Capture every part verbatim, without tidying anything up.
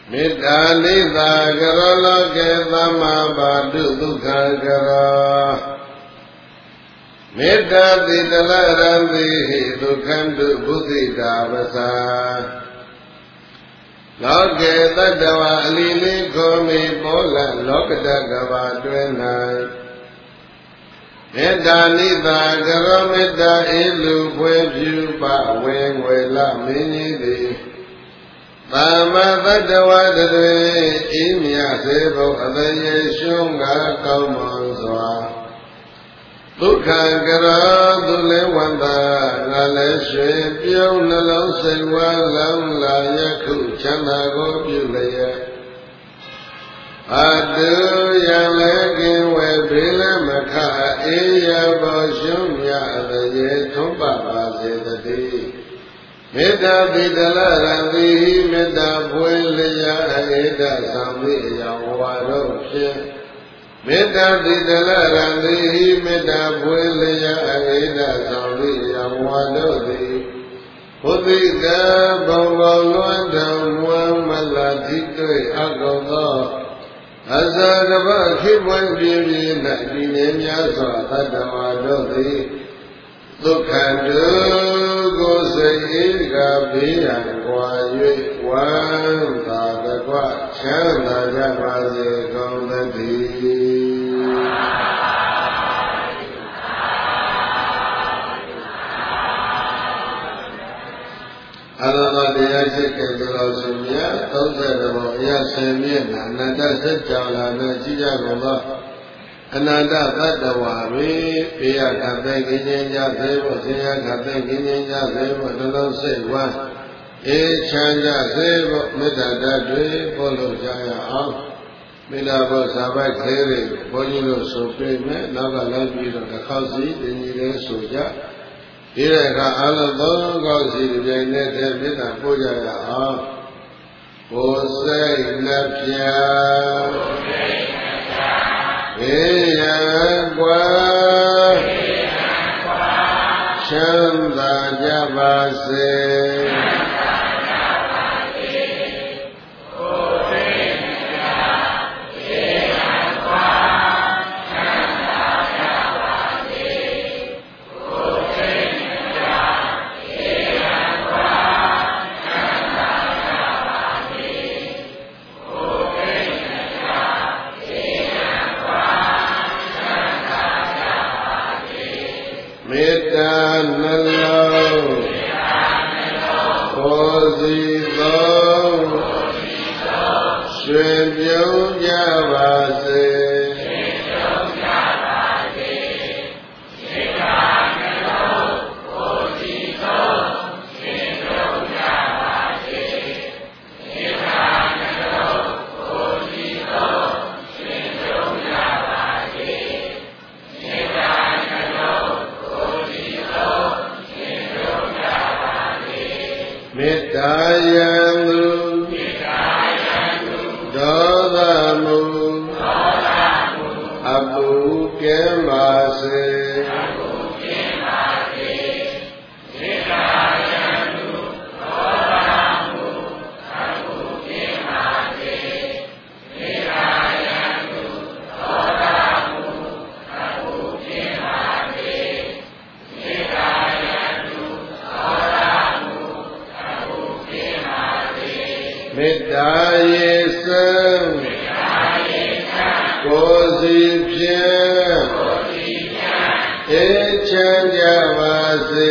မေတ္တာနိသာကရောလောကေသမ္မာပါတုဒုက္ခကရောမေတ္တာတိတလရံတိဒုက္ခတုဘုဒ္ဓိတာပ္ပစာလောကေတတ္တဝါအလီလေးခေါ်မိပေါ်လလောကတကဘာတွင်၌မေတ္တာနိသာကရောမေတ္တာအေလူဖွယ်ပြုပဝေငွေလမင်းကြီးသည်သမ္မာတတ္တဝါတွေဤမြတ်စေဖို့အတရေရှုံးကကောင်းမွန်စွာဒုက္ခကရောသူလည်းဝန္တာငါလည်းရွှေပြုံးနှလုံးစိတ်ဝမ်းလောင်းလာယခုချမ်းသာကိုပြုလျက်အတုယံလည်းကင်းဝဲဘေးလည်းမခအေးရပေါ်ရှုံးမြအတရေထုံးပါပါစေတည်းမေတ္တာတိတလရံတိမေတ္တာပွေလျာအေဒသံမိအယောဝါတို့ဖြင့်မေတ္တာတိတလရံတိမေတ္တာပွေလျာအေဒသံမိအယောဝါတို့သည်ဘုဒ္ဓိကဘုံဘလွန်တော်မွမ်းမလာတိတွေ့အကုန်သောအဇာတပခိပွင့်ပြင်းပြင်း၌ဒီနေများစွာတတ္တဝါတို့သည်ဒုက္ခတုကိုစိတ်ဧကဘေးရန်ကွာ၍ဝမ်းသာတကွချမ်းသာကြပါစေကုန်သတည်းအရဟတတရားရှိခဲ့ကြလို့ဆိုမြတ်သုံးဆယ်ဘောအရာဆင်မြင့်အနန္တစัจ java လာနဲ့ကြည်ကြကုန်သောအနန္တသတ္တဝါတွေဘေးရခတ်တဲ့ကိဉ္စကြသေးဖို့ဆင်းရဲခတ်တဲ့ကိဉ္စကြသေးဖို့နှလုံးစိတ်ဝမ်းအေးချမ်းကြသေးဖို့မေတ္တာဓာတ်တွေပို့လို့ကြရအောင်မေတ္တာဘုရားပိုက်သေးတွေဘုန်းကြီးတို့ဆိုပြမယ်နောက်ကလိုက်ပြီးတော့တစ်ခေါက်စီတင်ကြီးလေးဆိုကြဒီတဲ့အခါအလုံးသုံးခေါက်စီဒီပြိုင်နဲ့တဲ့မေတ္တာပို့ကြရအောင်ကိုယ်စိတ်နှပြဘေးရန်ကွာချမ်းသာကြပါစေမေတ္တာရေစံကိုယ်စီဖြင့်အေးချမ်းကြပါစေ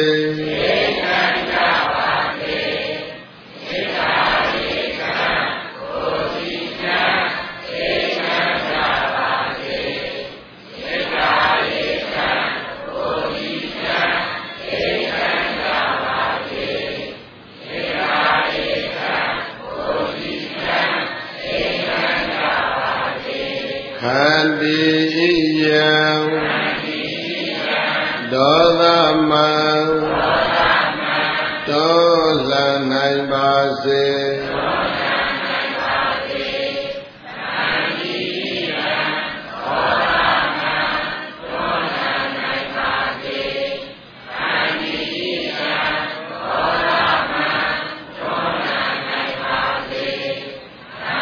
ဒေါသမံတောလနိုင်ပါစေခ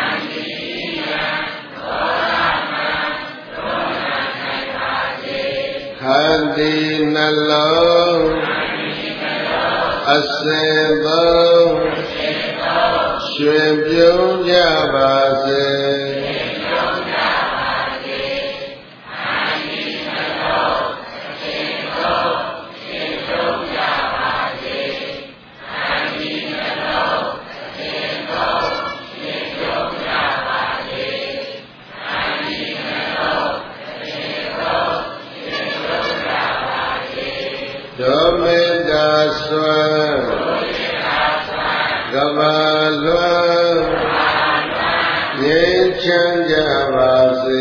တိနှလုံးအစဉ်သုံးရွှင်ပြုံးကြပါစေဒုမေတ္တာစွမ်းကမ္ဘာလွမ်းငြိမ်းချမ်းကြပါစေ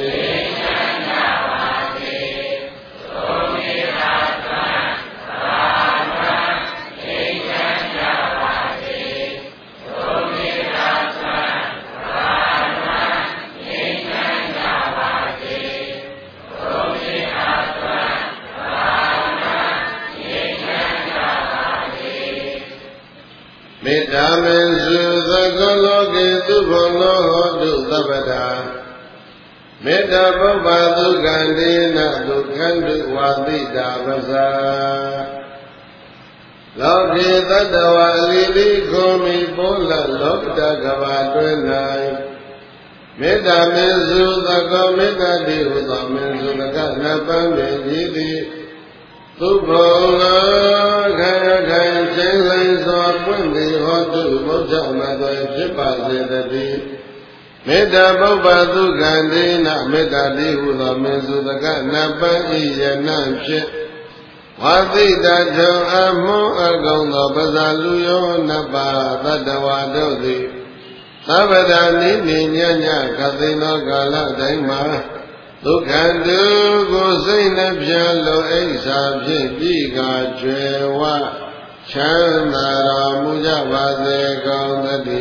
မေတ္တာမေစုသကလောကေသူဘောလောဟောတုသဗ္ဗတာမေတ္တာပုပ္ပါဒုက္ခန္တေနဒုက္ခန္တုဝါတိတာပဇာလောကေတတ္တဝါအလီလိခောမိပောလလောကတကဘာတွင်၌မေတ္တာမေစုသကောမေတ္တာတိဟုသောမေစုသကနပံမေကြီးသည်သုဘောလခရခိုင်ချင်းလိန်စွာပွင့်သည်ဟောတုဘုရားမသွေဖြစ်ပါစေတည်းမေတ္တာပုပ္ပသုခန္တေနမေတ္တာတိဟုသောမေစုတကနပံဤယနံဖြစ်ဝါသိတထုံအမှုအကုံသောပဇာလူယောနပါသတ္တဝါတို့သည်သဗ္ဗဒာနိနိညညကသိနောကာလတိုင်းမှာဒုက္ခတုကိုစိတ်နှပြလိုအိဋ္ဌာဖြင့်ပြီးကကျွယ်ဝချမ်းသာတော်မူကြပါစေကောင်းသတ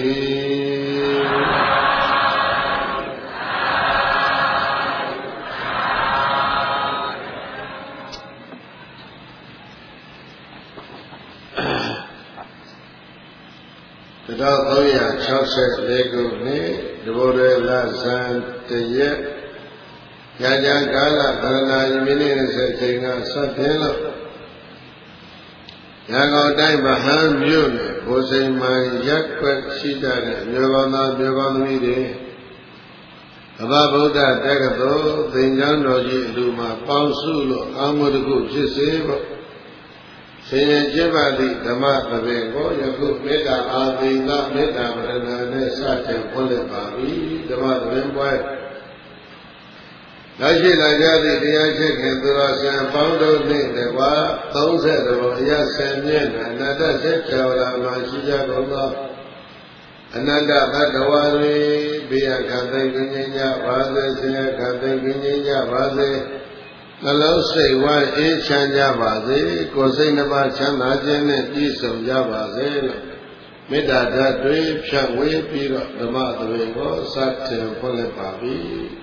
ည်းတစ်ထောင်သုံးရာ၆ဆယ်လေးခုနှစ်တဘောရလဇန်တရက်ကြာကြာကာလဗရဏာယမိနစ်၂၀ချိန်ကဆက်ပြင်းလို့ရန်ကုန်တိုင်းဗဟန်းမြို့နယ်ဘိုးစိန်မှန်ရက်ွက်ရှိတဲ့မြို့ကောင်းသားမြို့ကောင်းသမီးတွေအဘဗုဒ္ဓတက္ကသိုလ်သင်္ကန်းတော်ကြီးအလူမှာပေါင်းစုလို့အာမုဒကုဖြစ်စေဖို့ဆင်ရင်ကျင့်ပါသည့်ဓမ္မသဘင်ကိုယခုမေတ္တာအာသီသမေတ္တာဗရဏာနဲ့စတင်ဖွင့်လှစ်ပါပြီဓမ္မသဘင်ပွဲလက်ရှိလာကြသည့်တရားချက်ခင်သူတော်စံပေါင်းတို့နှင့်တကွာသုံးဆယ်တော်အရဆယ်မြင့်အနတ္တဆက်ချဝလာမှာရှိကြကုန်သောအနန္တသတ္တဝါတွေဘေးအခသိဉ္ဉ္ညပါစေဆင်းအခသိဉ္ဉ္ညပါစေနှလုံးစိတ်ဝမ်းအေးချမ်းကြပါစေကိုယ်စိတ်နှပါချမ်းသာခြင်းနဲ့ပြည့်စုံကြပါစေလို့မေတ္တာဓာတ်တွေဖြတ်ဝေးပြီးတော့ဓမ္မသဘင်ကိုစတင်ဖွင့်လှစ်ပါပြီ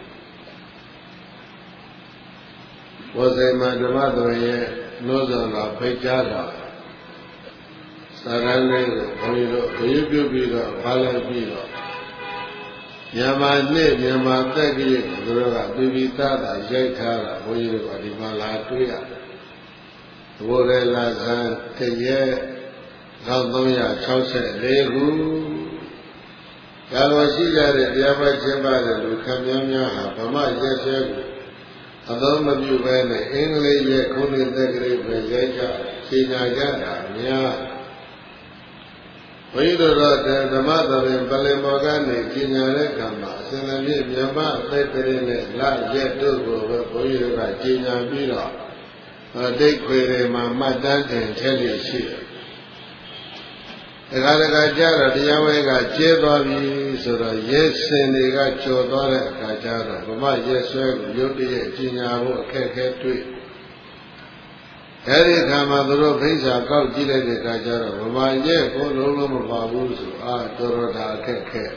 ဘုဇိမာဓမ္မတော်ရဲ့နှိုးဆောင်တော်ဖိတ်ကြားတာသာရဏလေးကိုဘုန်းကြီးတို့အေးပြုပြီးတော့ဖားလိုက်ပြီးတော့မြန်မာနှစ်မြန်မာသက်ကြီးကိုသူတို့ကပြပိသတာရိုက်ထားတာဘုန်းကြီးတို့ကဒီမှာလာတွေ့ရတယ်ဘုရားလာဇန်တရက်၁၃၆၄ခုကာလရှိကြတဲ့တရားပတ်ကျင်းပတဲ့လူခံများများဟာဗမာရက်ဆွဲကိုအသုံးမပြုဘဲနဲ့အင်္ဂလိပ်ရဲ့ခုနှစ်သက်ကလေးပဲရိုက်ကြခြေညာကြတာများဘုရားတော်ဓမ္မသဘင်ပလင်မောကနေခြေညာတဲ့ကံမှာအစဉ်အမြဲမြန်မာသက်ကလေးနဲ့လရက်တို့ကိုပဲဘုရားတို့ကခြေညာပြီးတော့ဒိတ်ခွေတွေမှာမှတ်တမ်းတင်ထည့်လို့ရှိတယ်တခါတခါကျတော့တရားဝဲကကျဲသွားပြီဆိုတော့ရဲစင်တွေကကြော်သွားတဲ့အခါကျတော့ဗမာရဲဆွဲကိုရုတ်တရက်ကျင်ညာဖို့အခက်အခဲတွေ့အဲဒီခါမှာသူတို့ဖိစာကောက်ကြည့်လိုက်တဲ့အခါကျတော့ဗမာရဲကိုလုံးလုံးမပါဘူးဆိုအာတော်တော်ဒါအခက်အခဲ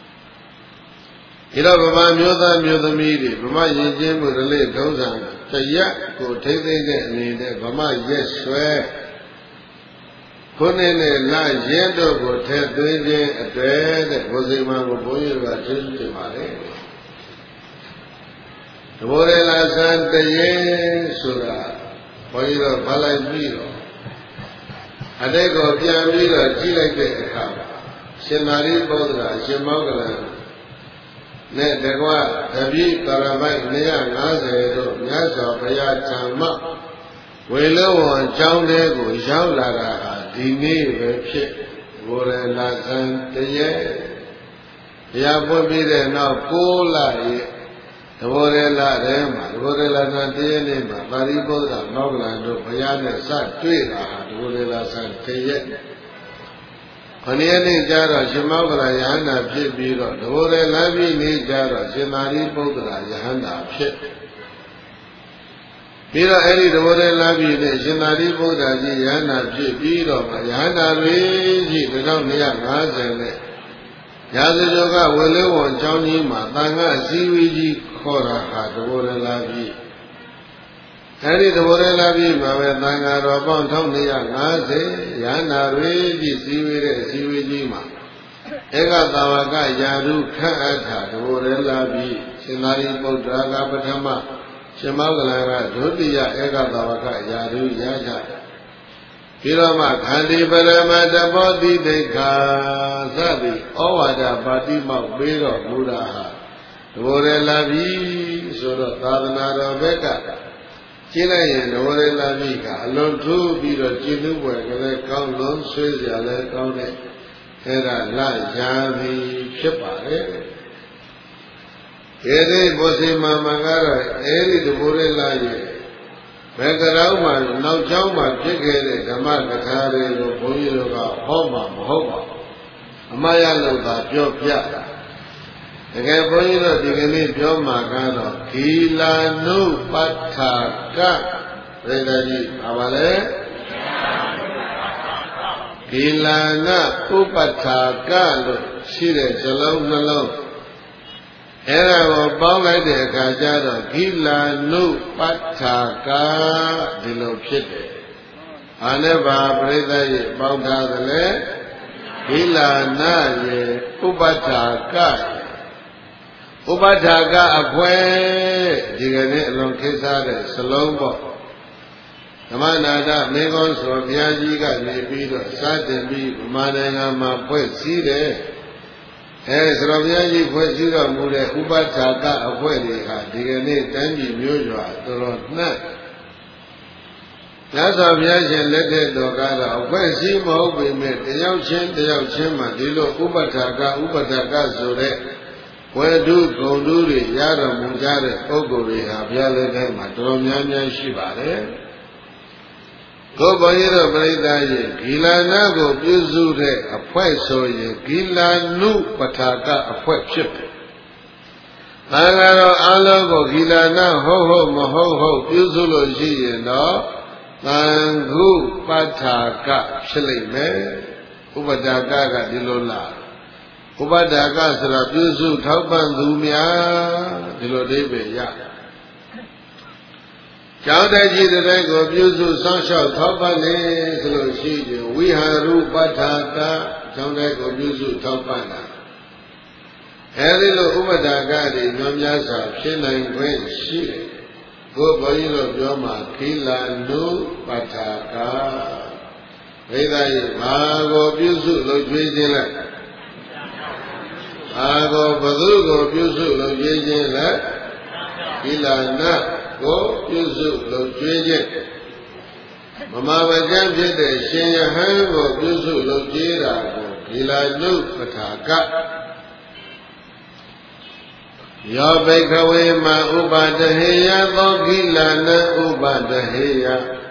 ဒီတော့ဗမာမျိုးသားမျိုးသမီးတွေဗမာယဉ်ကျေးမှုဓလေ့ထုံးစံတရက်ကိုထိမ့်သိမ့်တဲ့အနေနဲ့ဗမာရဲဆွဲခုနှစ်နဲ့လရဲတို့ကိုထည့်သွင်းခြင်းအတွေ့တဲ့ဘုဇိမာကိုဘုန်းကြီးကကျေးဇူးတင်ပါတယ်တဘောရလာဆန်တရေဆိုတာဘုန်းကြီးတို့ဗလိုက်ပြီးတော့အတိတ်ကိုပြန်ပြီးတော့ကြည့်လိုက်တဲ့အခါရှင်သာရိပုတ္တရာရှင်မောဂလန်နဲ့တကွတပိကရမိုက်နေရာ၅၀တို့မြတ်စွာဘုရားဓမ္မဝေလဝံကျောင်းတဲကိုရောက်လာတာဟာဒီနေ့ပဲဖြစ်ဘုရားလာဆန်းတည်းဘုရားပွင့်ပြီးတဲ့နောက်ကိုးလရဲ့တဘောရလာထဲမှာတဘောရလာဆန်းတည်းနေ့မှာပါရိပုတ္တရာမောဂလန်တို့ဘုရားနဲ့စတွေ့တာဟာတဘောရလာဆန်းတည်းခဏရက်နေ့ကျတော့ရှင်မောဂလယဟန္တာဖြစ်ပြီးတော့တဘောရလာပြီးနေ့ကျတော့ရှင်သာရိပုတ္တရာယဟန္တာဖြစ်ပြီးတော့အဲ့ဒီတဘောရလာပြီးနဲ့ရှင်သာရိပုတ္တရာကြီးယဟန္တာဖြစ်ပြီးတော့ယဟန္တာတွေကြီးတစ်ထောင်နှစ်ရာ၅ဆယ်နဲ့ရာဇဂောကဝေလဝံကျောင်းကြီးမှာသံဃာအစည်းအဝေးကြီးခေါ်တာဟာတဘောရလာပြီးအဲ့ဒီတဘောရလာပြီးမှာပဲသံဃာတော်ပေါင်းတစ်ထောင်နှစ်ရာ၅ဆယ်ယဟန္တာတွေကြီးစည်းဝေးတဲ့အစည်းအဝေးကြီးမှာဧကသာဝကယာရုခန့်အပ်တာတဘောရလာပြီးရှင်သာရိပုတ္တရာကပထမရှင်မောဂလန်ကဒုတိယဧကသာဝကယာရုရကြပြီးတော့မှခန္တီပရမတဘောတိတိခာသတိဩဝါဒပါတိမောက်ပေးတော်မူတာဟာတဘောရလာပြီဆိုတော့သာသနာတော်ဘက်ကကျင်းလိုက်ရင်တဘောရလာပြီကအလွန်ထူးပြီးတော့ကျင့်သူပွဲကလေးကောင်းလုံးဆွေးစရာလည်းကောင်းတဲ့အဲ့ဒါလရာပြီဖြစ်ပါတယ်ဒီနေ့ဘုစီမမကတော့အဲ့ဒီတဘောရလာရဲ့ဘယ်ကြောင်မှနောက်ကျောင်းမှာဖြစ်ခဲ့တဲ့ဓမ္မကထာတွေကိုဘုန်းကြီးတို့ကဟောမှာမဟုတ်ပါဘူးအမှားရလို့သာပြောပြတာတကယ်ဘုန်းကြီးတို့ဒီကနေ့ပြောမှာကတော့ဂီလာနုပဋ္ဌာကပြိတ္တာကြီးပါပါလေဂီလာနဥပဋ္ဌာကလို့ရှိတဲ့ဇလုံးနှလုံးအဲ့ဒါကိုပေါင်းလိုက်တဲ့အခါကျတော့ဂီလာနုပဋ္ဌာကဒီလိုဖြစ်တယ်။အာနဲ့ဘာပြိဿရဲ့ပေါင်းထားသလဲဂီလာနရဲ့ဥပဋ္ဌာကဥပဋ္ဌာကအဖွဲဒီကနေ့အလုံးခေတ်စားတဲ့စလုံးပေါ့ဓမ္မနာဒမေဂောဆိုဘုရားကြီးကနေပြီးတော့စတင်ပြီးဗမာနိုင်ငံမှာဖွဲ့စည်းတယ်အဲဆိုတော့ဘုရားကြီးဖွဲ့စည်းတော်မူတဲ့ဥပဋ္ဌာကအဖွဲတွေဟာဒီကနေ့တန်းကြီးမျိုးရွာတော်တော်နှံ့ညသောဘုရားရှင်လက်ထက်တော်ကတော့အဖွဲစည်းမဟုတ်ပေမဲ့တယောက်ချင်းတယောက်ချင်းမှဒီလိုဥပဋ္ဌာကဥပဋ္ဌာကဆိုတဲ့ဝေဒုဂုံဓုတွေရတော်မူကြတဲ့ပုဂ္ဂိုလ်တွေဟာဘုရားလက်ထက်မှာတော်တော်များများရှိပါတယ်ကိုယ်ဘုန်းကြီးတို့ပြိဿရဲ့ဂီလာနာကိုပြုစုတဲ့အဖွဲဆိုရင်ဂီလာနုပဋ္ဌာကအဖွဲဖြစ်တယ်။ဒါကတော့အလုံးကိုဂီလာနာဟုတ်ဟုတ်မဟုတ်ဟုတ်ပြုစုလို့ရှိရင်တော့သံဃုပဋ္ဌာကဖြစ်လိမ့်မယ်။ဥပဋ္ဌာကကဒီလိုလား။ဥပဋ္ဌာကဆိုတာပြုစုထောက်ပံ့သူများဒီလိုအဓိပ္ပာယ်ရတယ်။ကျောင်းတက်ကြီးတဲ့ကိုပြုစုစောင့်ရှောက်ထောက်ပံ့နေဆိုလို့ရှိရင်ဝိဟာရုပဋ္ဌာကကျောင်းတက်ကိုပြုစုထောက်ပံ့တာအဲဒီလိုဥပဒ္ဒါကတွေညွှန်များစွာဖြစ်နိုင်ခွင့်ရှိတယ်ကိုဘုန်းကြီးတို့ပြောမှာခိလာနုပဋ္ဌာကဝိသယေဘာကိုပြုစုလုပ်ကြွေးခြင်းလဲဘာကိုဘသူကိုပြုစုလုပ်ကြွေးခြင်းလဲခိလာနကိုပြုစုလုပ်ကြွေးခြင်းမမဝကျမ်းဖြစ်တဲ့ရှင်ယဟန်ကိုပြုစုလုပ်ကြွေးတာကိုဒီလာနုပဋ္ဌာကယောဘိကဝေမဥပဒဟေယသောခိလာနဥပဒဟေယ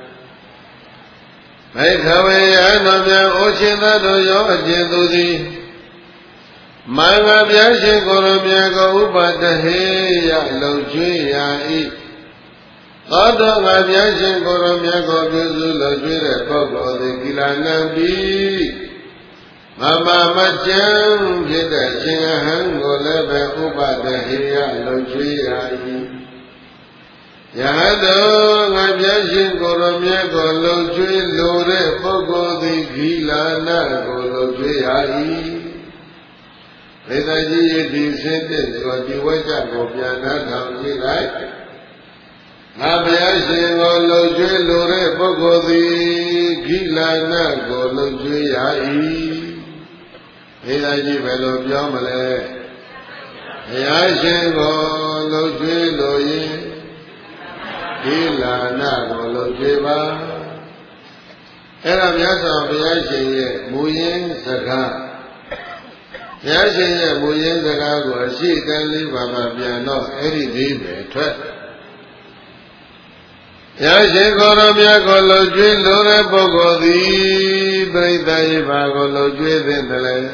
ဘိကဝေယသောမြတ်ဩရှင်သာတို့ယောအကျဉ်သူသည်မင်္ဂဗျာရှင်ကိုရမြတ်ကိုဥပဒဟေယလုံကျွေးရာဤသောတော်ငါဗျာရှင်ကိုရမြတ်ကိုပြုစုလုံကျွေးတဲ့ပုဂ္ဂိုလ်သည်ခိလာနံပိမမမကျံဖြစ်တဲ့ရှင်အဟံကိုလည်းပဲဥပဒဟေယလုံကျွေးရာဤယဟတောငါဗျာရှင်ကိုရမြတ်ကိုလုံကျွေးလိုတဲ့ပုဂ္ဂိုလ်သည်ခိလာနကိုလုံကျွေးရာဤဒေသကြီးယတိစင်းတဲ့ဆိုဒီဝိဇ္ဇကိုပြန်နာထောင်ကြည့်လိုက်ငါဘုရားရှင်ကိုလှုပ်ကြွေးလိုတဲ့ပုဂ္ဂိုလ်သည်ခိလနာကိုလှုပ်ကြွေးရ၏ဒီသားကြီးဘယ်လိုပြောမလဲဘုရားရှင်ကိုလှုပ်ကြွေးလိုရင်ခိလနာကိုလှုပ်ကြွေးပါအဲ့ဒါမြတ်စွာဘုရားရှင်ရဲ့မူရင်းစကားဘုရားရှင်ရဲ့မူရင်းစကားကိုအရှိတန်လေးပါပါပြန်တော့အဲ့ဒီဒီပဲထွက်ဘုရားရှင်ကိုယ်တော်မြတ်ကိုလှုပ်ကြွေးလိုတဲ့ပုဂ္ဂိုလ်သည်ပြိတ္တယေဘာကိုလှုပ်ကြွေးသင့်တယ်လေ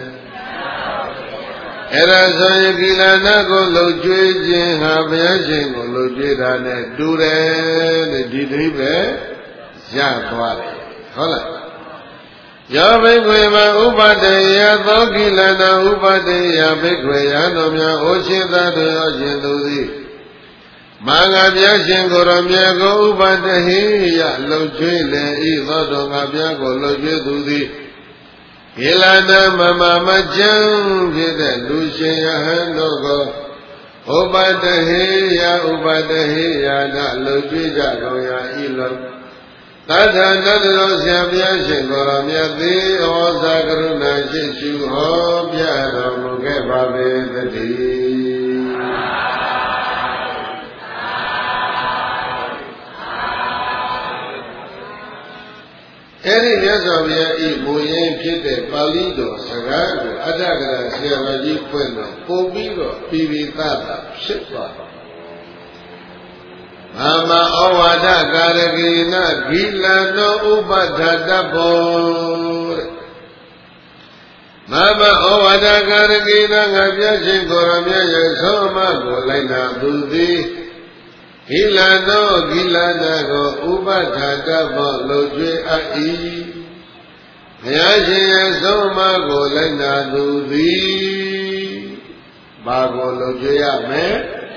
အဲ့ဒါဆိုရင်ကိလနာကိုလှုပ်ကြွေးခြင်းဟာဘုရားရှင်ကိုလှုပ်ကြွေးတာနဲ့တူတယ်တဲ့ဒီတိပဲရသွားတယ်ဟုတ်လားယောဘိက္ခွေမှာဥပဒေယသောကိလနာဥပဒေယဘိက္ခွေယတော်များအိုရှင်သာတို့ရောရှင်သူသည်မာငါပြရှင်ကိုယ်တော်မြတ်ကိုဥပဒေဟိယလှုပ်ကြွေးလေဤသောတော်ငါပြကိုလှုပ်ကြွေးသူသည်ကိလနာမမမကျမ်းဖြစ်တဲ့လူရှင်ယဟန်တို့ကိုဥပဒေဟိယဥပဒေဟိယနာလှုပ်ကြွေးကြကုန်ရာဤလောသတ္တနတ္တရောဆရာဘုရားရှင်ကိုယ်တော်မြတ်သည်ဩဇာကရုဏာရှိရှုဟောပြတော်မူခဲ့ပါပေသတည်းအဲ့ဒီမြတ်စွာဘုရားဤမူရင်းဖြစ်တဲ့ပါဠိတော်စကားကိုအတ္တကရာဆရာမကြီးဖွင့်တော့ပို့ပြီးတော့ပြည်ပြည်သားတာဖြစ်သွားတယ်မာမဩဝါဒကာရကိနဂိလနောဥပဒတဘောတဲ့မာမဩဝါဒကာရကိနငါပြရှင်ကိုရမြတ်ရဲ့ဆုံးမကိုလိုက်နာသူသည်ဂိလနောဂိလနာကိုဥပဒတဘောလို့ကျွေးအပ်၏ဘုရားရှင်ရဲ့ဆုံးမကိုလိုက်နာသူသည်ဘာကိုလို့ကျွေးရမလဲ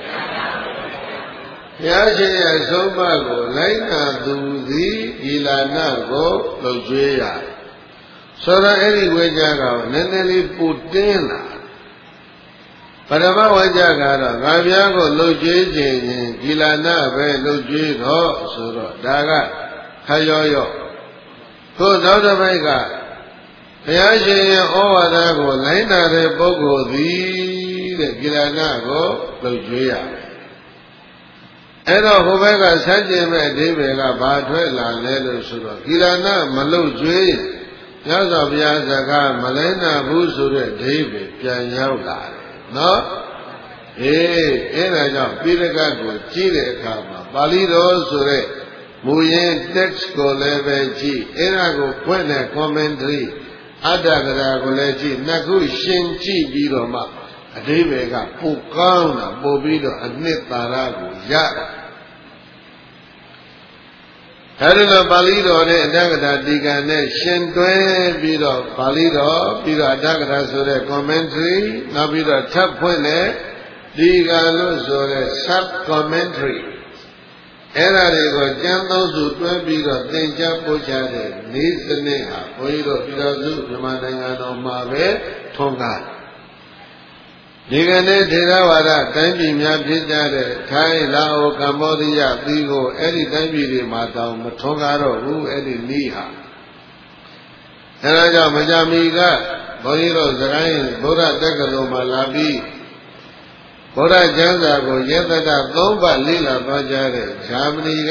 ဘုရားရှင်ရဲ့ဆုံးမကိုလိုက်နာသူသည်ဒီလာနာကိုလှုပ်ကြွေးရဆိုတော့အဲ့ဒီဝေကြကောင်နည်းနည်းလေးပူတင်းလာပရမဝေကြကတော့ငါပြားကိုလှုပ်ကြွေးခြင်းရင်ဒီလာနာပဲလှုပ်ကြွေးတော့ဆိုတော့ဒါကခရောရောကိုနောက်တစ်ပိုက်ကဘုရားရှင်ရဲ့ဩဝါဒကိုလိုက်နာတဲ့ပုဂ္ဂိုလ်သည်တဲ့ဒီလာနာကိုလှုပ်ကြွေးရအဲ့တော့ဟိုဘက်ကဆန်းကျင်မဲ့အဓိပ္ပာယ်ကဘာထွက်လာလဲလို့ဆိုတော့ကိရဏမလုတ်ကျွေးမြတ်စွာဘုရားစကားမလဲနာဘူးဆိုတဲ့အဓိပ္ပာယ်ပြန်ရောက်လာတယ်နော်အေးအဲ့ဒါကြောင့်ပိဋကတ်ကိုကြည့်တဲ့အခါမှာပါဠိတော်ဆိုတဲ့မူရင်း text ကိုလည်းပဲကြည့်အဲ့ဒါကိုဖွင့်တဲ့ commentary အတ္တကရာကိုလည်းကြည့်နှစ်ခုရှင်းကြည့်ပြီးတော့မှအဓိပ္ပာယ်ကပိုကောင်းတာပိုပြီးတော့အနှစ်သာရကိုရတယ်အဲဒီလိုပါဠိတော်နဲ့အတ္တကထာတိကံနဲ့ရှင်တွဲပြီးတော့ပါဠိတော်ပြီးတော့အတ္တကထာဆိုတဲ့ commentary နောက်ပြီးတော့ထပ်ဖွင့်တဲ့တိကံလို့ဆိုတဲ့ sub commentary အဲ့ဒါတွေကိုကျမ်းသုံးစုတွဲပြီးတော့သင်ကြားပို့ချတဲ့နေ့စနစ်ဟာဘုန်းကြီးတို့ပြည်တော်စုမြန်မာနိုင်ငံတော်မှာပဲထွန်းကားဒီကနေ့ထေရဝါဒတိုင်းပြည်များဖြစ်ကြတဲ့ထိုင်းလာအိုကမ္ဘောဒီးယားပြီးကိုအဲ့ဒီတိုင်းပြည်တွေမှာတောင်မထွန်းကားတော့ဘူးအဲ့ဒီနီးဟာအဲဒါကြောင့်မကြမီကဘုန်းကြီးတို့စကိုင်းဗုဒ္ဓတက္ကသိုလ်မှာလာပြီးဗုဒ္ဓကျမ်းစာကိုယေတတသုံးပတ်လေ့လာသွားကြတဲ့ဂျာမနီက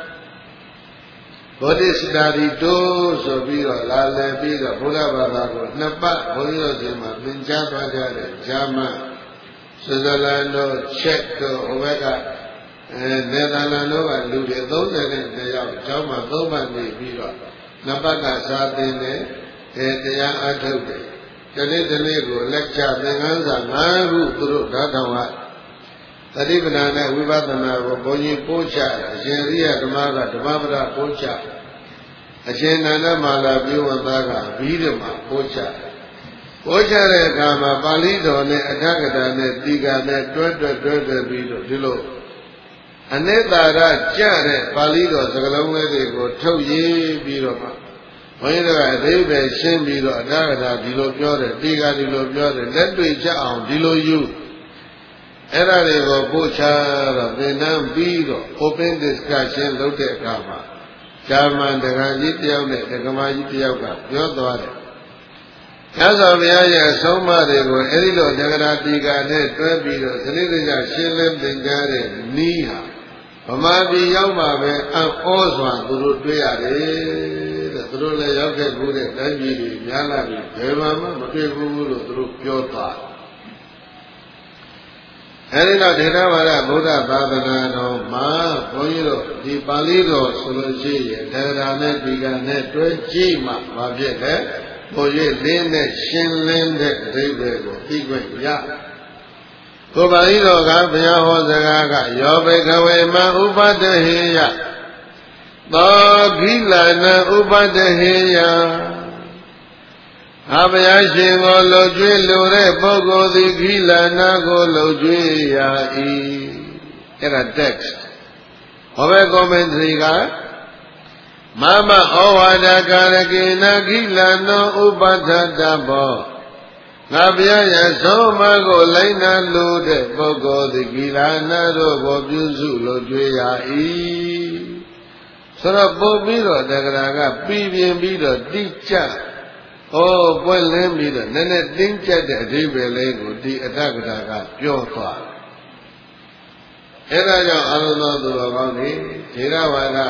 ဗုဒ္ဓစတာရီတိုးဆိုပြီးတော့လာလည်ပြီးတော့ဘုရားဘာသာကိုနှစ်ပတ်ဘုန်းကြီးတို့ဒီမှာသင်ကြားသွားကြတဲ့ဂျာမန်ဆွစ်ဇာလန်တို့ချက်တို့ဟိုဘက်ကအဲနယ်သာလန်တို့ကလူတွေသုံးဆယ်နဲ့ယောက်ကျောင်းမှာသုံးပတ်နေပြီးတော့နှစ်ပတ်ကစာသင်တယ်အဲတရားအထုတ်တယ်ဒီနေ့ဒီနေ့ကိုလက်ချသင်္ကန်းစာ၅ခုသူတို့ဓာတ်တော်ကသတိပဋ္ဌာန်နဲ့ဝိပဿနာကိုဘုန်းကြီးပို့ချအရှင်ရိယဓမ္မကဓမ္မပဒပို့ချအရှင်နန္ဒမာလာပြုဝသားကဘီးဓမ္မပို့ချပို့ချတဲ့အခါမှာပါဠိတော်နဲ့အဋ္ဌကထာနဲ့တိကာနဲ့တွဲတွဲတွဲတွဲပြီးတော့ဒီလိုအနိတ္တာရကြတဲ့ပါဠိတော်စကားလုံးလေးတွေကိုထုတ်ရေးပြီးတော့မှဘုန်းကြီးတို့ကအသေးပဲရှင်းပြီးတော့အဋ္ဌကထာဒီလိုပြောတယ်တိကာဒီလိုပြောတယ်လက်တွေ့ကြအောင်ဒီလိုယူအဲ့ဒါတွေကိုပို့ချတော့သင်တန်းပြီးတော့ open discussion လုပ်တဲ့အခါမှာဂျာမန်တက္ကကြီးတယောက်နဲ့တက္ကမကြီးတယောက်ကပြောသွားတယ်မြတ်စွာဘုရားရဲ့အဆုံးအမတွေကိုအဲ့ဒီလိုတက္ကရာတီကာနဲ့တွဲပြီးတော့သတိတကျရှင်းလင်းသင်ကြားတဲ့နီးဟာဗမာပြည်ရောက်မှပဲအံ့ဩစွာသူတို့တွေ့ရတယ်တဲ့သူတို့လည်းရောက်ခဲ့ဘူးတဲ့တိုင်းပြည်တွေများလာပြီဘယ်မှာမှမတွေ့ဘူးလို့သူတို့ပြောသွားအဲဒီတော့ဒေသဘာသာဗုဒ္ဓသာသနာတော်မှာဘုန်းကြီးတို့ဒီပါဠိတော်ဆိုလို့ရှိရင်တက္ကရာနဲ့ဒီကနဲ့တွဲကြည့်မှဘာဖြစ်လဲပို၍လင်းနဲ့ရှင်းလင်းတဲ့အဓိပ္ပာယ်ကိုသိခွင့်ရကိုယ်ပါဠိတော်ကဘုရားဟောစကားကယောဘေကဝေမဥပတဟေယသောခိလနာဥပတဟေယအဘုရားရှင်ကိုလှုပ်ကြွေးလိုတဲ့ပုဂ္ဂိုလ်သည်ခိလနာကိုလှုပ်ကြွေးရ၏အဲ့ဒါ text ဟောပဲ commentary ကမမဩဝါဒကာရကေနခိလနောဥပဋ္ဌတဘောငါဘုရားရဲ့ဆုံးမကိုလိုက်နာလို့တဲ့ပုဂ္ဂိုလ်သည်ခိလနာတို့ကိုပြုစုလို့ကြွေးရ၏ဆိုတော့ပို့ပြီးတော့တက္ကရာကပြီးပြင်းပြီးတော့တိကျဩပွက်လင်းပြီးတော့နည်းနည်းတင်းကျပ်တဲ့အဓိပ္ပာယ်လေးကိုဒီအတ္တကထာကပြောသွားတယ်အဲဒါကြောင့်အာရုံတော်သူတော်ကောင်းတွေထေရဝါဒ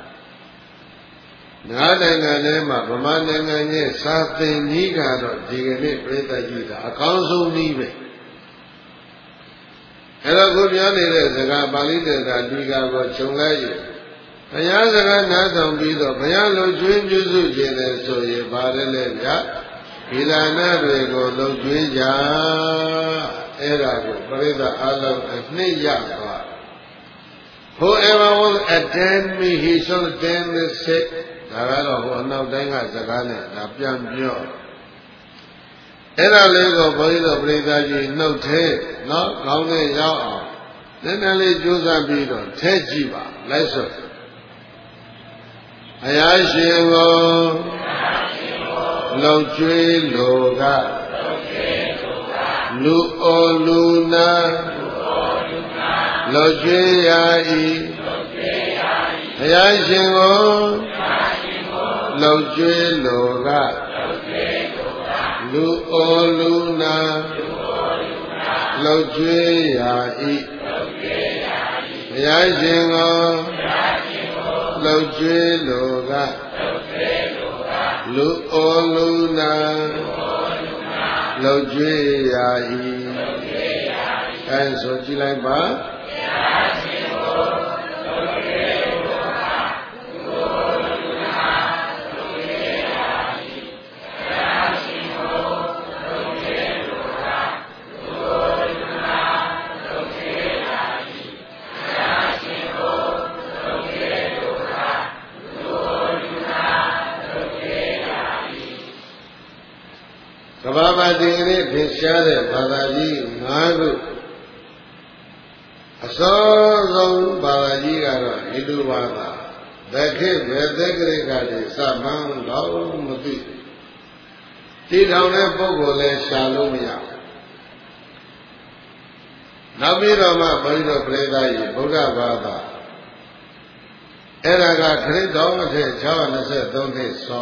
ငါးနိုင်ငံထဲမှာဗမာနိုင်ငံရဲ့စာသင်နည်းကတော့ဒီကနေ့ပြိဿကြီးတာအကောင်းဆုံးနည်းပဲအဲ့တော့ကိုပြောနေတဲ့စကားပါဠိတော်ကဒီကကိုခြုံလိုက်ရင်ဘုရားစကားနားထောင်ပြီးတော့ဘုရားလုံကျွေးပြုစုခြင်းလဲဆိုရင်ဗါတယ်လေဗျာဒီလနာတွေကိုလုံကျွေးကြအဲ့ဒါကိုပြိဿအလုံးအနှစ်ရသွား Whoever will attend me he shall attend the sick ဒါကတော့ဟိုအနောက်တိုင်းကစကားနဲ့ဒါပြန်ပြောအဲ့ဒါလေးကိုဘုန်းကြီးတို့ပြိဿကြီးနှုတ်ထဲနော်ခေါင်းနဲ့ရောက်အောင်နည်းနည်းလေးကြိုးစားပြီးတော့ထဲကြည့်ပါလိုက်စို့အရာရှင်ကိုလုံကျွေးလိုကလူအိုလူနာလုံကျွေးရ၏အရာရှင်ကိုလုံကျွေးလိုကလူအိုလူနာလုံကျွေးရ၏အရာရှင်ကိုလှုပ်ကြွေးလိုကလူအိုလူနာလှုပ်ကြွေးရ၏အဲဆိုကြည့်လိုက်ပါဘာဘာဒီကနေ့ထင်ရှားတဲ့ဘာသာကြီး၅ခုအစောဆုံးဘာသာကြီးကတော့ဟိန္ဒူဘာသာဘယ်ခေတ်ဘယ်သက်ကလေးကတည်းကစမှန်းတော့မသိဒီထောင်တဲ့ပုဂ္ဂိုလ်လည်းရှာလို့မရဘူးနောက်ပြီးတော့မှဘုန်းကြီးတို့ပြိဿကြီးဗုဒ္ဓဘာသာအဲ့ဒါကခရစ်တော်အထက်၆၂၃နှစ်ဆော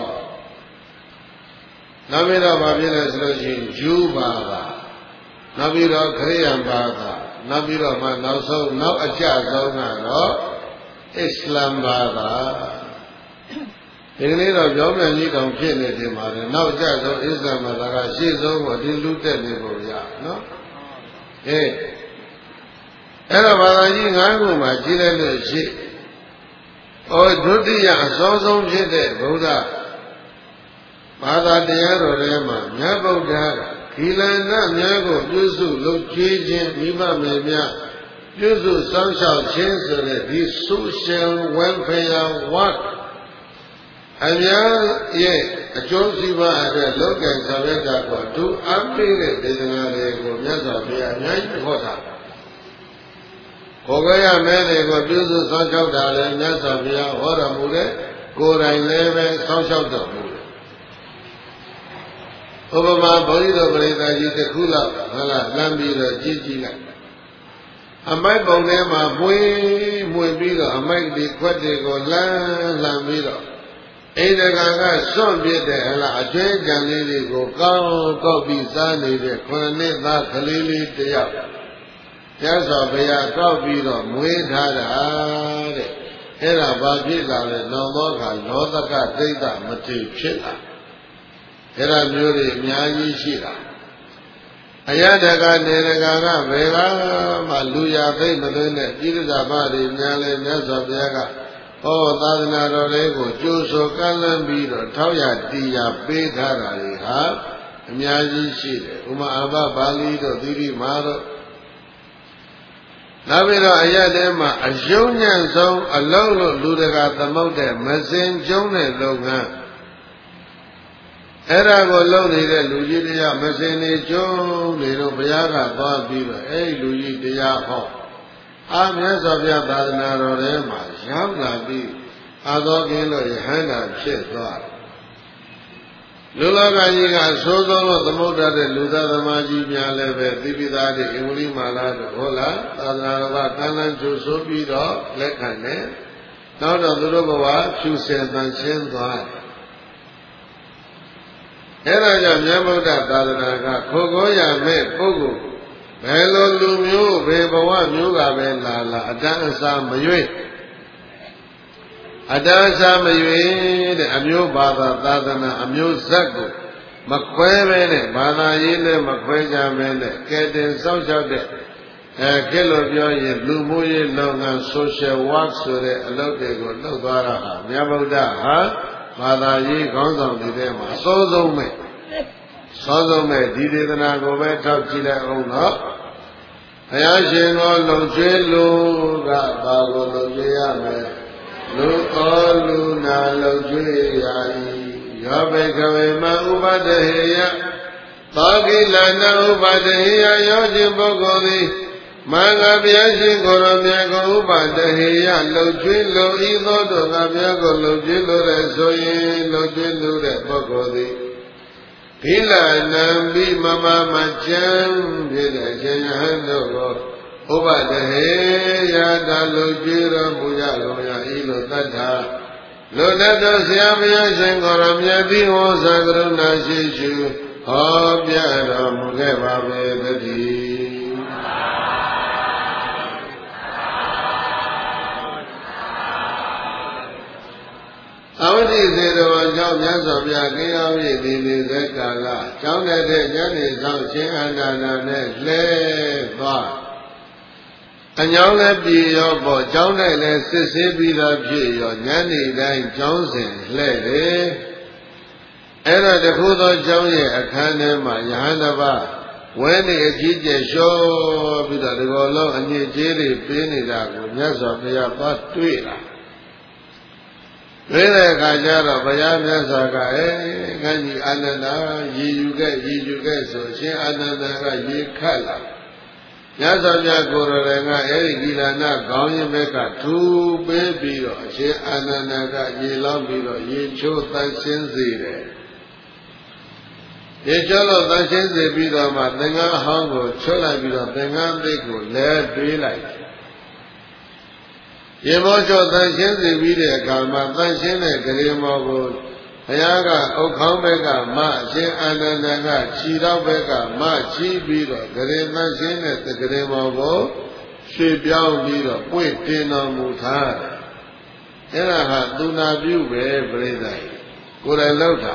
နောက်ပြီးတော့ဗာပြည့်လဲဆိုလို့ရှိရင်ဂျူးဘာသာနောက်ပြီးတော့ခရစ်ယာန်ဘာသာနောက်ပြီးတော့မှနောက်ဆုံးနောက်အကျဆုံးကတော့အစ္စလမ်ဘာသာဒီကနေ့တော့ပြောင်းပြန်ကြီးတောင်ဖြစ်နေတယ်မှာလေနောက်အကျဆုံးအစ္စလမ်ဘာသာကရှေ့ဆုံးကဒီလူတက်နေပုံရနော်အေးအဲ့တော့ဘာသာကြီး၅ခုမှာကြီးလိုက်လို့ရှိဩဒုတိယအစောဆုံးဖြစ်တဲ့ဗုဒ္ဓဘာသာတရားတော်ထဲမှာမြတ်ဗုဒ္ဓကခီလနာများကိုပြုစုလုပ်ကြွေးခြင်းမိဘမေများပြုစုစောင့်ရှောက်ခြင်းဆိုတဲ့ဒီ social welfare work အများရဲ့အကျိုးစီးပွားအတွက်လုပ်ကံဆောင်ရွက်တာကိုသူအပိတဲ့ဒေသနာတွေကိုမြတ်စွာဘုရားအများကြီးဟောတာကိုယ်ကရမဲတွေကိုပြုစုစောင့်ရှောက်တာလည်းမြတ်စွာဘုရားဟောတော်မူတဲ့ကိုယ်တိုင်လည်းပဲစောင့်ရှောက်တော်မူဥပမာဘုန်းကြီးတို့ပရိသတ်ကြီးတစ်ခုလောက်ဟုတ်လားလမ်းပြီးတော့ကြည့်ကြည့်လိုက်အမိုက်ပုံထဲမှာမွေးမွေပြီးတော့အမိုက်ဒီခွက်တွေကိုလှမ်းလှမ်းပြီးတော့အိန္ဒကကစွန့်ပြစ်တဲ့ဟလားအကျွဲကြံလေးတွေကိုကောင်းကောက်ပြီးစားနေတဲ့ခုနှစ်သားကလေးလေးတယောက်ကျတ်စွာဘုရားကောက်ပြီးတော့မွေးထားတာတဲ့အဲ့ဒါဘာဖြစ်လာလဲနောင်သောအခါလောသကဒိဋ္ဌမတိဖြစ်လာအဲ့ဒါမျိုးတွေအများကြီးရှိတာအယတကနေရကကဘယ်ကမှလူရသိမ့်မသွင်းတဲ့ပြည်သူ့ဘာတွေများလဲမြတ်စွာဘုရားကဟောသာသနာတော်လေးကိုကျိုးဆိုကမ်းလှမ်းပြီးတော့ထောက်ရတီးရပေးထားတာတွေဟာအများကြီးရှိတယ်ဥမာအဘပါဠိတို့သီရိမာတို့နောက်ပြီးတော့အယတဲမှာအယုံညံ့ဆုံးအလုံးလို့လူတကာသမုတ်တဲ့မစင်ကျုံးတဲ့လုပ်ငန်းအဲ့ဒါကိုလုပ်နေတဲ့လူကြီးတရားမစင်နေကျုံးနေတော့ဘုရားကသွားပြီးတော့အဲ့လူကြီးတရားဟောအာမြတ်စွာဘုရားသာသနာတော်ထဲမှာရောက်လာပြီးအာသောကင်းလို့ယဟန္တာဖြစ်သွားတယ်လူလောကကြီးကသိုးသောလို့သမုဒ္ဒတဲ့လူသားသမားကြီးများလည်းပဲသိပိသားတွေအင်္ဂလိမာလာတို့ဟုတ်လားသာသနာတော်ကကံလန်းကျိုးဆိုပြီးတော့လက်ခံတယ်နောက်တော့သူတို့ဘဝဖြူစင်တန်ရှင်းသွားတယ်အဲဒါကြောင့်မြတ်ဗုဒ္ဓသာသနာကခိုးခိုးရမဲ့ပုဂ္ဂိုလ်ဘယ်လိုလူမျိုးဘယ်ဘဝမျိုးကပဲလာလာအတန်းအစားမရွေ့အတန်းအစားမရွေ့တဲ့အမျိုးဘာသာသာသနာအမျိုးဇက်ကိုမခွဲပဲနဲ့ဘာသာရေးနဲ့မခွဲကြမဲနဲ့ကဲတင်စောင့်ရှောက်တဲ့အဲကဲလို့ပြောရင်လူမှုရေးလုပ်ငန်း social work ဆိုတဲ့အလုပ်တွေကိုလုပ်သွားတာဟာမြတ်ဗုဒ္ဓဟာဘာသာရေးခေါင်းဆောင်တွေထဲမှာအစိုးဆုံးပဲစောဆုံးမဲ့ဒီဒေသနာကိုပဲထောက်ကြည့်လိုက်အောင်တော့ဘုရားရှင်ကလုံကျွေးလူကဘာကိုလုံကျွေးရမလဲလူတော်လူနာလုံကျွေးရ၏ယောဘိကဝေမဥပဒဟေယသောကိလနာဥပဒဟေယယောခြင်းပုဂ္ဂိုလ်သည်မင်္ဂဘုရားရှင်ကိုရောမြတ်ကိုဥပဒဟေယလုံကျွေးလူဤသောတို့ကဘုရားကိုလုံကျွေးလို့တဲ့ဆိုရင်လုံကျွေးလို့တဲ့ပုဂ္ဂိုလ်သည်ခိလနံပိမမမချံဖြစ်တဲ့အရှင်ယဟန်တို့ကိုဥပဒဟေယတာလုံကျွေးတော်မူရတော်ရဤလိုတတ်တာလူတတ်သောဆရာဘုရားရှင်ကိုရောမြတ်သည်ဟောစာကရုဏာရှိရှုဟောပြတော်မူခဲ့ပါပေတည်းအဝိဇ္ဇေတော်ကြောင့်မြတ်စွာဘုရားကိယောပြည့်ဒီနေသက္ကာလကျောင်းတဲ့ညနေဆောင်ရှင်အနန္ဒာနဲ့လဲသွားအညောင်းလည်းပြေရောပေါ့ကျောင်းတဲ့လည်းစစ်ဆေးပြီးသားဖြစ်ရောညနေတိုင်းကျောင်းစဉ်လှဲ့တယ်အဲ့ဒါတခုသောကျောင်းရဲ့အခန်းထဲမှာယဟန်တစ်ပါးဝဲနေအကြီးကျယ်လျှောပြီးတော့ဒီကောလုံးအညစ်အကြေးတွေပေးနေတာကိုမြတ်စွာဘုရားသွားတွေ့လာတွေ့တဲ့အခါကျတော့ဘုရားမြတ်စွာကအဲခန်းကြီးအာနန္ဒာရည်ယူခဲ့ရည်ယူခဲ့ဆိုရှင်အာနန္ဒာကရေခတ်လာမြတ်စွာဘုရားကိုယ်တော်ကအဲဒီကိလနာခေါင်းရင်ဘက်ကထူပေးပြီးတော့အရှင်အာနန္ဒာကရေလောင်းပြီးတော့ရေချိုးတန်ရှင်းစေတယ်ရေချိုးလို့တန်ရှင်းစေပြီးတော့မှသင်္ကန်းအဟောင်းကိုချွတ်လိုက်ပြီးတော့သင်္ကန်းအသစ်ကိုလဲပေးလိုက်ရေမောကျော်တန်ရှင်းစေပြီးတဲ့အခါမှာတန်ရှင်းတဲ့ဂရေမောကိုဘုရားကအုတ်ခေါင်းဘက်ကမအရှင်အာနန္ဒာကခြီတော့ဘက်ကမချီးပြီးတော့ဂရေတန်ရှင်းတဲ့ဂရေမောကိုရွှေပြောင်းပြီးတော့ပွင့်တင်တော်မူထားတယ်အဲ့ဒါဟာသူနာပြုပဲပြိဿကိုယ်တိုင်လောက်တာ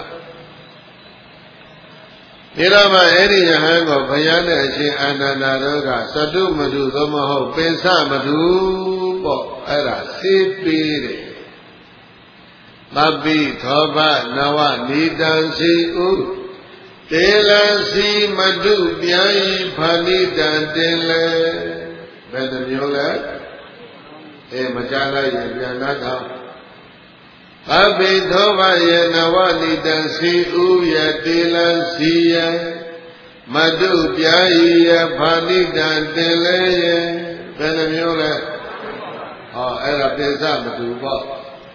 ဒီတော့မှအဲ့ဒီယဟန်ကိုဘုရားနဲ့အရှင်အာနန္ဒာတို့ကသတုမတုသို့မဟုတ်ပင်စမတုပေါ့အဲ့ဒါစေးပေးတယ်သဗ္ဗိသောဘနဝနိတံစီဥတေလစီမတုပြန်ဤဖာနိတံတင်လေဘယ်နှမျိုးလဲအဲမကြားလိုက်ရင်ပြန်လာတော့သဗ္ဗိသောဘယေနဝနိတံစီဥယတေလစီယမတုပြန်ဤဖာနိတံတင်လေဘယ်နှမျိုးလဲဟောအဲ့ဒါပိစမတူပေါ့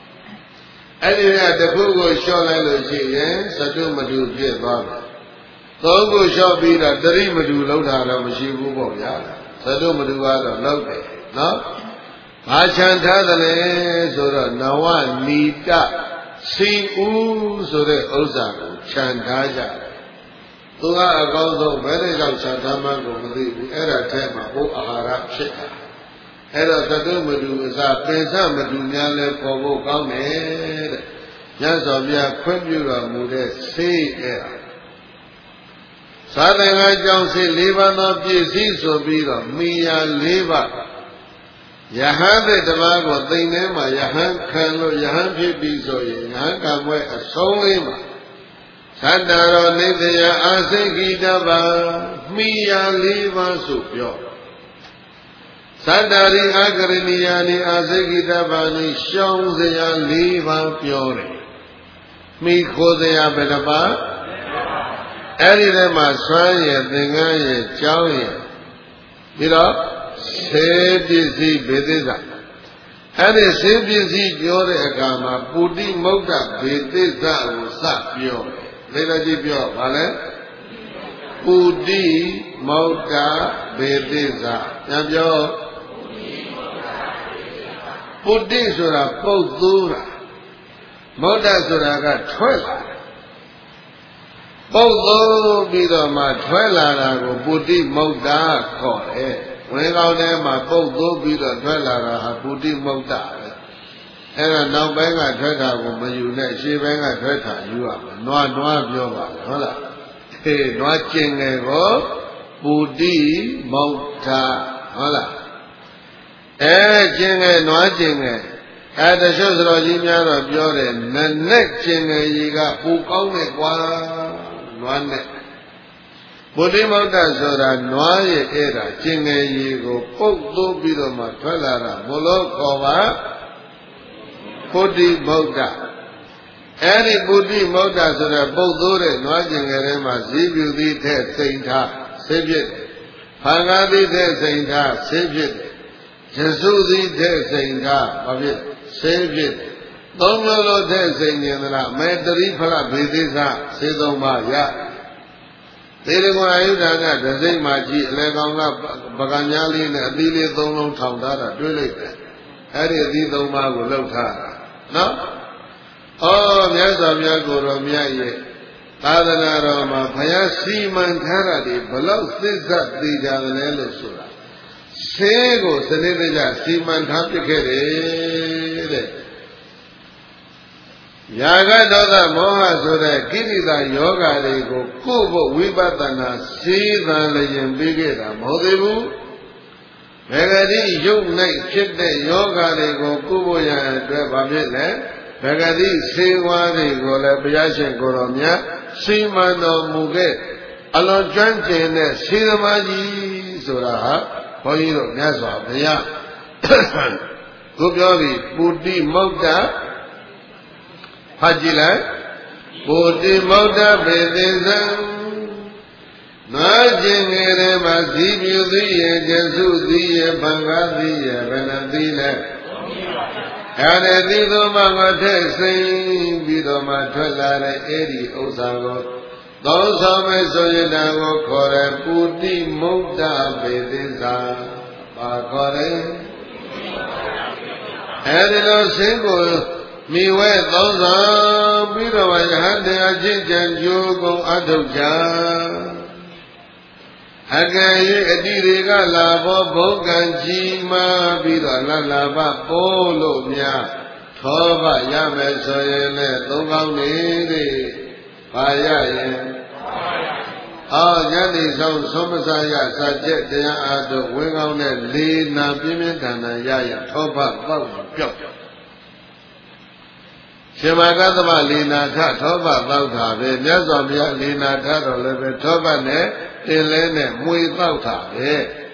အဲ့ဒီကတခုကိုလျှော့လိုက်လို့ရှိရင်သတုမတုဖြစ်သွားတယ်သုံးခုလျှော့ပြီးတော့တရိမတူလောက်တာတော့မရှိဘူးပေါ့ဗျာသတုမတူကတော့လောက်တယ်နော်ဘာချန်ထားတယ်လဲဆိုတော့နဝနီတစီဦးဆိုတဲ့ဥစ္စာကိုချန်ထားကြတယ်သူကအကောင်းဆုံးဘယ်နဲ့ကြောင့်ချန်ထားမှန်းကိုမသိဘူးအဲ့ဒါထဲမှာဘုအာဟာရဖြစ်တာအဲ့တော့သတုမတူအစားပင်စမတူများလဲပေါ်ဖို့ကောင်းတယ်တဲ့ညဇော်မြတ်ခွင့်ပြုတော်မူတဲ့ဆေးအဲ့ဒါသာသနာကြောင့်ဆေး၄ပါးသောပြည့်စည်ဆိုပြီးတော့မိယာ၄ပါးယဟန်တဲ့တပါးကိုသိမ့်ထဲမှာယဟန်ခံလို့ယဟန်ဖြစ်ပြီးဆိုရင်ယဟန်ကံပွဲအဆုံးလေးမှာသတ္တရောနေတယအာစိကိတပါမိယာ၄ပါးဆိုပြောသတ္တရိအာကရဏီယာနိအာစိကိတပါနိရှောင်းစရာ၄ပါးပြောတယ်မိခိုးစရာဘယ်နှပါအဲ့ဒီထဲမှာဆွမ်းရည်သင်္ကန်းရည်ကြောင်းရည်ပြီးတော့ဆေးပစ္စည်းဘေသစ္စာအဲ့ဒီဆေးပစ္စည်းပြောတဲ့အခါမှာပုတိမုဒ္ဒဘေသစ္စာကိုစပြောတယ်လေ့လာကြည့်ပြောဗာလဲပုတိမုဒ္ဒဘေသစ္စာပြန်ပြောပုတိဆိုတာပုတ်သိုးတာမုဒ္ဒဆိုတာကထွက်လာပုတ်သိုးပြီးတော့မှထွက်လာတာကိုပုတိမုဒ္ဒခေါ်တယ်ဝင်ကောင်းထဲမှာပုတ်သိုးပြီးတော့ထွက်လာတာဟာပုတိမုဒ္ဒပဲအဲ့ဒါနောက်ပိုင်းကထွက်တာကိုမယူနဲ့ရှေ့ပိုင်းကထွက်တာယူရမယ်နွားနွားပြောပါဟုတ်လားအေးနွားကျင်ငယ်ကိုပုတိမုဒ္ဒဟုတ်လားအဲကျင်ငယ်နွားကျင်ငယ်အဲတချို့စတော်ကြီးများတော့ပြောတယ်နနဲ့ကျင်ငယ်ကြီးကပူကောင်းတယ်ကွာနွားနဲ့ပုတိမုဒ္ဒဆိုတာနွားရဲ့အဲ့ဒါကျင်ငယ်ကြီးကိုပုတ်သိုးပြီးတော့မှထွက်လာတာဘလို့ခေါ်ပါပုတိမုဒ္ဒအဲ့ဒီပုတိမုဒ္ဒဆိုတဲ့ပုတ်သိုးတဲ့နွားကျင်ငယ်ထဲမှာဇီးပြူသီးထဲစိန်ထားဆေးဖြစ်တယ်ဖန်ကားသီးထဲစိန်ထားဆေးဖြစ်တယ်ယစုသီးထဲစိန်ထားဘာဖြစ်ဆေးဖြစ်တယ်သုံးမျိုးလုံးထဲစိန်နေသလားမေတ္တရိဖလဘေသစ္စာဆေးသုံးပါးရသေရကွာယုဒ္ဓကဒစိမ့်မှာကြည့်အလဲကောင်ကပကံများလေးနဲ့အသီးလေးသုံးလုံးထောင်ထားတာတွေ့လိုက်တယ်အဲ့ဒီအသီးသုံးပါးကိုလှုပ်ထားတာနော်ဩမြတ်စွာဘုရားကိုယ်တော်မြတ်ရဲ့သာသနာတော်မှာဘုရားစီမံထားတာဒီဘလောက်သစ္စာသိကြတယ်လဲလို့ဆိုတာဆေးကိုစနစ်တကျစီမံထားပြခဲ့တယ်တဲ့ယာဂဒေါသမောဟဆိုတဲ့ကိရိတာယောဂါတွေကိုကိုယ့်ဘုဝိပဿနာစေသံလျင်ပြီးခဲ့တာမဟုတ်သေးဘူး။ဘေဂတိယုတ်နိုင်ဖြစ်တဲ့ယောဂါတွေကိုကိုယ့်ဘုရန်အတွက်ဘာဖြစ်လဲ။ဘေဂတိစေဝါတွေကိုလည်းဘုရားရှင်ကိုယ်တော်မြတ်စီမံတော်မူခဲ့အလွန်ကျွမ်းကျင်တဲ့စေသမားကြီးဆိုတာဟာဘုန်းကြီးတို့မြတ်စွာဘုရားကိုပြောပြီးပုတိမုဒ္ဒဖတ်ကြည့်လိုက်ပုတိမုဒ္ဒဘေသေဇံနွားကျင်ငယ်ထဲမှာဇီးပြူသီးရဲ့ကျစုသီးရဲ့ဘံကားသီးရဲ့ဘယ်နှသီးလဲအဲ့ဒီသီးသုံးပါးကိုထည့်စိမ့်ပြီးတော့မှထွက်လာတဲ့အဲ့ဒီဥစ္စာကိုသုံးဆောင်မဲ့ဆိုရင်ဒါကိုခေါ်တယ်ပုတိမုဒ္ဒဘေသေဇံဘာခေါ်လဲအဲ့ဒီလိုဆင်းကိုမိဝဲသုံးဆောင်ပြီးတော့ယဟန်တရားချင်းကြံကြိုးကုန်အထုတ်ကြအကယ်၍အတိတွေကလာဘောဘုံကံကြီးမာပြီးတော့လလဘပိုးလို့များထောပရမယ်ဆိုရင်လည်းသုံးကောင်းနေသည်ပါရရင်အော်ညနေဆောင်သုံးမစားရစာကျက်တရားအားထုတ်ဝင်းကောင်းတဲ့လေနာပြင်းပြင်းထန်ထန်ရရထောပပေါက်ပြောက်ရှင်မကသမလေနာထထောပသောက်တာပဲမြတ်စွာဘုရားလေနာထတော်လည်းပဲထောပနဲ့တင်လဲနဲ့မွေသောက်တာပဲ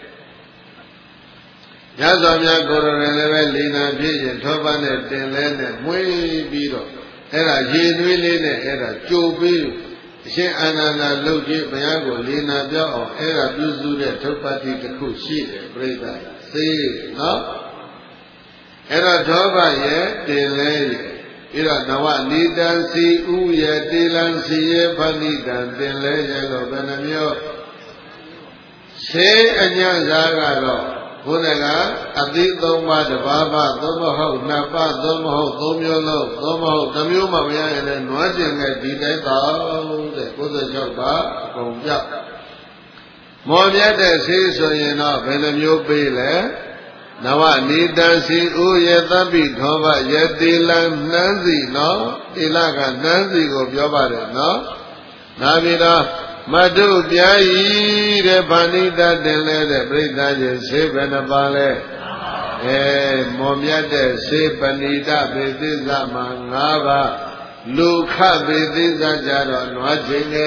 မြတ်စွာဘုရားကိုယ်တော်လည်းပဲလေနာဖြစ်ရင်ထောပနဲ့တင်လဲနဲ့မွေပြီးတော့အဲ့ဒါရေသွေးလေးနဲ့အဲ့ဒါကြိုပြီးအရှင်အာနန္ဒာလှုပ်ခြင်းဘုရားကိုလေနာပြောင်းအောင်အဲ့ဒါပြုစုတဲ့ထုပ်ပတ်တိတစ်ခုရှိတယ်ပြိဿစေနော်အဲ့ဒါထောပရဲ့တင်လဲရဲ့ပြီးတော့နဝနိတံစီဥယတိလံစီယဖဏိတံသင်လဲရလို့ဘယ်နှမျိုးဆေးအညံ့စားကတော့ဘုရားကအသီးသုံးပါးတစ်ပါးပါသုံးမဟုတ်နှစ်ပါးသုံးမဟုတ်သုံးမျိုးလုံးသုံးမဟုတ်တစ်မျိုးမှမရရင်လည်းနွားကျင်တဲ့ဒီတိုင်းတောင်းတဲ့ကိုယ်စ၆ပါးအကုန်ပြောက်မော်မြတ်တဲ့ဆေးဆိုရင်တော့ဘယ်နှမျိုးပေးလဲနဝနိတံစီဥယသဗ္ဗိထောဘယတိလံနှမ်းစီနော်တိလကနှမ်းစီကိုပြောပါတယ်နော်နာပြီးတော့မတုပြာဤတဲ့ဗာဏိတတင်လဲတဲ့ပြိဿရဲ့ဆေးဘယ်နှပါလဲအဲမော်မြတ်တဲ့ဆေးပဏိတပေသစ္စာမှာ၅ပါးလူခပေသစ္စာကြတော့နွားချိန်နေ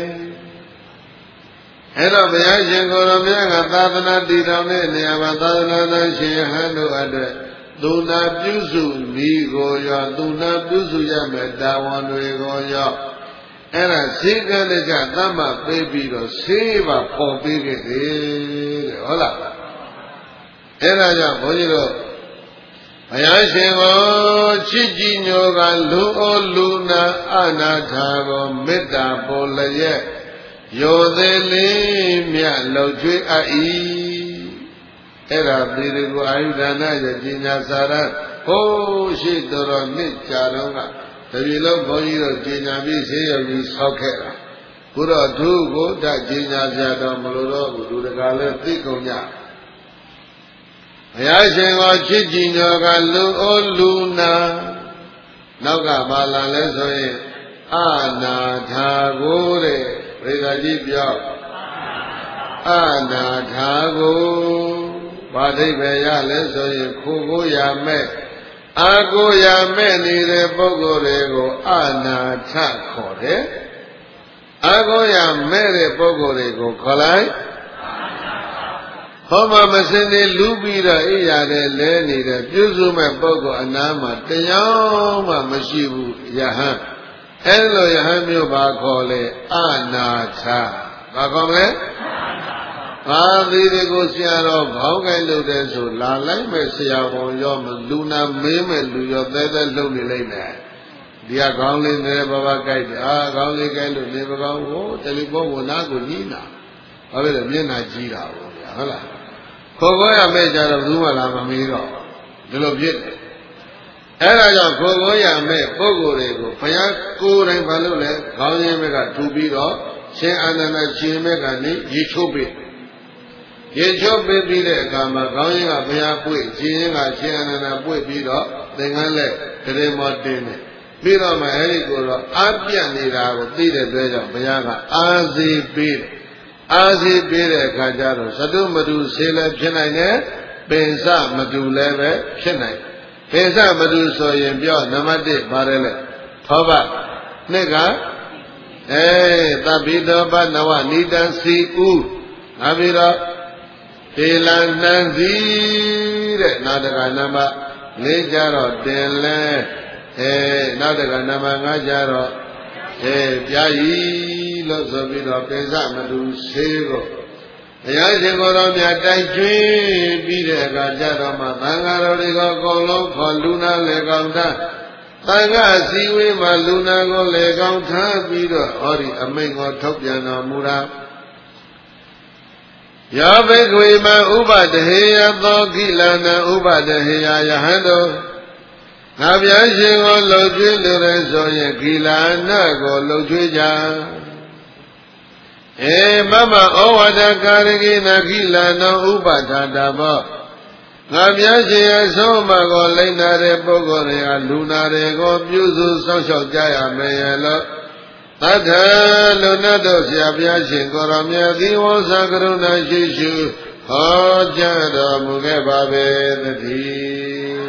အဲ့တော့ဘုရားရှင်ကိုယ်တော်မြတ်ကသာသနာတည်ထောင်တဲ့နေရာမှာသာသနာတော်ရှင်ဟန်တို့အတွက်သူနာပြုစုမိကိုရောသူနာပြုစုရမယ်တာဝန်တွေကိုရောအဲ့ဒါဈေးကလေးကသမ္မပေးပြီးတော့ဆေးပါပေါ်ပေးခဲ့တယ်တဲ့ဟုတ်လားအဲ့ဒါကြောင့်ဘုန်းကြီးတို့ဘုရားရှင်ကိုချစ်ကြည်ညိုကလူအိုလူနာအနာထာကိုမေတ္တာပေါ်လျက်ယောသေးလေးမြတ်လှုပ်ကျွေးအပ်၏အဲ့ဒါပြည်သူကိုအာယုဒါနရဲ့ကြီးညာစာရဟိုးရှိတော်တော်နှစ်ကြာတော့ကတပည့်လုံးဘုန်းကြီးတို့ကြီးညာပြီးဆေးရုံကြီးဆောက်ခဲ့တာဘုရားသူ့ကိုတကြီးညာပြတော်မလို့တော့ဘူးလူတကာလည်းသိကုန်ကြဘုရားရှင်ကချစ်ကြည်ညိုကလူအိုလူနာနောက်ကပါလာလဲဆိုရင်အနာထာကိုတဲ့ပရိသတ်ကြီးပြောအနာထာကိုဘာဒိဗ္ဗေရလဲဆိုရင်ခိုးကိုရမဲ့အာကိုရမဲ့နေတဲ့ပုဂ္ဂိုလ်တွေကိုအနာထခေါ်တယ်အာကိုရမဲ့တဲ့ပုဂ္ဂိုလ်တွေကိုခေါ်လိုက်ဟောမှာမစင်းနေလူပြီးတော့အိယာတဲ့လဲနေတဲ့ပြုစုမဲ့ပုဂ္ဂိုလ်အနာမှာတရားမှမရှိဘူးယဟန်အဲ့လိုယဟန်မျိုးပါခေါ်လေအနာထဘာခေါ်မလဲဘာသီတွေကိုဆရာတော်ခေါင်းကိုက်လုပ်တဲ့ဆိုလာလိုက်မဲ့ဆရာဝန်ရောလူနာမေးမဲ့လူရောတဲတဲလှုပ်နေလိုက်မယ်ဒီကခေါင်းလေးနဲ့ဘာဘာကိုက်တယ်အာခေါင်းလေးကိုက်လို့နေပကောင်းဟိုတယ်လီဖုန်းဝန်သားကိုညီးနာဘာဖြစ်လဲမျက်နှာကြီးတာပေါ့ဗျာဟုတ်လားခေါ်ခေါ်ရမဲ့ကြတော့ဘူးမလားမမေးတော့ဒီလိုဖြစ်တယ်အဲ့ဒါကြောင့်ခေါ်ခေါ်ရမဲ့ပုဂ္ဂိုလ်တွေကိုဘုရားကိုယ်တိုင်ဘာလို့လဲခေါင်းရင်းဘက်ကထူပြီးတော့ရှင်အာနန္ဒရှင်ဘက်ကနေရေချိုးပေးရေချိုးပေးပြီးတဲ့အခါမှာခေါင်းရင်းကဘုရားပွေရှင်ရင်းကရှင်အာနန္ဒပွေပြီးတော့သင်္ကန်းလက်တရေမောတင်းတယ်ပြီးတော့မှအဲ့ဒီကိုတော့အာပြတ်နေတာကိုသိတဲ့အတွက်ကြောင့်ဘုရားကအာစီပေးတယ်အာစီပေးတဲ့အခါကျတော့သတုမတုဆေးလည်းဖြစ်နိုင်တယ်ပင်စမတုလည်းပဲဖြစ်နိုင်ပင်စမတုဆိုရင်ပြောနံပါတ်၁ပါတယ်လေထောဘနှစ်ကအဲသဗ္ဗိတောပနဝနိတံစီဥငါပြီးတော့ဒေလံနှံစီတဲ့နောက်တကနံပါတ်၄ကြတော့တင်လဲအဲနောက်တကနံပါတ်၅ကြတော့အဲပြာယီလို့ဆိုပြီးတော့ပင်စမတုဆေးကိုဘုရားရှင်ကိုယ်တော်မြတ်တိုက်ကျွေးပြီးတဲ့အခါကျတော့မှသံဃာတော်တွေကအကုန်လုံးခေါ်လူနာလေကောင်းထားသံဃာစည်းဝေးမှာလူနာကိုလေကောင်းထားပြီးတော့ဟောဒီအမိန့်ကိုထုတ်ပြန်တော်မူတာယောဘိကွေမဥပတဟေယသောကိလနာဥပတဟေယယဟန်တို့ငါဗျာရှင်ကိုလှုပ်ကြွေးလို့ရဆိုရင်ကိလနာကိုလှုပ်ကြွေးကြေမမဩဝါဒကာရကိနခိလနောဥပထာတာဘောငါမြတ်ရှင်ရဲ့ဆုံးမကိုလိမ့်နာတဲ့ပုဂ္ဂိုလ်တွေကလူနာတွေကိုပြုစုစောင့်ရှောက်ကြရမယ်ရလို့သတ္ထလူနာတို့ဆရာဘုရားရှင်ကိုရောမြတ်သီဝောသကရုဏာရှိရှုဟောကြားတော်မူခဲ့ပါပဲတည်း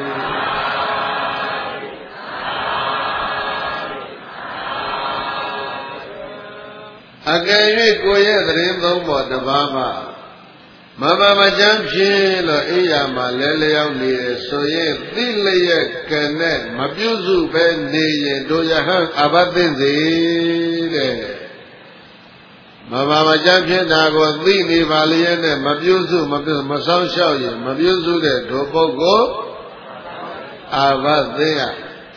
အကယ်၍ကိုယ်ရဲ့သတင်းသုံးပေါ်တစ်ပါးမှမမမကြမ်းဖြစ်လို့အိယာမှာလဲလျောင်းနေရဆိုရင်သိလျက်ကနဲ့မပြုစုပဲနေရင်တို့ယဟန်အဘသင့်စေတဲ့မမမကြမ်းဖြစ်တာကိုသိနေပါလျက်နဲ့မပြုစုမပြုမဆောင်လျှောက်ရင်မပြုစုတဲ့တို့ပုဂ္ဂိုလ်အဘသင့်ရ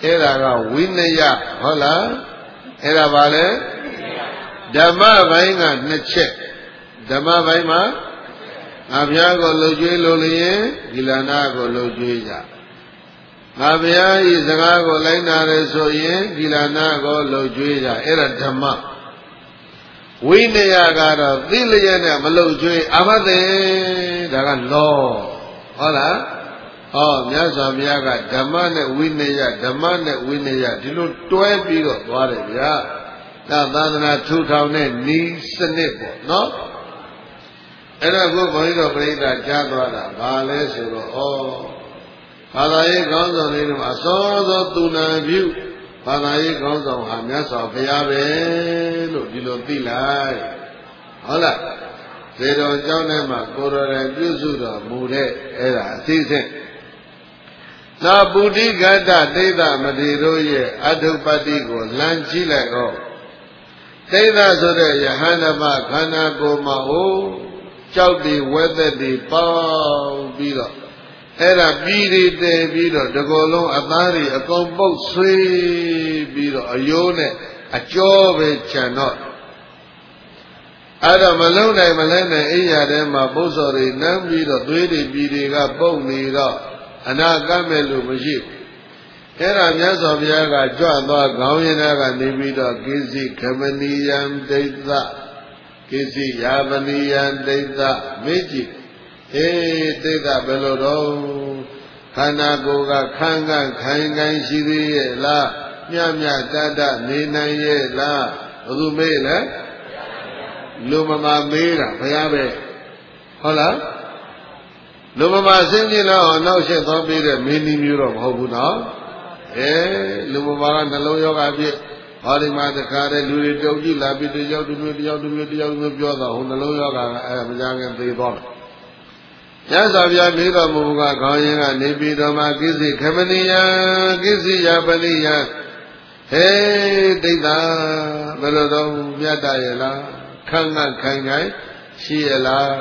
အဲ့ဒါကဝိနယဟုတ်လားအဲ့ဒါပါလေဓမ္မဘိုင်းကနှစ်ချက်ဓမ္မဘိုင်းမှာငါဘုရားကိုလှုပ်ကြွေးလို့လျင်ဒီလနာကိုလှုပ်ကြွေးကြငါဘုရားဤစကားကိုလိုက်နာရဲဆိုရင်ဒီလနာကိုလှုပ်ကြွေးကြအဲ့ဒါဓမ္မဝိနယကတော့သိလျက်နဲ့မလှုပ်ကြွေးအာမသေဒါကလောဟုတ်လားဟောမြတ်စွာဘုရားကဓမ္မနဲ့ဝိနယဓမ္မနဲ့ဝိနယဒီလိုတွဲပြီးတော့သွားတယ်ဗျာသာသနာထူထောင်တဲ့ဤစနစ်ပေါ့နော်အဲ့ဒါကိုဘုန်းကြီးတို့ပြိဿကြားသွားတာဘာလဲဆိုတော့ဩဘာသာရေးကောင်းဆောင်လေးတွေမှာအစောစောသူနာပြုဘာသာရေးကောင်းဆောင်ဟာမြတ်စွာဘုရားပဲလို့ဒီလိုသိလိုက်ဟုတ်လားဇေတော်ကျောင်းထဲမှာကိုယ်တော်တိုင်ပြုစုတော်မူတဲ့အဲ့ဒါအသိစိတ်နာပုတိကတ္တဒိဋ္ဌမတိတို့ရဲ့အထုပ္ပတ္တိကိုလမ်းကြည့်လိုက်တော့ဒိဋ္ဌဆိုတဲ့ယဟန္တမခန္ဓာကိုယ်မှာဟိုကြောက်တွေဝဲသက်တွေပေါင်းပြီးတော့အဲ့ဒါပြီးတွေတည်ပြီးတော့ဒီကုလုံးအသားတွေအကုန်ပုတ်ဆွေးပြီးတော့အယိုးနဲ့အကျော်ပဲခြံတော့အဲ့ဒါမလုံးနိုင်မလဲနဲ့အိယာထဲမှာပုတ်စော်တွေနမ်းပြီးတော့သွေးတွေပြီးတွေကပုတ်နေတော့အနာကမဲ့လို့မရှိဘူးအဲ့ဒါမြတ်စွာဘုရားကကြွသွားခေါင်းရင်းသားကနေပြီးတော့ကိစီခမနီယံဒိဋ္ဌကိစီယာပနိယံဒိဋ္ဌမေ့ကြည့်အေးဒိဋ္ဌဘယ်လိုတော့ခန္ဓာကိုယ်ကခန်းခန်းခိုင်ခိုင်ရှိသေးရဲ့လားမြမြတတနေနိုင်ရဲ့လားဘယ်သူမေးလဲလူမမမေးတာဘုရားပဲဟုတ်လားလူမမဆင်းရဲတော့နောက်ရှင်းသွားပြီးတဲ့မင်းကြီးမျိုးတော့မဟုတ်ဘူးနော်အဲလူမမကနှလုံးယောဂဖြစ်ဟောဒီမှာတခါတည်းလူတွေတုံကြည့်လာပြီးတယောက်တစ်မျိုးတယောက်တစ်မျိုးတယောက်တစ်မျိုးပြောတော့ဟိုနှလုံးယောဂကအဲမကြခင်သေသွားတယ်ညဇာပြမေးတော်မူကခေါင်းရင်းကနေပြီးတော့မှကိစ္စခမနိယကိစ္စယပနိယဟေးဒိဋ္ဌဘယ်လိုတော့မြတ်တရဲ့လားခန့်ခန့်ခိုင်ခိုင်ရှိရလား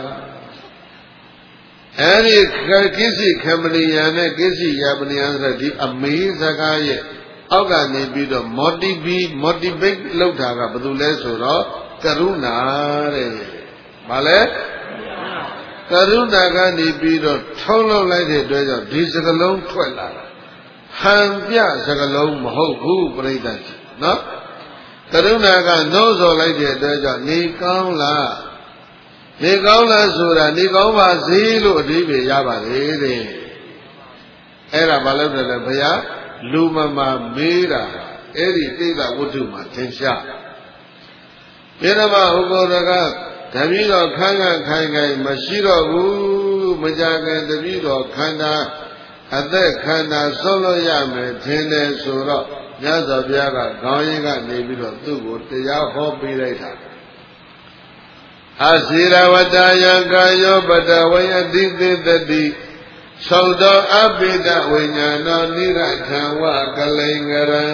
အဲ့ဒီကိစ္စခမနိယနဲ့ကိစ္စယပနိယဆိုတဲ့ဒီအမေးစကားရဲ့အောက်ကနေပြီးတော့ motivate motivate လုပ်တာကဘာလို့လဲဆိုတော့ကရုဏာတဲ့ဘာလဲကရုဏာကနေပြီးတော့ထုံးလုံးလိုက်တဲ့အတွက်ကြောင့်ဒီစကလုံးထွက်လာတာဟန်ပြစကလုံးမဟုတ်ဘူးပြိဿကြီးနော်ကရုဏာကနှိုးဆော်လိုက်တဲ့အတွက်ကြောင့်နေကောင်းလားနေကောင်းလားဆိုတာနေကောင်းပါစေလို့အဓိပ္ပာယ်ရပါလေတဲ့အဲ့ဒါဘာလို့လဲဘုရားလူမမမေးတာအဲ့ဒီသိက္ခာဝတ္ထုမှာသင်ရှားပြေရမဥပ္ပောရကတပည့်တော်ခန်းခန်းခိုင်ခိုင်မရှိတော့ဘူးမကြခင်တပည့်တော်ခန္ဓာအသက်ခန္ဓာဆုံးလို့ရမယ်ထင်တယ်ဆိုတော့မြတ်စွာဘုရားကခေါင်းရင်းကနေပြီးတော့သူ့ကိုတရားဟောပေးလိုက်တာအစီရဝတ္တယံကာယောပတဝယတိသေတတိသောတောအပိဒဝိညာဏနိရထံဝကလိင်္ဂရံ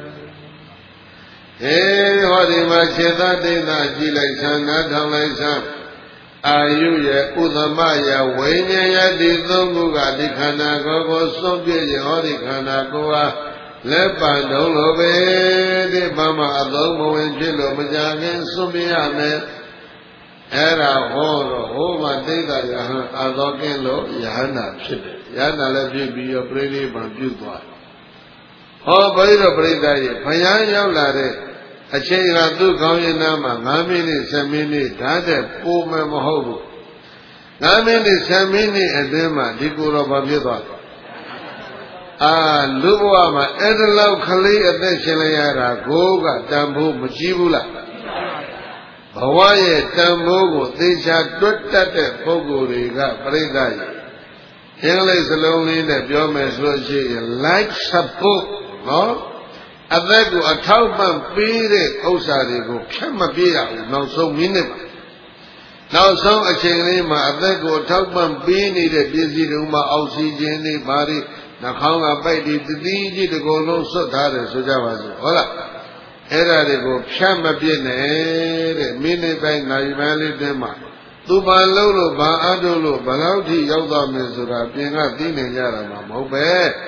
ဟေးဟောဒီမှာခြေသားဒိဋ္ဌကြည့်လိုက်ဆန်းနားထောင်လိုက်ဆန်းအာယုရဲ့ဥသမယဝိညာယတိသုံးခုကဒီခန္ဓာကိုယ်ကိုစွန့်ပြည့်ရဟောဒီခန္ဓာကိုယ်ဟာလက်ပံတုံးလိုပဲဒီဘာမှအသုံးမဝင်ဖြစ်လို့မကြခင်စွန့်ပြရမယ်အဲ့ဒါဟောတော့ဟိုမှာဒိဋ္ဌယဟံအာသောကင်းလို့ယဟန္တာဖြစ်တယ်ယဟန္တာလည်းဖြစ်ပြီးတော့ပြိဋိဘံပြုသွားဟောဘိဓိပရိသတ်ရဲ့ဘုရားရောက်လာတဲ့အချိန်ကသူ့ကောင်းရင်နာမှာ၅မိနစ်၁၀မိနစ်ဓာတ်တဲ့ပိုမယ်မဟုတ်ဘူး၅မိနစ်၁၀မိနစ်အတွင်းမှာဒီကိုယ်တော်ဘာဖြစ်သွားလဲအာလူဘဝမှာအဲ့ဒါလောက်ကလေးအသက်ရှင်လိုက်ရတာကိုကတန်ဖိုးမကြည့်ဘူးလားဘဝရဲ့တန်ဖိုးကိုသေချာတွတ်တတ်တဲ့ပုဂ္ဂိုလ်တွေကပရိသတ်ရဲ့အင်္ဂလိပ်စလုံးလေးနဲ့ပြောမယ်ဆိုလို့ရှိရင် like support နော်အသက်ကိုအထောက်ပံ့ပေးတဲ့ဥစ္စာတွေကိုဖြတ်မပြေးရဘူးနောက်ဆုံးမိနစ်မှာနောက်ဆုံးအချိန်လေးမှာအသက်ကိုအထောက်ပံ့ပေးနေတဲ့ပစ္စည်းတွေမှာအောက်ဆီဂျင်တွေဘာတွေနှာခေါင်းကပိုက်တွေတတိကြီးတကောလုံးဆွတ်ထားတယ်ဆိုကြပါစို့ဟုတ်လားအဲ့ဒါတွေကိုဖြတ်မပြစ်နဲ့တဲ့မိနစ်ပိုင်းနာရီပိုင်းလေးတည်းမှာသူဘာလို့လို့ဘာအထုတ်လို့ဘယ်လောက်ထိရောက်သွားမယ်ဆိုတာပြင်ကသိနေကြတာမှမဟုတ်ပဲ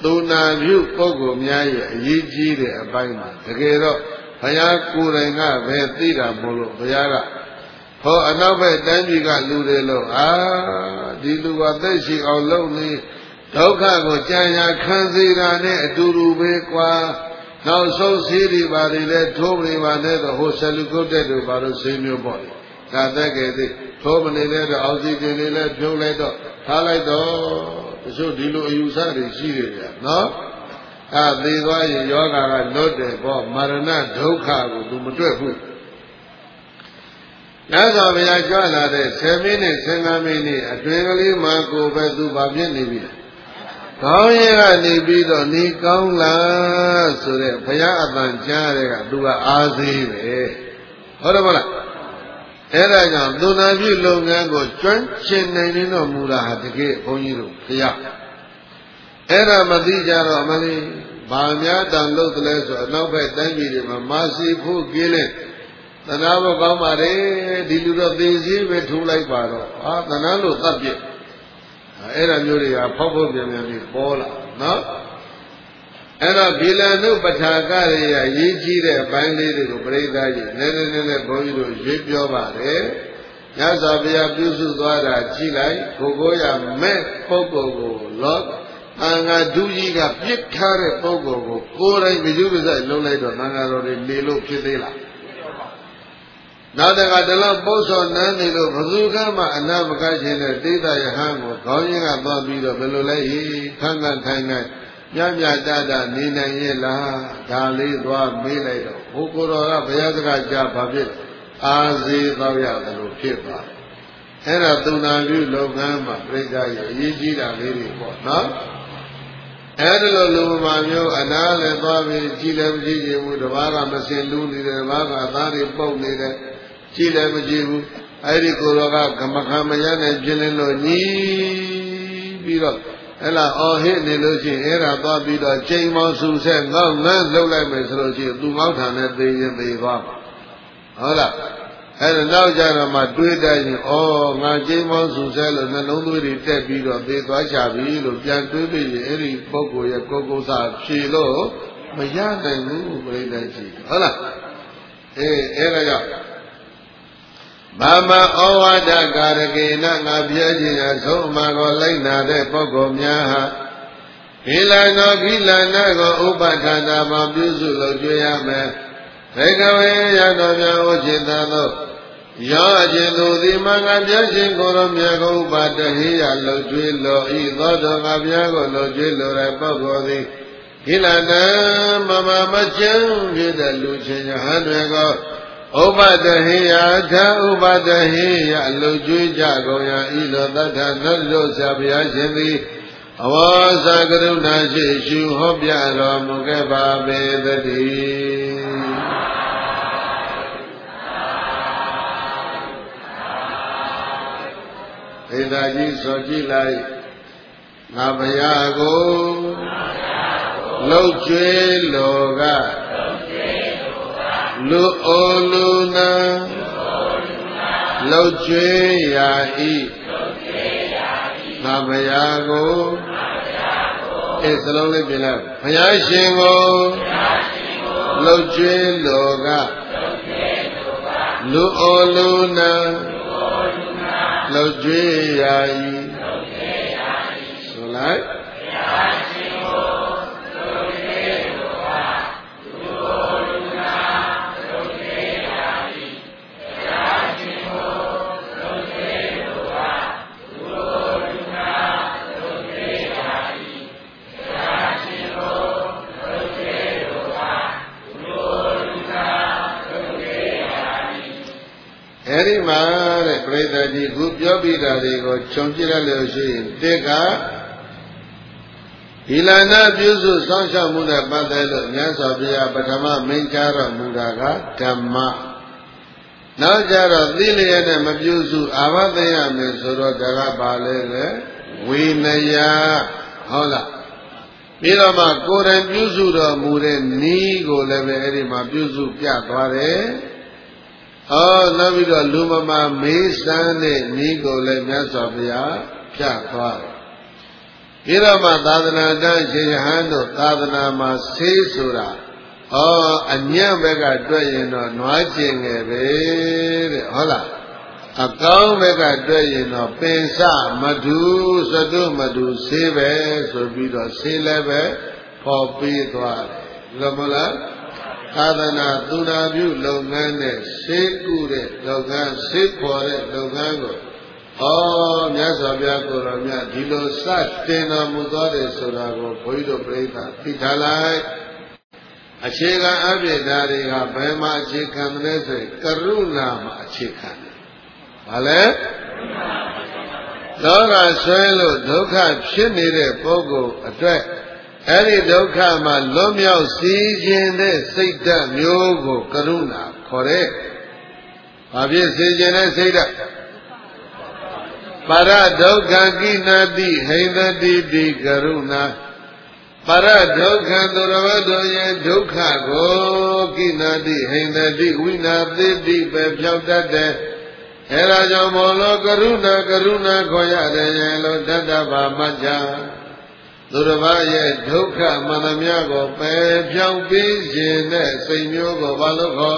သူနာပြုပုဂ္ဂိုလ်များရဲ့အရေးကြီးတဲ့အပိုင်းမှာတကယ်တော့ဘုရားကိုယ်တိုင်ကပဲသိတာမို့လို့ဘုရားကဟောအနောက်ဘက်တိုင်းပြည်ကလူတွေလို့အာဒီလူကသိရှိအောင်လုပ်နေဒုက္ခကိုကြာကြာခံစေတာနဲ့အတူတူပဲကွာနောက်ဆုံးစီးဒီပါတွေလည်းထိုးမနေပါနဲ့တော့ဟိုဆလူကုတ်တဲ့တို့ဘာလို့ဆေးမျိုးပေါ့ဒါတက်ကဲသိထိုးမနေလဲတော့အောက်စီဂျင်တွေလည်းဖြုံးလိုက်တော့ထားလိုက်တော့တချို့ဒီလိုအယူဆတွေရှိတယ်ဗျာနော်အဲသေသွားရင်ယောဂါကလွတ်တယ်ပေါ့မရဏဒုက္ခကိုသူမတွေ့ဘူးညသောဘုရားကြွလာတဲ့ဆယ်မိနစ်ဆယ်ငါးမိနစ်အတွင်းကလေးမှာကိုပဲသူဘာဖြစ်နေပြီလဲကောင်းရင်ကနေပြီးတော့နေကောင်းလားဆိုတဲ့ဘုရားအတန်ကြားတဲ့ကသူကအားသေးပဲဟုတ်တယ်မလားအဲ့ဒါကြောင့်သူနာပြုလုပ်ငန်းကိုကျွမ်းကျင်နိုင်နေတော့မူတာဟာတကယ်ဘုန်းကြီးတို့ဘုရားအဲ့ဒါမသိကြတော့အမလေးဘာများတန်လို့တလဲဆိုအနောက်ဘက်တိုင်းပြည်တွေမှာမာစီဖို့ကင်းလဲသနာဘကောင်းပါလေဒီလူတော့သေစည်းပဲထိုးလိုက်ပါတော့ဟာသနာလို့သတ်ပြစ်အဲ့ဒါမျိုးတွေကဖောက်ဖို့ပြန်ပြန်ပြီးပေါ်လာနော်အဲ့တော့ဂီလနုပဋ္ဌာကတွေရရေးကြီးတဲ့အပိုင်းလေးတွေကိုပြိဿကြီးနည်းနည်းနည်းနည်းဘုန်းကြီးတို့ရွေးပြောပါတယ်ညဇာဘုရားပြုစုသွားတာကြည့်လိုက်ကိုကိုရမဲ့ပုဂ္ဂိုလ်ကိုလောအင်္ဂါဒုကြီးကပြစ်ထားတဲ့ပုဂ္ဂိုလ်ကိုကိုယ်တိုင်မယူပစိုက်လုံးလိုက်တော့သံဃာတော်တွေနေလို့ဖြစ်သေးလားနောက်တကတလုံးပုတ်စော်နန်းနေလို့ဘသူကမှအနာမကခြင်းနဲ့တိဒယဟန်ကိုခေါင်းရင်းကသွားပြီးတော့ဘယ်လိုလဲခန်းခန်းထိုင်ထိုင်ညညတတနေနိုင်ရဲ့လားဒါလေးသွားမေးလိုက်တော့ဘုကိုယ်တော်ကဘုရားစကားကြားဘာဖြစ်အာဇေသောရတယ်လို့ဖြစ်သွားတယ်အဲ့ဒါသူနာပြုလုပ်ငန်းမှာပြိဿရဲ့အရေးကြီးတာလေးတွေပေါ့နော်အဲ့ဒါလိုလူမာမျိုးအနာလည်းသွားပြီးကြည်လည်းမကြည့်ချင်ဘူးတပားကမစင်လူနေတယ်တပားကအသားတွေပုတ်နေတယ်ကြည်လည်းမကြည့်ဘူးအဲ့ဒီကိုယ်တော်ကကမခံမရနိုင်ပြင်းလင်းလို့ညီးပြီးတော့အဲ့လားအော်ဟစ်နေလို့ရှိရင်အဲ့ဒါသွားပြီးတော့ချိန်မောင်းဆူဆက်ငေါ့ငန်းလှုပ်လိုက်မယ်ဆိုလို့ရှိရင်သူငေါ့ထံနဲ့သေရင်သေသွားမှာဟုတ်လားအဲ့ဒါနောက်ကြတော့မှတွေးတိုင်းရင်ဩငါချိန်မောင်းဆူဆက်လို့နှလုံးသွေးတွေတက်ပြီးတော့သေသွားချပြီလို့ပြန်တွေးပြီးရင်အဲ့ဒီပုဂ္ဂိုလ်ရဲ့ကိုယ်ကိုယ်စာဖြေလို့မရနိုင်ဘူးပြိတ္တရှိဟုတ်လားအေးအဲ့ဒါကြောင့်ဘာမဩဝါဒကာရကေနငါပြည့်ခြင်းအဆုံးအမကိုလိုက်နာတဲ့ပုဂ္ဂိုလ်များဟာခိလနောခိလနာကိုဥပဌာနာမှာပြုစုလုပ်ကြရမယ်ဘေကဝေရတော်များဝจิตသောရောအခြင်းသူသည်မငါပြည့်ခြင်းကိုယ်တော်မြတ်ကိုဥပတဟိယလှုပ်ကြွေးလို့ဤသောတော်ငါပြည့်ကိုလှုပ်ကြွေးလို့တဲ့ပုဂ္ဂိုလ်သည်ခိလနာမမမချမ်းဖြစ်တဲ့လူချင်းဟန်တွေကိုဥပတဟိယသာဥပတဟိယအလုကျွေးကြကုန်ရာဤလိုတထနတ်တို့ဆရာဘုရားရှင်သည်အဝါစာကရုဏာရှိရှုဟောပြတော်မူခဲ့ပါပေသတည်းဧသာကြီးဆိုကြည့်လိုက်ငါဘုရားကိုလှုပ်ကျွေးလောကလူအိုလူနာလှုပ်ကျွေးရာဤငါဘုရားကိုအဲစလုံးလေးပြင်လိုက်ဘုရားရှင်ကိုလှုပ်ကျွေးလောကလူအိုလူနာလှုပ်ကျွေးရာဤဆိုလိုက်အဲ့ဒီမှာတဲ့ပြိဿကြီးခုပြောပြတာတွေကိုခြုံကြည့်ရလို့ရှိရင်တစ်ကဒီလနာပြုစုစောင့်ရှောက်မှုနဲ့ပတ်သက်လို့မြတ်စွာဘုရားပထမမိန့်ကြားတော်မူတာကဓမ္မနောက်ကြတော့သီလရနဲ့မပြုစုအာဘသိရမယ်ဆိုတော့ဒါကပါလဲလေဝိနယဟုတ်လားပြီးတော့မှကိုယ်တိုင်ပြုစုတော်မူတဲ့နီးကိုလည်းပဲအဲ့ဒီမှာပြုစုပြသွားတယ်အော်နောက်ပြီးတော့လူမမာမေးစမ်းတဲ့နီးကိုလည်းမြတ်စွာဘုရားပြသွားတယ်ပြီးတော့မှသာသနာတန်းရှင်ယဟန်တို့သာသနာမှာဆေးဆိုတာဩအညံ့ဘက်ကတွက်ရင်တော့နွားကျင်ငယ်ပဲတဲ့ဟုတ်လားအကောင်းဘက်ကတွက်ရင်တော့ပင်စမဓုစတုမဓုဆေးပဲဆိုပြီးတော့ဆေးလည်းပဲပေါ်ပြီးသွားတယ်လို့မလားသာသနာသူနာပြုလုပ်ငန်းနဲ့ဆေးကုတဲ့လုပ်ငန်းဆေးခေါ်တဲ့လုပ်ငန်းကိုဩမြတ်စွာဘုရားကိုယ်တော်မြတ်ဒီလိုစတင်တော်မူသွားတယ်ဆိုတာကိုဘုန်းကြီးတို့ပြိဿသိထားလိုက်အခြေခံအပြည့်ဓာတ်တွေကဘယ်မှာအခြေခံမလဲဆိုရင်ကရုဏာမှာအခြေခံတယ်။ဘာလဲလောကဆွဲလို့ဒုက္ခဖြစ်နေတဲ့ပုဂ္ဂိုလ်အတွက်အဲ့ဒီဒုက္ခမှာလွတ်မြောက်စီခြင်းတဲ့စိတ်ဓာတ်မျိုးကိုကရုဏာခေါ်တဲ့။ဘာဖြစ်စီခြင်းတဲ့စိတ်ဓာတ်ပါရဒုက္ခကိနာတိဟိန္ဒတိတိကရုဏာပါရဒုက္ခသူတော်ဘာတို့ရဲ့ဒုက္ခကိုကိနာတိဟိန္ဒတိဝိနာတိတိပဲဖြောက်တတ်တဲ့အဲဒါကြောင့်မောလောကရုဏာကရုဏာခေါ်ရတယ်ရဲ့လို့တတ္တဗာမကြသူတော်ဘာရဲ့ဒုက္ခမှန်သမျှကိုပယ်ဖြောက်ပြီးခြင်းနဲ့စိတ်မျိုးကိုဘာလို့ခေါ်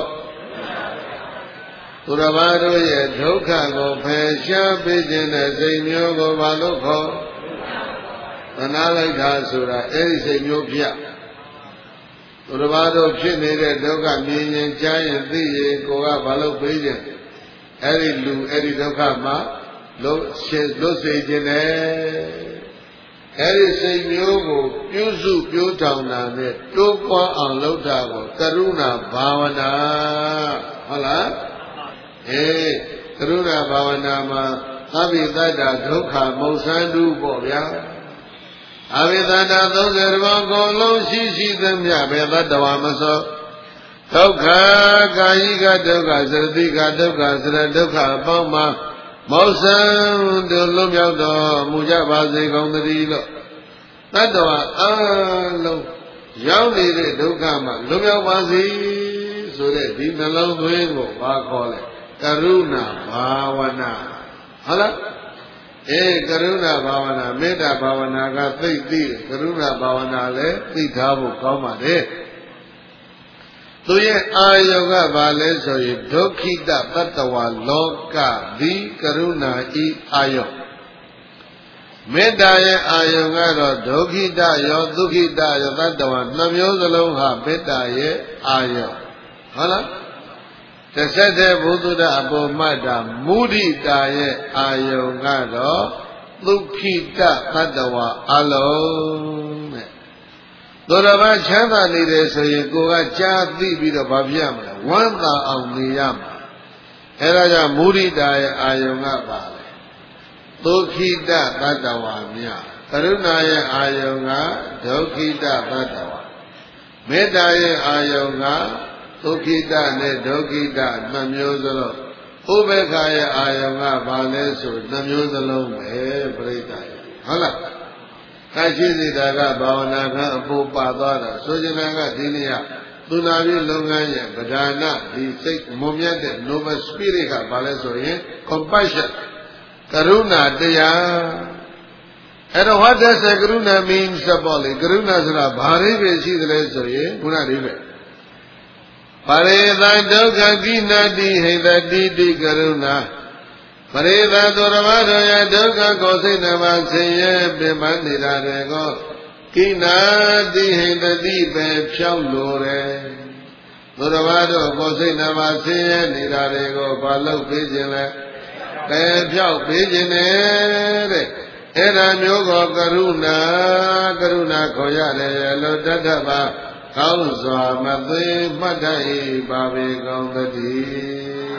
သူတော်ဘာတို့ရဲ့ဒုက္ခကိုဖယ်ရှားပေးခြင်းနဲ့စိတ်မျိုးကိုဘာလို့ခေါ်သနာလိုက်တာဆိုတာအဲ့ဒီစိတ်မျိုးပြသူတော်ဘာတို့ဖြစ်နေတဲ့ဒုက္ခမြင်ရင်ကြားရင်သိရင်ကိုကဘာလို့ပေးခြင်းအဲ့ဒီလူအဲ့ဒီဒုက္ခမှာလို့ရှင်းလို့စေခြင်းနဲ့အဲ့ဒီစိတ်မျိုးကိုပြုစုပြိုးထောင်တာနဲ့တိုးပွားအောင်လုပ်တာကိုကရုဏာဘာဝနာဟုတ်လားအေးကရုဏာဘာဝနာမှာအဘိသတ္တဒုက္ခမုတ်ဆန်းတုပေါ့ဗျာအဘိသတ္တသုံးဆယ်ပါးကိုလုံးရှိရှိသမျှပဲသတ္တဝါမစောဒုက္ခကာယိကဒုက္ခစရတိကဒုက္ခစရဒုက္ခအပေါင်းမှာမောဆန်းတုလွတ်မြောက်တော်မူကြပါစေကုန်သတည်းလို့သတ္တဝါအလုံးရောက်နေတဲ့ဒုက္ခမှာလွတ်မြောက်ပါစေဆိုတဲ့ဒီနှလုံးသွင်းကိုဘာခေါ်လဲကရုဏာဘာဝနာဟုတ်လားအေးကရုဏာဘာဝနာမေတ္တာဘာဝနာကသိသိကရုဏာဘာဝနာလည်းသိထားဖို့ကောင်းပါတယ်သူရဲ့အာယုံကဘာလဲဆိုရင်ဒုက္ခိတတတ္တဝါလောကသည်ကရုဏာဤအာယုံမေတ္တာရဲ့အာယုံကတော့ဒုက္ခိတရောဒုက္ခိတရောတတ္တဝါနှမျိုးစလုံးဟာမေတ္တာရဲ့အာယုံဟုတ်လားတစ်ဆက်တည်းဘုဒ္ဓအပေါ်မှတ်တာမုဒိတာရဲ့အာယုံကတော့ဒုက္ခိတတတ္တဝါအလုံးတဲ့သောတပန်ချမ်းသာနေတယ်ဆိုရင်ကိုကကြားသိပြီးတော့ဘာဖြစ်ရမလဲဝမ်းသာအောင်နေရမှာအဲဒါကြောင့်မုဒိတာရဲ့အာယုံကပါလေဒုက္ခိတတတ္တဝါမြကရုဏာရဲ့အာယုံကဒုက္ခိတတတ္တဝါမေတ္တာရဲ့အာယုံကဒုက္ခိတနဲ့ဒုက္ခိတနှမျိုးစလုံးဥပေက္ခရဲ့အာယုံကဘာလဲဆိုနှမျိုးစလုံးပဲပြိတ္တာဟုတ်လားခိုင်ရှိစေတာကဘာဝနာကအဖို့ပါသွားတာဆိုကြနာကဒီနေ့ကသူနာပြုလုပ်ငန်းရဲ့ပဓာနဒီစိတ်မုံမြတ်တဲ့ noble spirit ကဘာလဲဆိုရင် compassion ကရုဏာတရားအဲ့တော့ what does a ကရုဏာ means ပေါ့လေကရုဏာဆိုတာဘာလေးပဲရှိတယ်လဲဆိုရင်ခုနလေးပဲပရိသဒုက္ခကိနာတိဟိတတိတိကရုဏာပရိသသောရမတော်ရဲ့ဒုက္ခကိုစိတ်နှပါဆင်းရဲပင်ပန်းနေတာတွေကိုကိနာတိဟိတတိပဲဖြောက်လိုတယ်သောရမတော်ကိုစိတ်နှပါဆင်းရဲနေတာတွေကိုဘာလို့ပေးခြင်းလဲပဲဖြောက်ပေးခြင်းနဲ့တဲ့အဲ့ဒါမျိုးကိုကရုဏာကရုဏာခေါ်ရတယ်လို့တတ္တပါကောင်းစွာမသိမှတ်တတ်၏ပါပေကောင်းသတည်း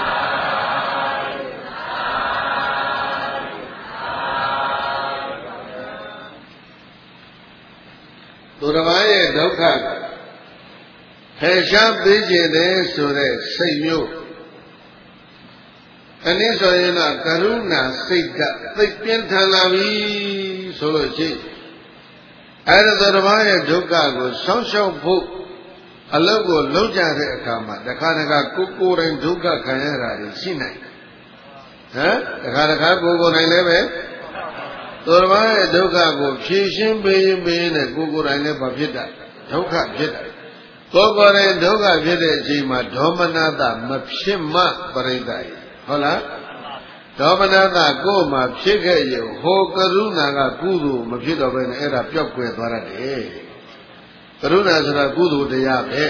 သူတစ်ပါးရဲ့ဒုက္ခဖယ်ရှားပေးခြင်းတဲ့ဆိုတဲ့စိတ်မျိုးအနည်းဆိုရင်တော့ကရုဏာစိတ်ကသိပ်ပြင်းထန်လာပြီဆိုလို့ရှိရင်အဲ့ဒါတစ်ပါးရဲ့ဒုက္ခကိုဆောင်းရှောက်ဖို့အလုပ်ကိုလုပ်ကြတဲ့အခါမှာတခါတခါကိုကိုယ်တိုင်ဒုက္ခခံရတာရှိနိုင်ဟမ်တခါတခါကိုယ်ကိုယ်တိုင်လည်းပဲသူတစ်ပါးရဲ့ဒုက္ခကိုဖြေရှင်းပေးရင်ပေးရင်ကိုကိုယ်တိုင်လည်းဘာဖြစ်တာဒုက္ခဖြစ်တာကိုယ်ကိုယ်တိုင်ဒုက္ခဖြစ်တဲ့အချိန်မှာဒေါမနတမဖြစ်မှပရိသတ်ဟုတ်လားဒေါမနတကိုယ်မှာဖြစ်ခဲ့ရင်ဟောကရုဏာကကုသိုလ်မဖြစ်တော့ဘဲနဲ့အဲ့ဒါပျောက်ကွယ်သွားရတယ်ကရုဏာဆိုတာကုသိုလ်တရားပဲ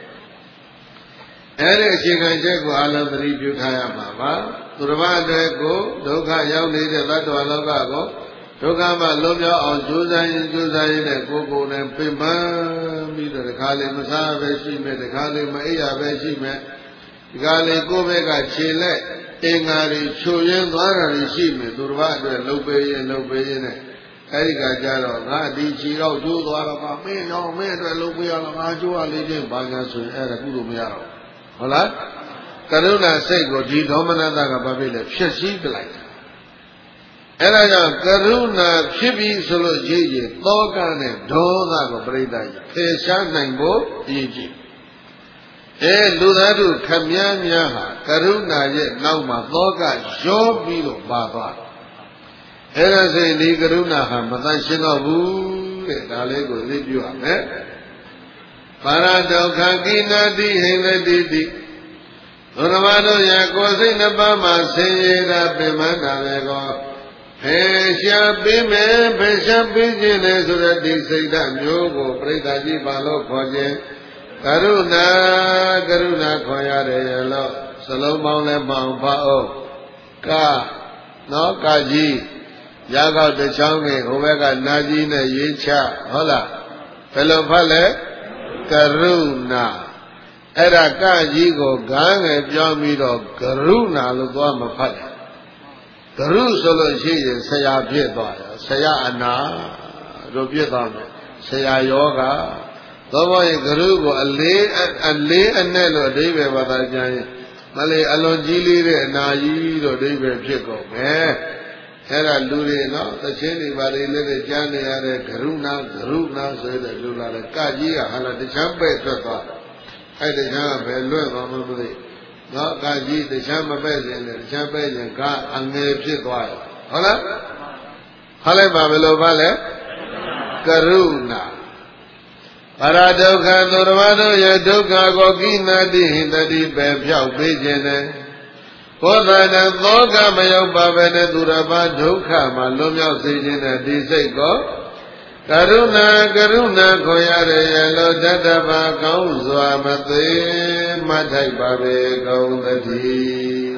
အဲ့ဒီအခြေခံချက်ကိုအလုံးသတိပြုထားရမှာပါသူတစ်ပါးအတွက်ကိုဒုက္ခရောက်နေတဲ့သတ္တဝါလောကကိုဒုက္ခမှလွတ်မြောက်အောင်ကြိုးစားရင်ကြိုးစားရင်နဲ့ကိုယ်ကိုယ်နဲ့ပင်ပန်းပြီးတော့ဒီခါလေးမစားပဲရှိမယ်ဒီခါလေးမအိပ်ရပဲရှိမယ်ဒီခါလေးကိုယ့်ဘက်ကခြေလက်အင်္ဂါတွေချိုရင်းသွားတာရှိမယ်သူတစ်ပါးအတွက်လှုပ်ပေးရင်လှုပ်ပေးရင်နဲ့အဲဒီကကြတော့ငါဒီခြေတော့ကျိုးသွားတော့မှမင်းတော့မင်းအတွက်လှုပ်ပေးရတော့ငါကျိုးရလေးချင်းဘာညာဆိုရင်အဲ့ဒါကုသိုလ်မရတော့ဟုတ်လားကရုဏာစိတ်ကိုဒီဒေါမနတကဘာဖြစ်လဲဖြစ်စည်းပလိုက်တာအဲ့ဒါကြောင့်ကရုဏာဖြစ်ပြီးဆိုလို့ရှိရင်သောကနဲ့ဒေါသကိုပြိတ္တာဖယ်ရှားနိုင်ဖို့အရေးကြီးအဲလူသားတို့ခမည်းများဟာကရုဏာရဲ့နောက်မှာသောကရောပြီးတော့ပါသွားအဲ့ဒါဆိုရင်ဒီကရုဏာဟာမတန်ရှင်းတော့ဘူးတဲ့ဒါလေးကိုသိပြရမယ်ပါရဒုက္ခကိနာတိဟိန္ဒတိတိဘုရားတို့ရဲ့ကိုယ်စိတ်နှပါးမှာဆင်းရဲတာပင်မတာပဲကောဖေရှားပေးမယ်ဖေရှားပေးခြင်းလေဆိုတဲ့ဒီစိတ်ဓာတ်မျိုးကိုပြိဿာကြီးပါလို့ခေါ်ခြင်းကရုဏာကရုဏာခေါ်ရတယ်ရလို့စလုံးပေါင်းလဲပေါင်းပါအောင်ကနောကကြီးရကောက်တစ်ချောင်းနဲ့ဟိုဘက်ကနာကြီးနဲ့ရေးချဟုတ်လားဘယ်လိုဖတ်လဲကရုဏာအဲ့ဒါကကြီးကိုဂန်းငယ်ပြောပြီးတော့ကရုဏာလို့သွားမဖတ်တယ်ကရုဆိုလို့ရှိရင်ဆရာဖြစ်သွားတယ်ဆရာအနာတို့ဖြစ်သွားမယ်ဆရာယောဂသောဘောရင်ကရုကိုအလေးအလေးအနဲ့လို့အဓိပ္ပာယ်ဘာသာကျမ်းရင်မလေးအလွန်ကြီးလေးတဲ့အနာကြီးလို့အဓိပ္ပာယ်ဖြစ်ကုန်မယ်အဲ့ဒါလူတွေနော်သချင်းတွေပါလေလည်းကြားနေရတဲ့ကရုဏာကရုဏာဆိုတဲ့လူလာတဲ့ကကြီးကဟာလာတခြားပဲ့ထွက်သွားတယ်အဲ့တခြားကပဲလွတ်သွားမှမသိနော်ကကြီးတခြားမပဲ့ရင်လည်းတခြားပဲ့ရင်ကအငယ်ဖြစ်သွားတယ်ဟုတ်လားဟာလိုက်ပါဘယ်လိုပါလဲကရုဏာပါရဒုက္ခသူတော်ဘာတို့ရဲ့ဒုက္ခကိုကိနာတိဟိတတိပဲဖြောက်ပေးခြင်းနဲ့ဘောဓတသောကမရောက်ပါပဲနဲ့သူတော်ဘာဒုက္ခမှာလွတ်မြောက်စေခြင်းနဲ့ဒီစိတ်ကိုကရုဏာကရုဏာခေါ်ရတဲ့ရလောတတ္တဘာကောင်းစွာမသေးမထိုက်ပါပဲကောင်းသတည်း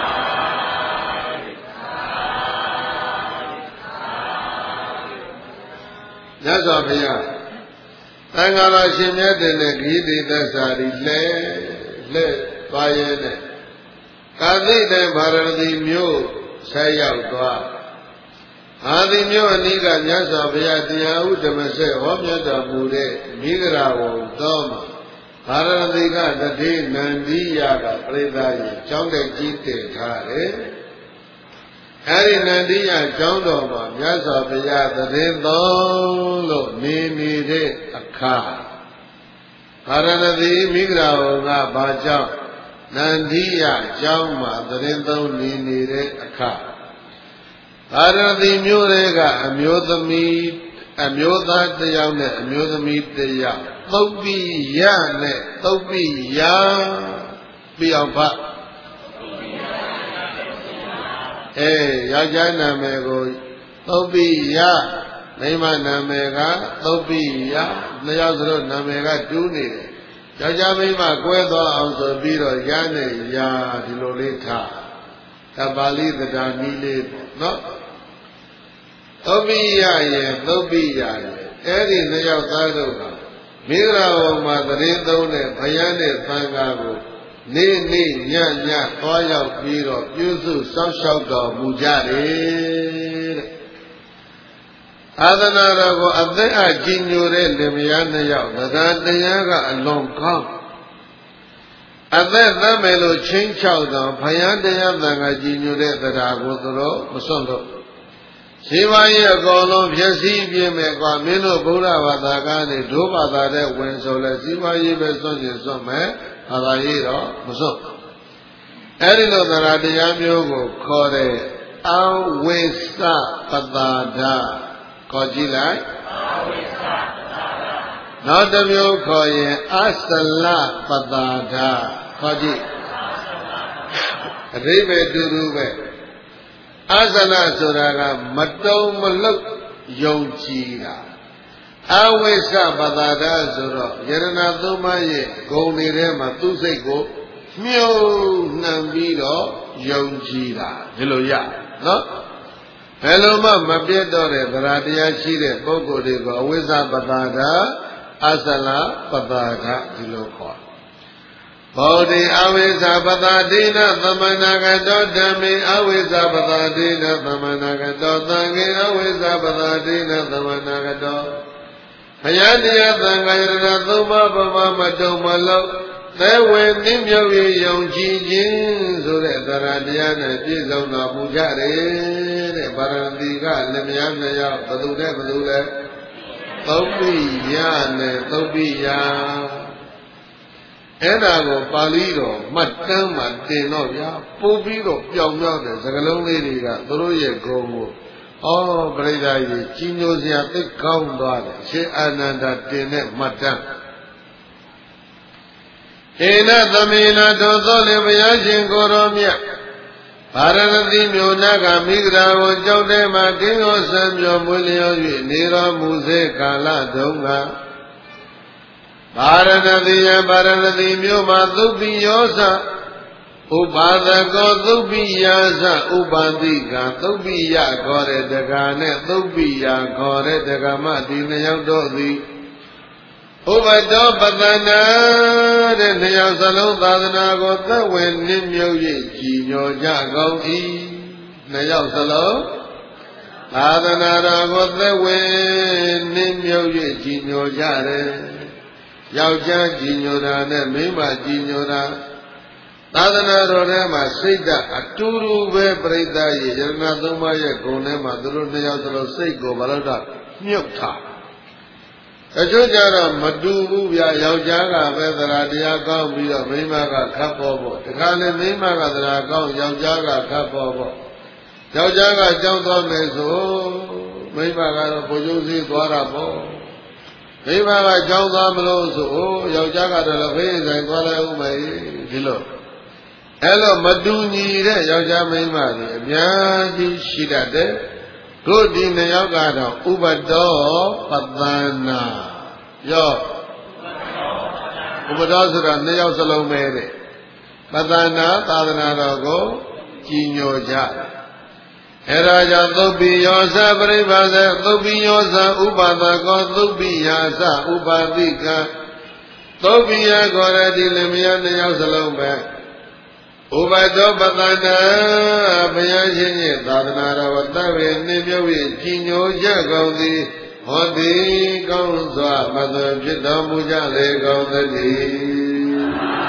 ညဇောဘုရားသံဃာတော်ရှင်မြတ်တဲ့ဂိတိသစ္စာရီလဲလဲသွားရဲတဲ့ကာသိတဲ့ဗာရဏသီမြို့ဆက်ရောက်သွားအာဒီမျိုးအနိကမြတ်စွာဘုရားတရားဥဓမ္မဆက်ဟောမြတ်တော်မူတဲ့မိဂရာဝံတော်မှာဘာရတိကတတိနန္ဒီယကပြိဿကြီးကျောင်းတဲ့ကြီးတည်ထားတယ်။အဲဒီနန္ဒီယကျောင်းတော်မှာမြတ်စွာဘုရားတည်တော်လို့နေနေတဲ့အခါဘာရတိမိဂရာဝံကဘာကြောင့်နန္ဒီယကျောင်းမှာတည်တော်နေနေတဲ့အခါပါရတိမျိုးတွေကအမျိုးသမီးအမျိုးသားတစ်ယောက်နဲ့အမျိုးသမီးတစ်ယောက်သုတ်ပိယနဲ့သုတ်ပိယပြအောင်ဖတ်အဲယောက်ျားနာမည်ကိုသုတ်ပိယမိန်းမနာမည်ကသုတ်ပိယနှစ်ယောက်စလုံးနာမည်ကတူးနေတယ်ယောက်ျားမိန်းမကွဲသွားအောင်ဆိုပြီးတော့ရနဲ့ရာဒီလိုလေးထားတပါဠိတရားနည်းလေးနော်သုတ်ပိယရဲ့သုတ်ပိယရဲ့အဲ့ဒီနှစ်ယောက်သားတို့ကမိဂရာဝံမှာတရင်သုံးတဲ့ဘုရားနဲ့သံဃာကိုနေ့နေ့ညညသွားရောက်ပြီးတော့ပြုစုစောင့်ရှောက်တော်မူကြတယ်တဲ့သာသနာတော်ကိုအသက်အကြီးညိုတဲ့လင်မယားနှစ်ယောက်တရားတရားကအလွန်ကောင်းအသက်သတ်မယ်လို့ချင်းချောက်တော့ဘုရားတရားသံဃာကြီးညိုတဲ့တရားကိုသူတို့မစွန့်လို့ရှိပါရဲ့အကုန်လုံးဖြစ်စည်းပြင်းမဲ့ကွာမင်းတို့ဗုဒ္ဓဘာသာကနေဒုဘာသာတဲ့ဝင်ဆိုလဲရှိပါရဲ့ပဲစွန့်ကျင်စွန့်မဲ့ဘာသာရေးတော့မစွန့်အဲ့ဒီလိုတရားတရားမျိုးကိုခေါ်တဲ့ဝိသပတာဒခေါ်ကြည့်လိုက်နောက်တစ်မျိုးခေါ်ရင်အသလပတာဒခေါ်ကြည့်အဓိပ္ပာယ်တူတူပဲအသလဆိုတာကမတုံမလုတ်ယုံကြည်တာအဝိသပတာဒဆိုတော့ယရဏသုံးပါးရဲ့ဂုဏ်တွေထဲမှာသူ့စိတ်ကိုမြုပ်နှံပြီးတော့ယုံကြည်တာဒီလိုရနော်ဘယ်လိုမှမပြတ်တော့တဲ့သရတရားရှိတဲ့ပုဂ္ဂိုလ်တွေကိုအဝိဇ္ဇပတာဒအသလပတာဒဒီလိုခေါ်ဘောဓိအဝိဇ္ဇပတာဒိနသမဏဂတောဓမ္မေအဝိဇ္ဇပတာဒိနသမဏဂတောသံဃေအဝိဇ္ဇပတာဒိနသမဏဂတောဘုရားတရားသံဃာယရဏသုံးပါးပမမတုံမလို့သဲဝေနင်းမြုပ်ရယုံကြည်ခြင်းဆိုတဲ့သရတရားနဲ့ပြည့်စုံတော်မူကြတယ်တဲ့ဗာရဏသီကလက်မယားနှစ်ယောက်ဘသူနဲ့ဘသူလဲသုပ္ပိယနဲ့သုပ္ပိယအဲ့ဒါကိုပါဠိတော်မှတ်တမ်းမှတင်တော့ဗျာပို့ပြီးတော့ပြောင်ပြောက်တဲ့စကားလုံးလေးတွေကသူတို့ရဲ့ဂုဏ်ကိုဩပရိသတ်ကြီးကြီးညိုစရာသိကောင်းသွားတယ်ရှင်အာနန္ဒာတင်တဲ့မှတ်တမ်းဧနသမေနတောသောလေဘုရားရှင်ကိုရောမြတ်ဗာရဏသီမြို့နာကမိဂရာကိုကြောက်တဲ့မှာကင်းရောစံပြောမွေလျော်၍နေတော်မူစေကာလတုန်းကဗာရဏသီယဗာရဏသီမြို့မှာသုပ္ပိယောသဥပါဒကောသုပ္ပိယာသဥပါတိကသုပ္ပိယခေါ်တဲ့တက္ကနဲ့သုပ္ပိယခေါ်တဲ့တက္ကမဒီနှစ်ယောက်တို့သည်ဥပတောပတနာတဲ့နှစ်ယောက်စလုံးသာသနာကိုသက်ဝင်နစ်မြုပ်၍ကြည်ညိုကြကုန်၏နှစ်ယောက်စလုံးသာသနာတော်ကိုသက်ဝင်နစ်မြုပ်၍ကြည်ညိုကြတယ်ယောက်ျားကြည်ညိုတာနဲ့မိန်းမကြည်ညိုတာသာသနာတော်ထဲမှာစိတ်ဓာတ်အတူတူပဲပြိဿရဲ့ယရဏသုံးပါးရဲ့ဂုဏ်ထဲမှာသူတို့နှစ်ယောက်စလုံးစိတ်ကိုဘာလို့တော့မြုပ်ထားအကျိုးကြတော့မတူဘူးဗျာယောက်ျားကပဲသရတရားကောင်းပြီးတော့မိန်းမကခတ်ပေါ်ပေါ့တခါလေမိန်းမကသရကောင်းယောက်ျားကခတ်ပေါ်ပေါ့ယောက်ျားကကြောင်းသွားမယ်ဆိုမိန်းမကတော့ကိုကျိုးစီးသွားတာပေါ့မိန်းမကကြောင်းသွားမလို့ဆိုယောက်ျားကတော့လည်းဖေးဆိုင်သွားလိုက်ဦးမယ်ဒီလိုအဲ့လိုမတူညီတဲ့ယောက်ျားမိန်းမတွေအများကြီးရှိတတ်တယ်တို့ဒီနှစ်ယောက်ကတော့ဥပတောပတနာရောဥပတောဆိုတာနှစ်ယောက်စလုံးပဲတဲ့ပတနာသာသနာတော်ကိုကြည်ညိုကြအဲဒါကြောင့်သုပ္ပိယောသပရိပါဒသုပ္ပိယောသဥပါဒကောသုပ္ပိယာသဥပါတိကသုပ္ပိယခေါ်တဲ့ဒီလင်မယားနှစ်ယောက်စလုံးပဲဥပတောပတနာဘုရားရှင်ရဲ့သာသနာတော်သဗ္ဗေနှင့်မြုပ်၍ကြည်ညိုကြကုန်သည်ဟောတိကောင်းစွာမသွန်ဖြစ်တော်မူကြလေကုန်သတည်း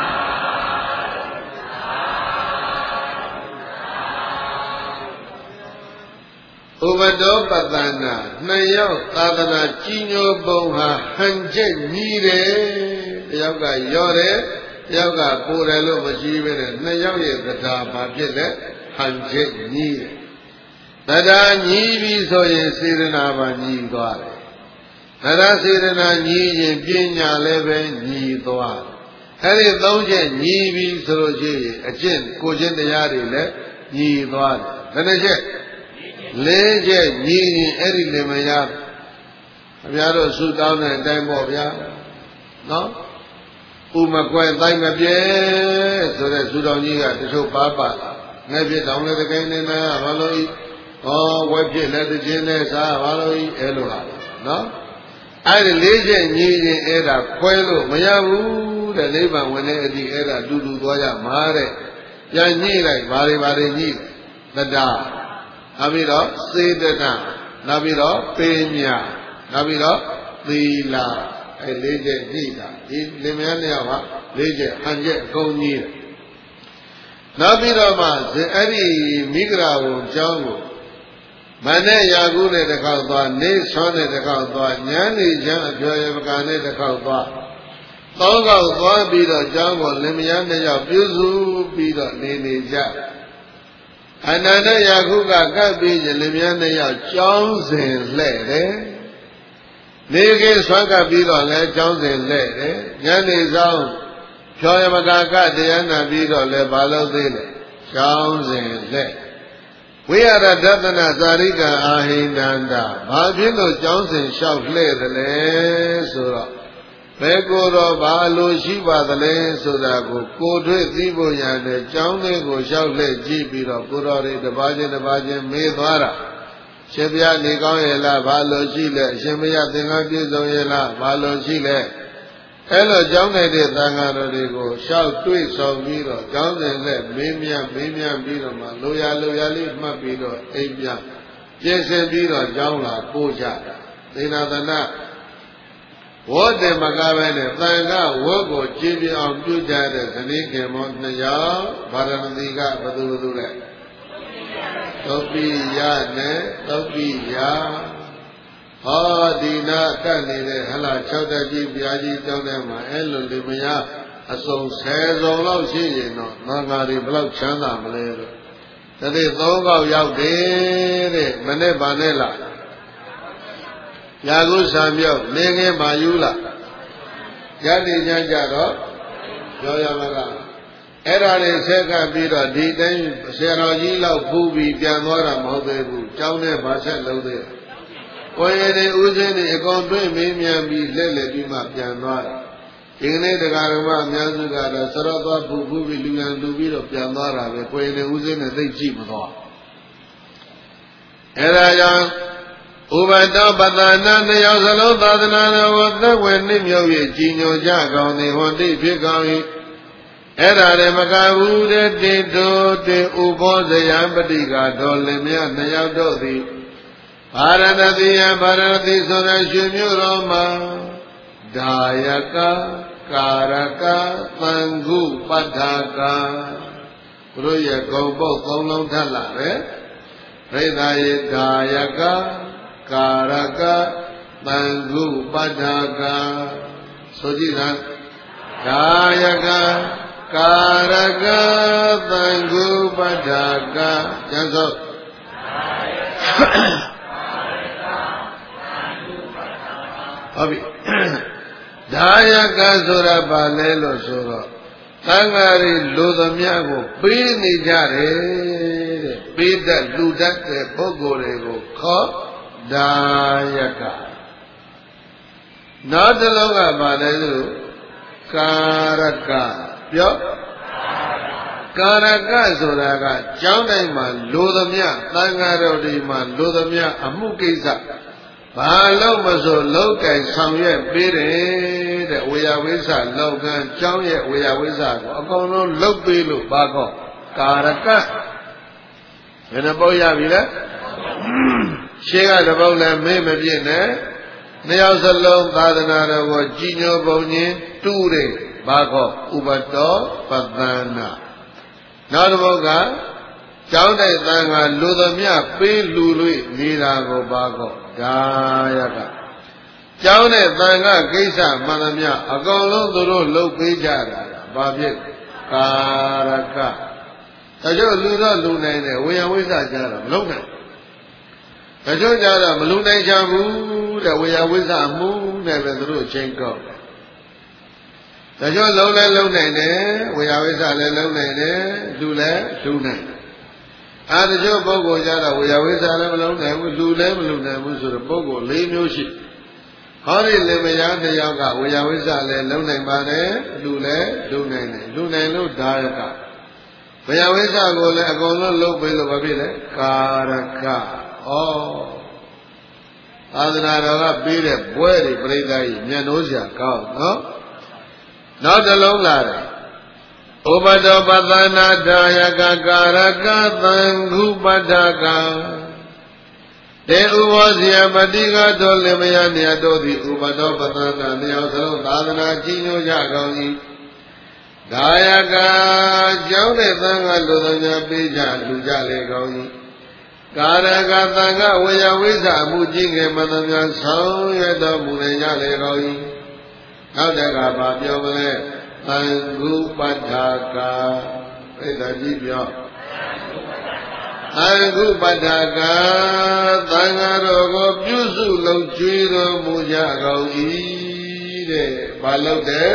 ဥပတောပတနာနှစ်ယောက်သာသနာကြည်ညိုပုံဟာဟန်ချက်ညီတယ်တယောက်ကရောတယ်တယောက်ကပူတယ်လို့မရှိပဲနဲ့နှစ်ယောက်ရဲ့တရားဘာဖြစ်လဲဟန်ချက်ညီးတယ်တရားညီးပြီဆိုရင်စေတနာပါညီးသွားတယ်တရားစေတနာညီးရင်ပညာလည်းပဲညီးသွားတယ်အဲဒီသုံးချက်ညီးပြီဆိုလို့ရှိရင်အကျင့်ကိုချင်းတရားတွေလည်းညီးသွားတယ်ဘယ်နှချက်လေးချက်ညီးရင်အဲ့ဒီလင်မယားခင်ဗျားတို့ဆူတောင်းတဲ့အတိုင်းပေါ့ဗျာနော်ဥမကွယ်တိုင်းမပြဲဆိုတဲ့သူတော်ကြီးကတချို့ပါပါငဲပြတောင်းလည်းတကိန်းနေနာဘာလို့ဤဩဝဲဖြစ်လည်းတခြင်းနဲ့စားဘာလို့ဤအဲလိုဟာနော်အဲ့ဒီလေးချက်ညီရင်အဲ့ဒါခွဲလို့မရဘူးတဲ့နိဗ္ဗာန်ဝင်တဲ့အသည့်အဲ့ဒါတူတူသွားကြမှာတဲ့ပြန်ညှိလိုက်ဘာတွေဘာတွေညှိသတ္တနောက်ပြီးတော့စေတနာနောက်ပြီးတော့ပေညာနောက်ပြီးတော့သီလအဲလေးချက်ညှိတာဒီလင်မယားနှစ်ယောက်ဟာလေးချက်ဟန်ချက်အကုန်ကြီးတယ်နောက်ပြီးတော့မှအဲ့ဒီမိဂရာဝံကျောင်းကိုမနဲ့ရာကူးနဲ့တစ်ခေါက်သွားနေဆွမ်းနဲ့တစ်ခေါက်သွားညမ်းနေချမ်းအကျော်ရပကနဲ့တစ်ခေါက်သွားသုံးခေါက်သွားပြီးတော့ကျောင်းကိုလင်မယားနှစ်ယောက်ပြုစုပြီးတော့နေနေကြအနန္တယခုကကပ်ပြီးရင်လင်မယားနှစ်ယောက်ကြောင်းစဉ်လှဲ့တယ်နေကေဆွမ်းကပ်ပြီးတော့လဲကြောင်းစဉ်လှဲ့တယ်ညနေဆောင်ဖြောယမကကတရားနာပြီးတော့လဲဘာလို့သေးလဲကြောင်းစဉ်လှဲ့ဝိရဒဒသနာဇာရိကအာဟိန္ဒန္တာဘာဖြစ်လို့ကြောင်းစဉ်လျှောက်လှဲ့တယ်လဲဆိုတော့ဘယ်ကိုယ်တော်ဘာလို့ရှိပါသလဲဆိုတာကိုကိုယ်တွေ့သိဖို့ရတယ်ကြောင်းလေးကိုလျှောက်လှဲ့ကြည့်ပြီးတော့ကိုယ်တော်တွေတစ်ပါးချင်းတစ်ပါးချင်းမေးသွားတာရှင်ဘုရားနေကောင်းရဲ့လားဘာလို့ရှိလဲအရှင်ဘုရားသင်္ကန်းပြည့်စုံရဲ့လားဘာလို့ရှိလဲအဲ့လိုကြောင်းနေတဲ့သံဃာတော်တွေကိုလျှောက်တွေ့ဆောင်ပြီးတော့ကြောင်းစဉ်နဲ့မေးမြန်းမေးမြန်းပြီးတော့မှလိုရလိုရလေးမှတ်ပြီးတော့အိမ်ပြန်ပြည့်စင်ပြီးတော့ကြောင်းလာပို့ကြတာသေနာသနာဝတ်တယ်မကားပဲနဲ့သံဃာဝတ်ကိုကြည်ပြအောင်ပြုကြတဲ့ဇနီးခင်မောနှစ်ယောက်ဗာရဏသီကဘသူဘသူလဲသုတ်ပိယနဲ့သုတ်ပိယဟောဒီနာကတ်နေတဲ့ဟလာ၆တက်ကြီးဘုရားကြီးကျောင်းထဲမှာအဲ့လိုလူမယားအစုံဆယ်စုံလောက်ရှိရင်တော့သံဃာတွေဘလောက်ချမ်းသာမလဲလို့တတိသုံးခေါက်ရောက်တယ်တဲ့မနေ့ဗာနဲ့လားရာဟုဆံမြောက်နေငယ်မာယူလားရတိညာကြတော့ပြောရမှာကအဲ့ဒါတွေဆက်ကပ်ပြီးတော့ဒီတိုင်းဆရာတော်ကြီးလောက်ဖူးပြီးပြန်သွားတာမဟုတ်သေးဘူးကျောင်းထဲမှာဆက်လုံးသေးတယ်ကိုယ်ရည်ဥစဉ်တွေအကုန်တွေ့မင်းမြန်ပြီးလက်လက်ပြီးမှပြန်သွားတယ်ဒီကနေ့တရားဓမ္မအများစုကတော့ဆရောသွားဖူးဖူးပြီးလူရန်လူပြီးတော့ပြန်သွားတာပဲကိုယ်ရည်ဥစဉ်နဲ့သိကြည့်မသွားအဲ့ဒါကြောင့်ဥပတောပတနာနှစ်ယောက်စလုံးသာသနာတော်ကိုသက်ဝင်နှိမ့်မြုပ်၍ကြီးညိုကြကောင်းသည်ဟောတိဖြစ်ကောင်း၏အဲ့ဒါလည်းမကဘူးတဲ့တေတောတေဥဘောဇယံပတိကတော်လင်မြတ်နှစ်ယောက်တို့သည်ဗာရဏသီယဗာရဏသီဆိုတဲ့ရွှေမြို့တော်မှာဒါယကကာရကသံဃုပဋ္ဌာကဘုရားရဲ့ဂုံပုတ်သုံးလုံးထပ်လာပဲရိဒါယေဒါယကကာရကသံဃုပဋ္ဌာကဆိုကြည့်လားဒါယကကာရကသံဃုပဋ္ဌာကကျမ်းစို့ဟုတ်ပြီဒါယကဆိုတာဘာလဲလို့ဆိုတော့သံဃာတွေလူသမျှကိုပေးနေကြတယ်တဲ့ပေးတတ်လူတတ်တဲ့ပုဂ္ဂိုလ်တွေကိုခေါ်ဒါယကနောက်တစ်လုံးကဘာလဲဆိုကာရကပြောကာရကဆိုတာကကျောင်းတိုင်းမှာလူသမျှသံဃာတော်တွေမှာလူသမျှအမှုကိစ္စဘာလို့မဆိုလောက်ကင်ဆောင်ရွက်ပေးတယ်တဲ့ဝေယဝိသလောက်ကံကျောင်းရဲ့ဝေယဝိသကိုအကုန်လုံးလုပ်ပေးလို့ဘာကောကာရကဘယ်နှပုတ်ရပြီလဲရှေးကတပုတ်လည်းမေ့မပြည့်နဲ့နှစ်ယောက်စလုံးသာသနာတော်ကိုကြီးညိုပုံချင်းတူးတယ်ဘာကောဥပတောပသနာနောက်တစ်ပုတ်ကကျောင်းတိုက်သံဃာလူသမျှပေးလူလို့နေတာကိုဘာကောဒါယကကျောင်းတဲ့သံဃာကိစ္စမှန်သမျှအကုန်လုံးသူတို့လုပ်ပေးကြတာဘာဖြစ်ကာရကတချို့လူတော့လူနိုင်တယ်ဝေယဝိသကြတော့မလုပ်နိုင်တချို့ကြတော့မလူနိုင်ချဘူးတဲ့ဝေယဝိသမှုနဲ့ပဲသူတို့ချိန်ကောက်တယ်တချို့လုံးလဲလုံးနိုင်တယ်ဝေယဝိသလည်းလုံးနိုင်တယ်လူလည်းလူနိုင်တယ်အာတချို့ပုဂ္ဂိုလ်ကြတော့ဝေယဝိသလည်းမလုံးနိုင်ဘူးလူလည်းမလူနိုင်ဘူးဆိုတော့ပုဂ္ဂိုလ်၄မျိုးရှိဟောဒီလင်မယားတစ်ယောက်ကဝေယဝိသလည်းလုံးနိုင်ပါတယ်လူလည်းလူနိုင်တယ်လူနိုင်လို့ဒါယကဝေယဝိသကိုလည်းအကုန်လုံးလုပ်ပေးလို့ဘာဖြစ်လဲကာရကဩသာသနာတော်ကပေးတဲ့ဘွဲတွေပြိဿကြီးမျက်နှိုးစရာကောင်းနော်နောက်တစ်လုံးလာတယ်ဥပတောပသနာဒါယကကာရကသံဃုပဋ္ဌာကတေဥဘောဇယပတိကတော်လင်မယားနေတို့သည်ဥပတောပသနာနေအောင်စလုံးသာသနာကြီးညိုကြကောင်း၏ဒါယကကျောင်းတဲ့သံဃာလူတော်များပေးကြလူကြလေကောင်း၏ကာရကသံဃာဝေယဝိဇအမှုကြီးငယ်မတော်များဆောင်ရွက်တော်မူနေကြလေကောင်း၏နောက်တကဘာပြောမလဲသံဃုပဋ္ဌာကပြိဿကြီးပြော Tanggu Padaka Tangaro Go Pyusu Lochiro Muja Gaudi Balode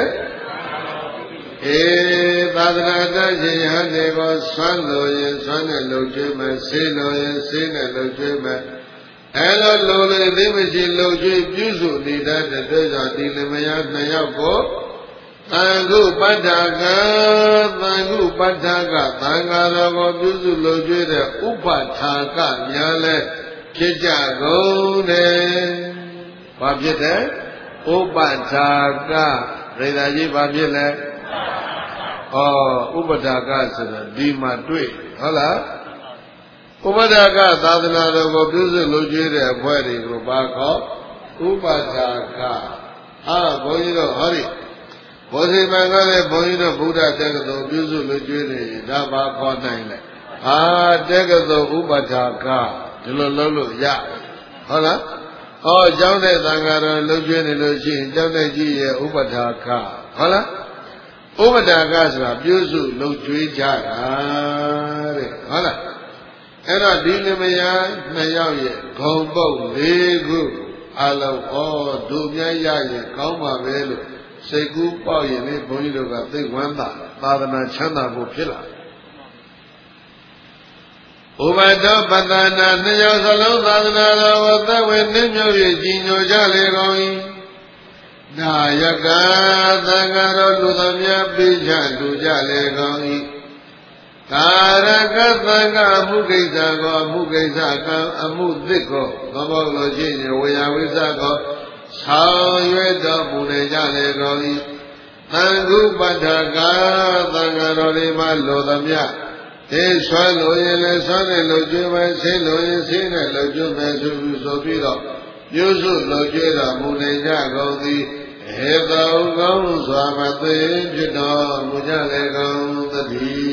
E Tadrata Jihane Go Swando Yen Swane Lochima Sino Yen Sina Lochima Elo Lole Dimaji Lochi Pyusu Nida Teza Dilimaya Nayako Tanggu Padaka Tanggu Padaka Tangara Go Pyusu Lochire Upataka Nyale Chicha Gode Babjete Upataka Redaji Babjele Oh Upataka Sada Dima Dwe Hala Upataka Tadana Go Pyusu Lochire Pwede Grubako Upataka Ah Bojiro Hari Bosi Mangale Bojiro Buddha Tegato Pyusu Lochire Daba Konaile Ah Tegato Upataka Dilo Lolo Ya Hala Oh Jaude Tangara Lochire Lochine Jaude Jiye Upataka Hala Upataka Sra Pyusu Lochire Jara Hala Era Dilimaya Nayaye Gombo Legu Alo Oh Dumya Yaye Kauma Velu Seku Pao Yene Bojiro Ga Tik Wanda Tadana Chanda Bo Phila Ubada Padana Nayo Salon Tadana Rawata Wenimyo Ye Jinyo Jale Goi Nayaka Tangaro Ludamya Bija Dujale Goi Karaka Tanga Mukaisa Go Mukaisa Ka Amu Dikko Gabo Lojine Waya Wisa Go Sao Yue Da Mune Jale Goi Tanggu Padaka Tangaro Lima Ludamya Te Swalo Yele Sane Lojuma Se Loye Sine Lojuma Susu Sopiro Yusu Lojira Mune Jagodi Heda Ugam Swamate Jino Mujale Gam Tadi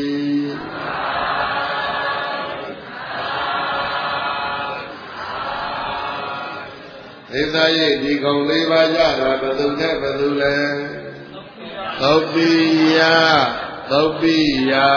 Heda Ye Di Gong Leva Jara Badu Ne Badu Le Thopiya Thopiya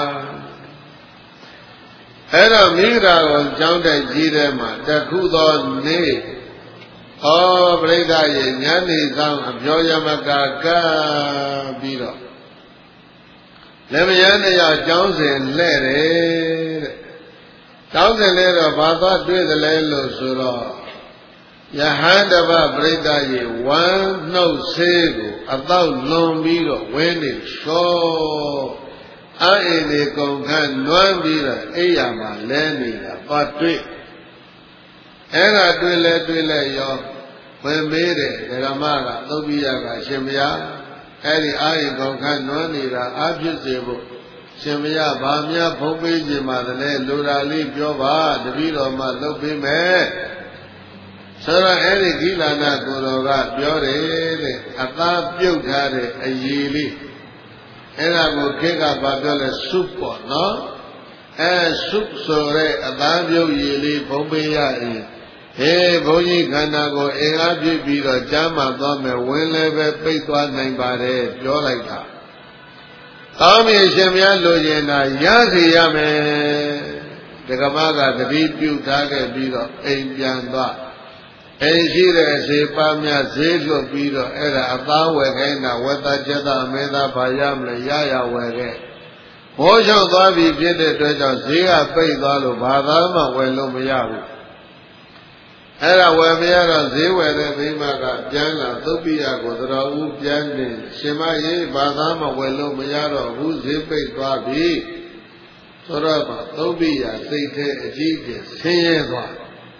အဲ့တော့မိဂရာကိုကြောင်းတိုက်ကြီးထဲမှာတခုသောနေ့ဩပရိသတ်ရဲ့ဉာဏ်နေဆောင်အပြောရမကကပြီးတော့လက်မယန်းတယောက်ကြောင်းစဉ်လှဲ့တယ်တဲ့ကြောင်းစဉ်လဲတော့ဘာသာတွေ့သလဲလို့ဆိုတော့ယဟန်တပပရိသတ်ရဲ့ဝမ်းနှုတ်ဆေးကိုအတော့လွန်ပြီးတော့ဝင်းနေလျှောအဲ့အိနေကုန်ခန့်နွမ်းပြီးတော့အိယာမှာလဲနေတာပါတွေ့အဲ့ဒါတွေ့လဲတွေ့လဲရောဝင်မေးတယ်ဓမ္မကသုတ်ပိယကရှင်မယအဲ့ဒီအာရိကုန်ခန့်နွမ်းနေတာအဖြစ်စေဖို့ရှင်မယဘာများဖုံးပေးခြင်းပါလဲလူရာလေးပြောပါတပည့်တော်မှလုပ်ပေးမယ်ဆိုတော့အဲ့ဒီကိလာနာကိုယ်တော်ကပြောတယ်တဲ့အသားပြုတ်ထားတဲ့အရည်လေးအဲ့ဒါကိုခေတ်ကဘာပြောလဲစုပေါ့နော်အဲစုဆိုတဲ့အသားပြုတ်ရည်လေးဖုံးပေးရရင်ဟေးဘုန်းကြီးခန္ဓာကိုအင်အားပြည့်ပြီးတော့ကြားမှသွားမယ်ဝင်လည်းပဲပိတ်သွားနိုင်ပါတယ်ပြောလိုက်တာကောင်းပြီရှင်များလိုချင်တာရစီရမယ်ဒကမကတတိပြုထားခဲ့ပြီးတော့အိမ်ပြန်သွားအိမ်ရှိတဲ့အစီပါများဈေးလွတ်ပြီးတော့အဲ့ဒါအသားဝယ်ခိုင်းတာဝတ်သားချက်သားအမဲသားဘာရမလဲရရဝယ်ခဲ့ဘောလျှောက်သွားပြီဖြစ်တဲ့အတွက်ကြောင့်ဈေးကပိတ်သွားလို့ဘာသာမှဝယ်လို့မရဘူးအဲ့ဒါဝယ်မရတော့ဈေးဝယ်တဲ့မိမကပြန်လာသုတ်ပိယကိုသတော်ဦးပြန်နေရှင်မကြီးဘာသာမှဝယ်လို့မရတော့ဘူးဈေးပိတ်သွားပြီဆိုတော့သုတ်ပိယစိတ်ထဲအကြီးကျယ်ဆင်းရဲသွား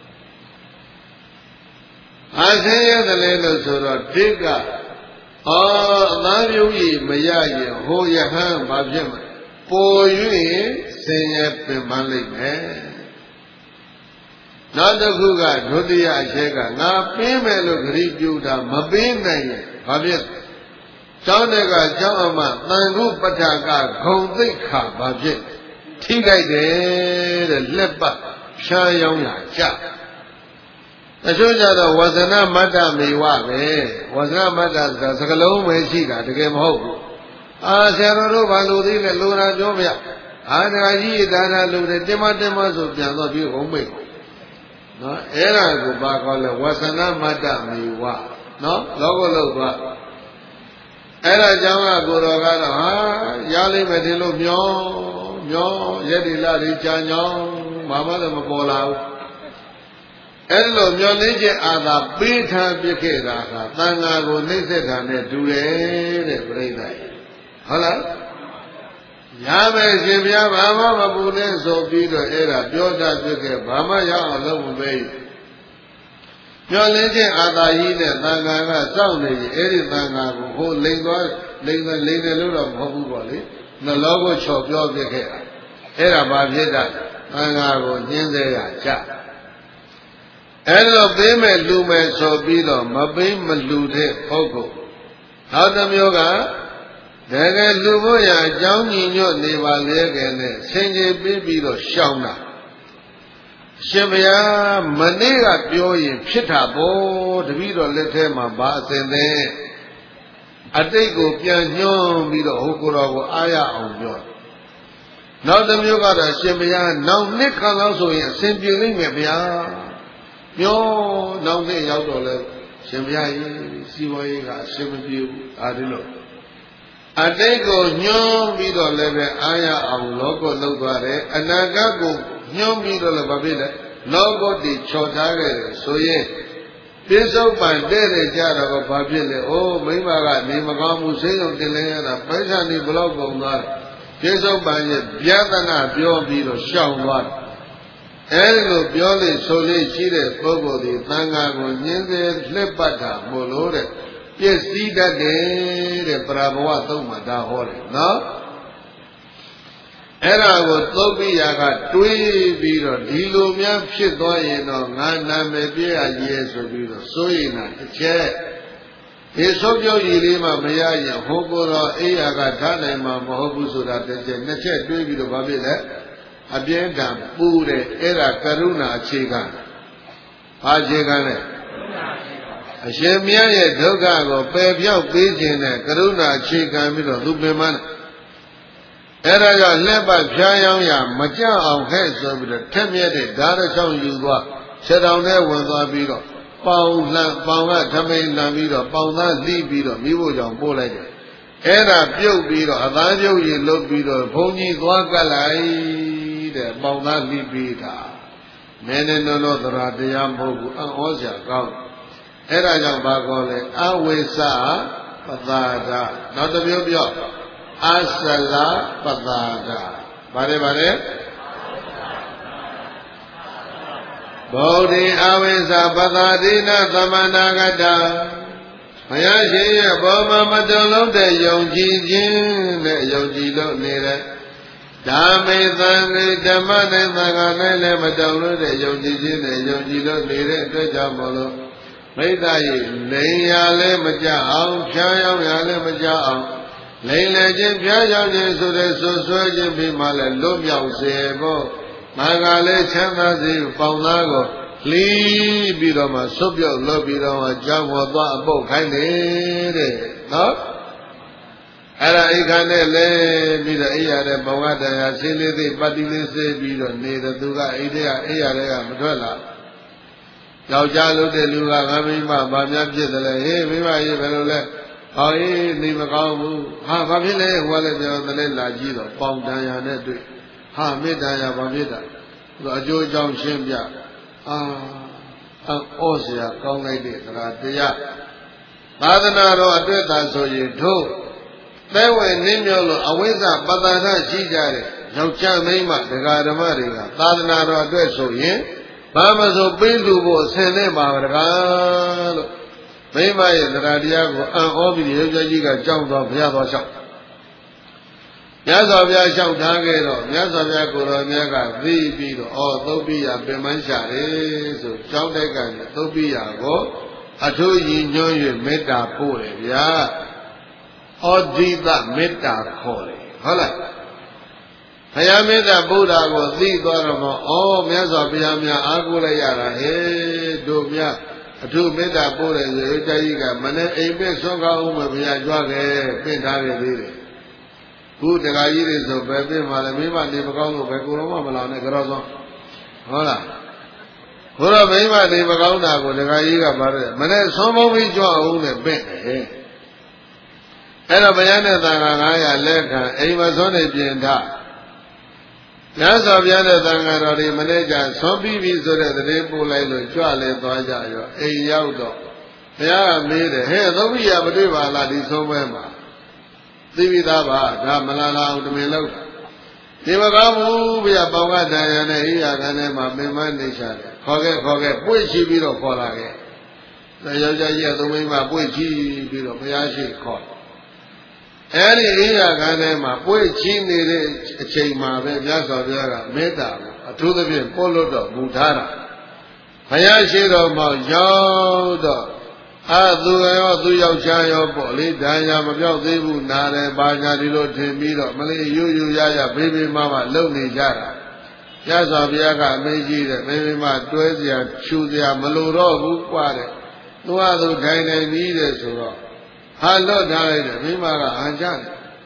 အဆင်းရဲတယ်လေလို့ဆိုတော့တိကအော်အသားပြုတ်ကြီးမရရင်ဟိုယဟန်ဘာဖြစ်မလဲပို၍ဆင်းရဲပင်ပန်းလိမ့်မယ်နောက်တစ်ခုကဒုတိယအချက်ကငါပေးမယ်လို့ဂရိပြုတာမပေးနိုင်ရင်ဘာဖြစ်ကျောင်းတက်ကကျောင်းအမတန်ခုပဋ္ဌာကဂုံသိက္ခာဘာဖြစ်ထိခိုက်တယ်တဲ့လက်ပတ်ဖြားရောင်းလာကြတချို့ကြတော့ဝဇနမတ္တမေဝပဲဝဇနမတ္တဆိုတာစကလုံးပဲရှိတာတကယ်မဟုတ်ဘူးအာဆရာတော်တို့ဘာလို့သေးလဲလိုတာပြောပြအာတရာကြီးဒါနာလို့တဲ့တင်မတင်မဆိုပြန်တော့ပြီးဟုံးမိတ်နော်အဲ့ဒါကိုဘာခေါ်လဲဝဆနမတ္တမေဝနော်လောကလောက်သွားအဲ့ဒါကြောင့်ကကိုတော်ကတော့ဟာရလိမ့်မယ်ဒီလိုမျောမျောရက်ဒီလာဒီကြာညောင်းဘာမှလည်းမပေါ်လာဘူးအဲ့ဒီလိုမျောလင်းခြင်းအာသာပေးထားပြခဲ့တာကသံဃာကိုနှိမ့်ဆက်တာနဲ့တူတယ်တဲ့ပြိဿဟုတ်လားရမယ်ရှင်ဗျာဘာမှမပူနဲ့ဆိုပြီးတော့အဲ့ဒါပြောတတ်ပြခဲ့ဘာမှရအောင်လုပ်မပေးမျောလင်းခြင်းအာသာကြီးနဲ့သံဃာကစောင့်နေရင်အဲ့ဒီသံဃာကိုဟိုလိန်သွားလိန်သွားလိန်တယ်လို့တော့မဟုတ်ဘူးပေါ့လေနှလုံးကိုချော်ပြောပြခဲ့တာအဲ့ဒါဘာဖြစ်တာသံဃာကိုညှင်းသေးရကြအဲ့လိုပေးမဲ့လူမဲ့ဆိုပြီးတော့မပေးမလူတဲ့ပုဂ္ဂိုလ်နောက်တစ်မျိုးကတကယ်လူဖို့ရအကြောင်းညီညွတ်နေပါလေကဲနဲ့ဆင်ခြင်ပြီးပြီးတော့ရှောင်တာရှင်ဘုရားမနေ့ကပြောရင်ဖြစ်တာပေါ့တပည့်တော်လက်ထဲမှာဘာအစဉ်သေးအတိတ်ကိုပြန်ညွှန်းပြီးတော့ဟိုကိုယ်တော်ကိုအားရအောင်ပြောနောက်တစ်မျိုးကတော့ရှင်ဘုရားနောက်နှစ်ခါလောက်ဆိုရင်အစဉ်ပြေလိမ့်မယ်ဗျာပြောနောက်နှစ်ရောက်တော့လဲရှင်ဘုရားကြီးစီဝါရေးကအရှင်မပြေဘူးအဲဒီလိုအတိတ်ကိုညွှန်းပြီးတော့လည်းပဲအားရအောင်လောကလှုပ်သွားတယ်အနာဂတ်ကိုညွှန်းပြီးတော့လည်းဘာဖြစ်လဲလောကတည်ချော်ထားခဲ့တယ်ဆိုရင်ပြစ္ဆုတ်ပံတဲ့တဲ့ကြတော့ဘာဖြစ်လဲအိုးမိမကနေမကောင်းမှုစိတ်ုံတင်လဲရတာပိုက်ဆံဒီဘလောက်ကုန်သွားတယ်ပြစ္ဆုတ်ပံရဲ့ဗျာဒနာပြောပြီးတော့ရှောင်သွားတယ်အဲဒီလိုပြောလို့ဆိုလို့ရှိတဲ့ပုဂ္ဂိုလ်ဒီသံဃာကိုညှင်းစေလှက်ပတ်တာမို့လို့တဲ့ပစ္စည်းတတ်တယ်တဲ့ပရာဘဝသုံးမှာဒါဟောတယ်နော်အဲ့ဒါကိုသုံးပြီးရကတွေးပြီးတော့ဒီလိုများဖြစ်သွားရင်တော့ငါနာမည်ပြည့်ရရဲ့ဆိုပြီးတော့စိုးရိမ်တာတစ်ချက်ဒီဆုံးပြုံးရည်လေးမှမရရင်ဟိုကိုယ်တော်အိယာကထားနိုင်မှာမဟုတ်ဘူးဆိုတာတစ်ချက်နှစ်ချက်တွေးပြီးတော့ဘာဖြစ်လဲအပြင်းထန်ပူတယ်အဲ့ဒါကရုဏာအခြေခံဘာအခြေခံလဲအရှင်မြတ်ရဲ့ဒုက္ခကိုပယ်ပြောက်ပေးခြင်းနဲ့ကရုဏာအခြေခံပြီးတော့သူပင်မနာအဲ့ဒါကြောင့်လက်ပတ်ဖြားယောင်းရမကြအောင်ဟဲ့ဆိုပြီးတော့ထက်မြက်တဲ့ဓာရချောင်းယူသွားခြေတောင်ထဲဝင်သွားပြီးတော့ပေါင်လှန်ပေါင်ကထမိန်လှန်ပြီးတော့ပေါင်သားလှီးပြီးတော့မိဖို့ကြောင့်ပို့လိုက်တယ်အဲ့ဒါပြုတ်ပြီးတော့အသားပြုတ်ရည်လုပ်ပြီးတော့ဘုံကြီးသွားကပ်လိုက်တဲ့ပေါင်သားလှီးပြီးတာမင်းနဲ့နော်တော့တရားတရားမဟုတ်ဘူးအံ့ဩစရာကောင်းအဲ့ဒါကြောင့်ဘာခေါ်လဲအဝိသပသာဒနောက်တစ်မျိုးပြောအသလပသာဒဗါတယ်ဗါတယ်ဗောဓိအဝိဇ္ဇပသာဒိနသမန္နာဂတဘုရားရှင်ရဲ့ဘောမမတုံလုံးတဲ့ယုံကြည်ခြင်းနဲ့ယုံကြည်လို့နေတဲ့ဓမ္မေသံဃေဓမ္မနဲ့သံဃာနဲ့လည်းမတုံလို့တဲ့ယုံကြည်ခြင်းနဲ့ယုံကြည်လို့နေတဲ့အတွက်ကြောင့်မလို့မိစ္ဆာရဲ့လိန်ရလည်းမကြအောင်ဖြားရောက်ရလည်းမကြအောင်လိန်လည်းချင်းဖြားရောက်ခြင်းဆိုတဲ့ဆွဆွဲခြင်းပြီးမှလည်းလွတ်မြောက်စေဖို့မင်္ဂလည်းချမ်းသာစေပေါင်းသားကိုလီးပြီးတော့မှဆွပြုတ်လုပ်ပြီးတော့မှကြောင်းပေါ်သွားအပုတ်ခိုင်းနေတဲ့နော်အဲ့ဒါအိခါနဲ့လဲပြီးတော့အိရတဲ့ဘဝတရားဆင်းလေးသိပတ္တိလေးစေးပြီးတော့နေတဲ့သူကအိတဲ့ကအိရတဲ့ကမထွက်လာယောက်ျားလို့တဲ့လူကငါမိမဘာများဖြစ်တယ်လဲဟေးမိမကြီးဘယ်လိုလဲဟောအေးနေမကောင်းဘူးဟာဘာဖြစ်လဲဟိုကလည်းပြောတယ်လဲလာကြည့်တော့ပေါင်တန်ရနဲ့တွေ့ဟာမေတ္တာရဘာဖြစ်တာသူအကျိုးအကြောင်းရှင်းပြအာအော့เสียကောင်းလိုက်တဲ့တရားတရားသာသနာတော်အတွက်သာဆိုရင်တို့သဲဝဲနင်းမျိုးလို့အဝိဇ္ဇပတ္တနာရှိကြတဲ့ယောက်ျားမိန်းမဒကာဓမ္မတွေကသာသနာတော်အတွက်ဆိုရင်ဘာမဆိုပေးလူဖို့အဆင်နဲ့ပါဒကာလို့မိမရဲ့တရားတရားကိုအံ့ဩပြီးရုပ်ကြကြီးကကြောက်တော့ဘုရားတော်လျှောက်မြတ်စွာဘုရားလျှောက်ထားခဲ့တော့မြတ်စွာဘုရားကိုယ်တော်မြတ်ကသိပြီးတော့ဩသုတ်ပိယပင်မရှာတယ်ဆိုကြောက်တဲ့ကံသုတ်ပိယကိုအထူးရည်ညွှန်း၍မေတ္တာပို့တယ်ဗျာဩဒိတမေတ္တာခေါ်တယ်ဟုတ်လားဘုရားမေတ္တာဗုဒ္ဓကိုသိသွားတော့မှဩမြတ်စွာဘုရားများအားကိုးလိုက်ရတာဟဲ့တို့မြတ်အထူးမေတ္တာပို့တယ်ဆိုရုပ်ကြီးကမနဲ့အိမ်ပဲဆွမ်းကောင်းဦးမယ်ဘုရားကြွားခဲ့ပင့်ထားခဲ့သေးတယ်ခုတခါကြီးတွေဆိုပဲပြင်ပါလေမိမနေမကောင်းလို့ပဲကိုလုံးမမလောင်နဲ့ကြောသောဟုတ်လားဘုရားမိမနေမကောင်းတာကိုတခါကြီးကပါတယ်မနဲ့ဆုံးမုံပြီးကြွအောင်နဲ့ပြင့်တယ်အဲ့တော့ဘုရားနဲ့သံဃာငါးရာလက်ခံအိမ်မဆုံးနေပြင်ထားညသောဘုရားနဲ့သံဃာတော်တွေမနေ့ကဆုံးပြီးပြီဆိုတဲ့တည်းပို့လိုက်လို့ကြွလဲသွားကြရောအိမ်ရောက်တော့ဘုရားကမေးတယ်ဟဲ့သုံးပိယမတွေ့ပါလားဒီဆုံးပွဲမှာသိပြီသားပါဒါမလာလာအောင်တမင်လောက်ဒီမကောင်းဘူးဗျာပေါင်ကတန်ရနဲ့အိယာကနေမှပင်မနေချတယ်ခေါ်ခဲ့ခေါ်ခဲ့ပွင့်ချပြီးတော့ခေါ်လာခဲ့ဒါယောက်ျားကြီးကသုံးမိန်းမပွင့်ချပြီးတော့ဘုရားရှိခေါ်အဲ့ဒီအိယာကနေမှပွင့်ချနေတဲ့အချိန်မှာပဲမြတ်စွာဘုရားကမေတ္တာကိုအထူးသဖြင့်ပို့လို့တော့မူထားတာဘုရားရှိတော်မှာရောက်တော့အာသူရောသူယောက်ျားရောပေါ့လေဒါညာမပြောက်သေးဘူးနားတယ်ဘာညာဒီလိုထင်ပြီးတော့မလေးယူယူရရဘေးဘေးမမလုံနေကြတာရသော်ဘုရားကအမေကြီးတဲ့ဘေးဘေးမတွဲเสียချူเสียမလိုတော့ဘူးกว่าတဲ့သူကသူထိုင်နေပြီးတဲ့ဆိုတော့ဟာလွတ်ထားလိုက်တယ်မိမကအဟံကြတယ်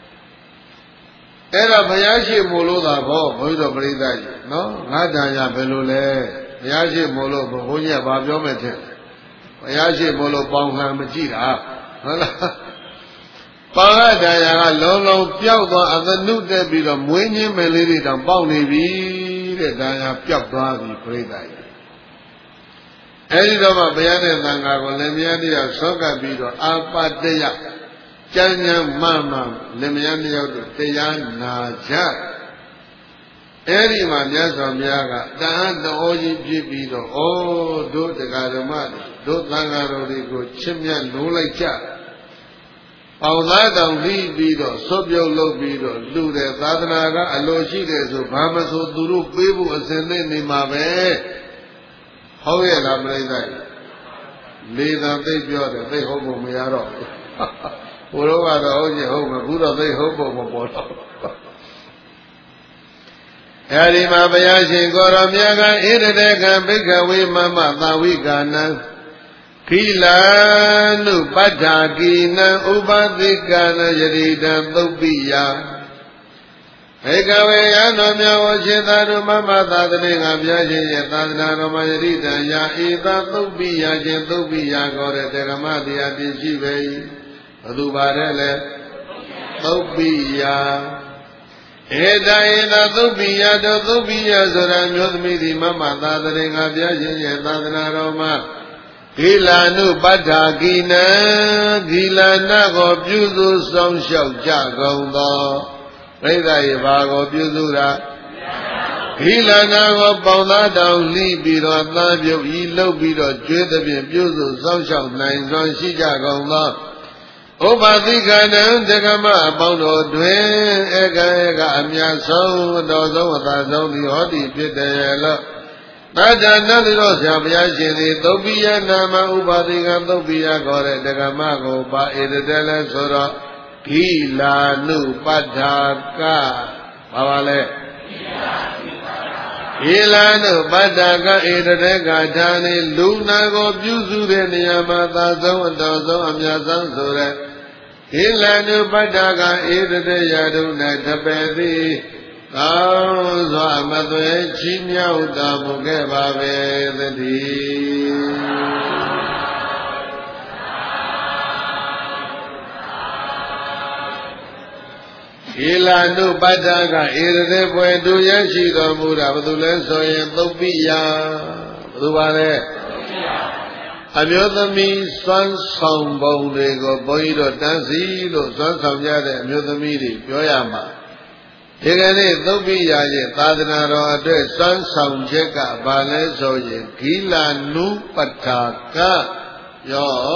အဲ့တော့ဘုရားရှိမို့လို့သာဘောဘုန်းကြီးတို့ပြိဿကြီးနော်ငါတန်ရဘယ်လိုလဲဘုရားရှိမို့လို့ဘုန်းကြီးကဘာပြောမဲ့တဲ့ဘုရားရှိမို့လို့ပေါင်ခံမကြည့်တာဟုတ်လားပေါင်ကတရားကလုံးလုံးပျောက်သွားအသနုတက်ပြီးတော့မွေးညင်းမယ်လေးတွေတောင်ပေါက်နေပြီတဲ့တရားပျောက်သွားပြီပြိဿကြီးအဲဒီတော့မှဘုရားနဲ့သံဃာကိုလည်းမြတ်တရားဆောက်ကပ်ပြီးတော့အာပတယကျမ်းကျမ်းမှန်မှန်လည်းမြတ်တရားတို့တရားနာကြအဲဒီမှာမြတ်စွာဘုရားကတန်တော်ကြီးပြည့်ပြီးတော့ဩတို့တရားဓမ္မတို့သံဃာတော်တွေကိုချစ်မြတ်နိုးလိုက်ကြပေါသားတောင်ပြီးပြီးတော့ဆွပြုတ်လုပ်ပြီးတော့လူတဲ့သာသနာကအလိုရှိတယ်ဆိုဘာမဆိုသူတို့ပေးဖို့အစဉ်နဲ့နေမှာပဲဟုတ်ရဲ့လားမလိုက်တိုင်းလေသာသိပြောတယ်သိဟုတ်ဖို့မရတော့ဘုရောကတော့ဟုတ်ကြီးဟုတ်မှာဘူးတော့သိဟုတ်ဖို့မပေါ်တော့အဲဒီမှာဘုရားရှင်ကိုရောမြတ်ကဣရတေကံဘိက္ခဝေမမသာဝိကာနံခိလာနုပဋ္ဌာကိနံဥပသိကာနယတိတံသုတ်ပိယဘေကဝေယံတော်မြတ်ဝရှင်သာတို့မမသာသနေငါဘုရားရှင်ရဲ့သာသနာတော်မှာယတိတံယာဧသာသုတ်ပိယခြင်းသုတ်ပိယခေါ်တဲ့ဓမ္မတရားပြည့်ရှိပဲဘသူပါတဲ့လဲသုတ်ပိယဧတဧသာသုတ်ပိယတို့သုတ်ပိယဆိုတာမျိုးသမီးဒီမမသာသနေငါဘုရားရှင်ရဲ့သာသနာတော်မှာဂိလာနုပဋ္ဌာကိနံဂိလာနကိုပြုစုဆောင်လျှောက်ကြကုန်သောပြိဿရေဘာကိုပြုစုတာဂိလာနကိုပေါင်သားတောင်လှီးပြီးတော့သားပြုတ်ဤလှုပ်ပြီးတော့ကျွေးသဖြင့်ပြုစုဆောင်လျှောက်နိုင်စွာရှိကြကုန်သောဥပသိကနံတက္ကမအပေါင်းတို့တွင်ဧကဧကအမြတ်ဆုံးအတော်ဆုံးအသာဆုံးသည်ဟောတိဖြစ်တယ်လို့သာသနာ့လို့ဆရာဘုရားရှင်သည်သုတ်ပိယနာမဥပါတိကသုတ်ပိယခေါ်တဲ့တက္ကမကိုပါဧတတဲလဲဆိုတော့ဂိလာနုပဋ္ဌာကဘာပါလဲဂိလာနုပဋ္ဌာကဧတတဲကဌာနေလူနာကိုပြုစုတဲ့နေရာမှာသာဆုံးအတော်ဆုံးအမြတ်ဆုံးဆိုတဲ့ဂိလာနုပဋ္ဌာကဧတတဲရတု၌တပေသည်ကောင်းစွာမသွေချီးမြှောက်တော်မူခဲ့ပါပဲသတည်းဧလာနုပဋ္ဌာကဧရတေဘွယ်သူရရှိတော်မူတာဘယ်သူလဲဆိုရင်သုတ်ပိယဘယ်သူပါလဲအမျိုးသမီးစွမ်းဆောင်ပုံတွေကိုဘုန်းကြီးတို့တန်းစီလို့စွမ်းဆောင်ကြတဲ့အမျိုးသမီးတွေပြောရမှာဒီကနေ့သုတ်ပိယရဲ့သာသနာတော်အတွက်စွမ်းဆောင်ချက်ကဘာလဲဆိုရင်ဂိလာနုပဋ္ဌာကရော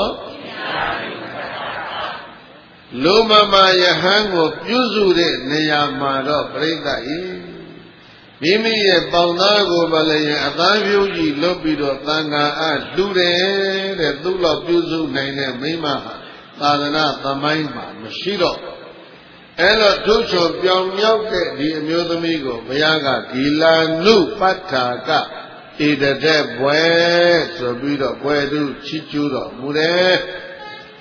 လူမမယဟန်ကိုပြုစုတဲ့နေရာမှာတော့ပြိဿဤမိမိရဲ့ပေါင်သားကိုမလည်းရင်အသားပြုတ်ကြီးလွတ်ပြီးတော့သံဃာအားလှူတယ်တဲ့သူ့လောက်ပြုစုနိုင်တဲ့မိမဟာသာသနာသမိုင်းမှာမရှိတော့အဲ့လိုထုတ်ချောပြောင်မြောက်တဲ့ဒီအမျိုးသမီးကိုဘုရားကဂီလာနုပဋ္ဌာကဣတတဲ့ဘွယ်ဆိုပြီးတော့ဘွယ်သူချီးကျူးတော်မူတယ်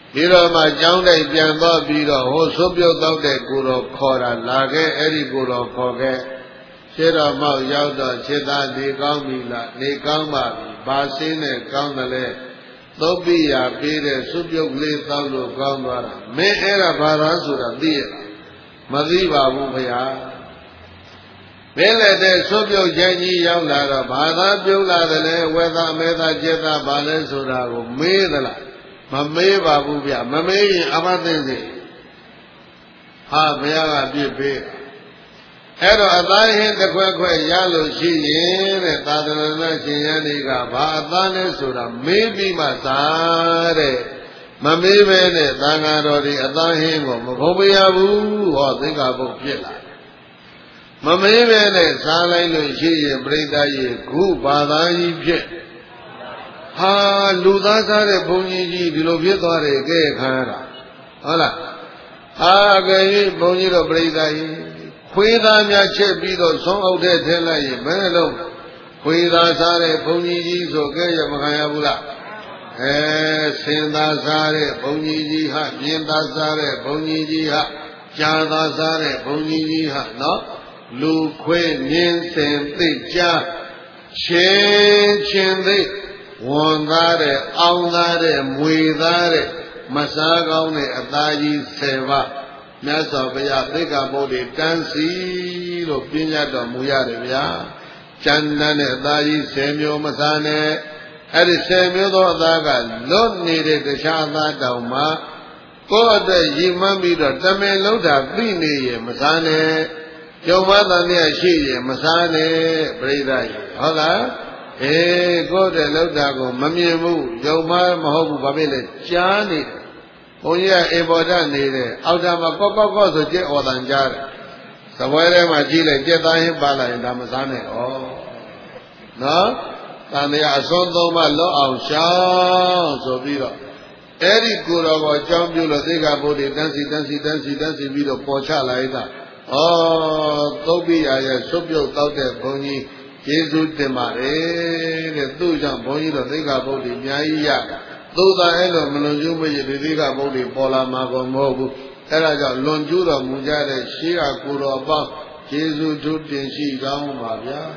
ပြီးတော့မှကျောင်းတိုက်ပြန်သွားပြီးတော့ဟိုဆုပ်ပြုတ်တော့တဲ့ကိုတော်ခေါ်တာလာခဲ့အဲ့ဒီကိုတော်ခေါ်ခဲ့ခြေတော်မောက်ရောက်တော့ခြေသားနေကောင်းပြီလားနေကောင်းပါပြီဘာစင်းနဲ့ကောင်းတယ်လဲသုတ်ပိယာပေးတဲ့ဆုပ်ပြုတ်ကလေးတောက်လို့ကောင်းသွားတာမင်းအဲ့ဒါဘာသာဆိုတာသိရမသိပါဘူးခင်ဗျာမင်းလည်းတဲ့ဆုပ်ပြုတ်ချင်းကြီးရောက်လာတော့ဘာသာပြုတ်လာတယ်လဲဝေသာမေသာจิตသာဘာလဲဆိုတာကိုမေးသလားမမေးပါဘူးဗျမမေးရင်အမသိစေဟာဘုရားကပြစ်ပေးအဲ့တော့အသားဟင်းတစ်ခွက်ခွက်ရလို့ရှိရင်တဲ့သာသနာ့ရှင်ရန်တွေကဘာအသားလဲဆိုတာမေးပြီးမှသာတဲ့မမေးပဲနဲ့သံဃာတော်တွေအသားဟင်းကိုမဖုံးမရဘူးဟောသင်္ကာပုတ်ပြစ်လာမမေးပဲနဲ့စားလိုက်လို့ရှိရင်ပြိဿရေခုဘာသာကြီးဖြစ်ဟာလူသားစားတဲ့ဘုန်းကြီးကြီးဒီလိုဖြစ်သွားတယ်ကဲခံရတာဟုတ်လားဟာကဲဘုန်းကြီးတို့ပြိဿရေခွေးသားများချက်ပြီးတော့ဆုံးအုပ်တဲ့ထဲလိုက်ရင်ဘယ်လုံးခွေးသားစားတဲ့ဘုန်းကြီးကြီးဆိုကဲရမခံရဘူးလားအဲဆင်းသားစားတဲ့ဘုန်းကြီးကြီးဟာမြင်းသားစားတဲ့ဘုန်းကြီးကြီးဟာကြာသားစားတဲ့ဘုန်းကြီးကြီးဟာနော်လူခွေးမြင်းစင်သိကြားချင်းချင်းသိဝန်သားတဲ့အောင်းသားတဲ့မွေသားတဲ့မစားကောင်းတဲ့အသားကြီးဆယ်ပါးမြတ်စွာဘုရားသိက္ခာပုဒ်တွေတန်းစီလို့ပြညတ်တော်မူရတယ်ဗျာကျန်တဲ့အသားကြီးဆယ်မျိုးမစားနဲ့အဲ့ဒီဆယ်မျိုးသောအသားကလွတ်နေတဲ့တခြားအသားတောင်မှကိုယ့်အတွက်ရည်မှန်းပြီးတော့တမင်လုံးတာသိနေရင်မစားနဲ့ယုံမတန်မြတ်ရှိရင်မစားနဲ့ပြိဿရေဟုတ်လားအေးကိုယ့်တဲ့လောက်တာကိုမမြင်ဘူးယုံမမဟုတ်ဘူးဘာဖြစ်လဲကြားနေတယ်ဘုန်းကြီးကအေဘောဓနေတယ်အောက်တာမှာကော့ကော့ကော့ဆိုကြက်အော်တန်ကြားတယ်သပွဲထဲမှာကြီးလိုက်ကြက်သားဟင်းပါလာရင်ဒါမစားနဲ့ဩနော်တန်တရားအစွန်းသုံးပါလောအောင်ရှောင်းဆိုပြီးတော့အဲ့ဒီကိုယ်တော်ကိုအကြောင်းပြုလို့သိက္ခာပုဒ်တွေတန်းစီတန်းစီတန်းစီတန်းစီပြီးတော့ပေါ်ချလိုက်တာဩသုတ်ပိယာရဲ့စွပ်ပြုတ်တောက်တဲ့ဘုန်းကြီးကျေးဇူးတင်ပါတယ်တဲ့သူ့ကြောင့်ဘုန်းကြီးတို့သိက္ခာပုဒ်တွေအများကြီးရသို့သာအဲ့လိုမလွန်ကျူးမရဒီသိက္ခာပုဒ်တွေပေါ်လာမှာကောမဟုတ်ဘူးအဲ့ဒါကြောင့်လွန်ကျူးတော်မူကြတဲ့ရှေးကကိုယ်တော်ပေါင်းကျေးဇူးတို့တင်ရှိကောင်းပါဗျာ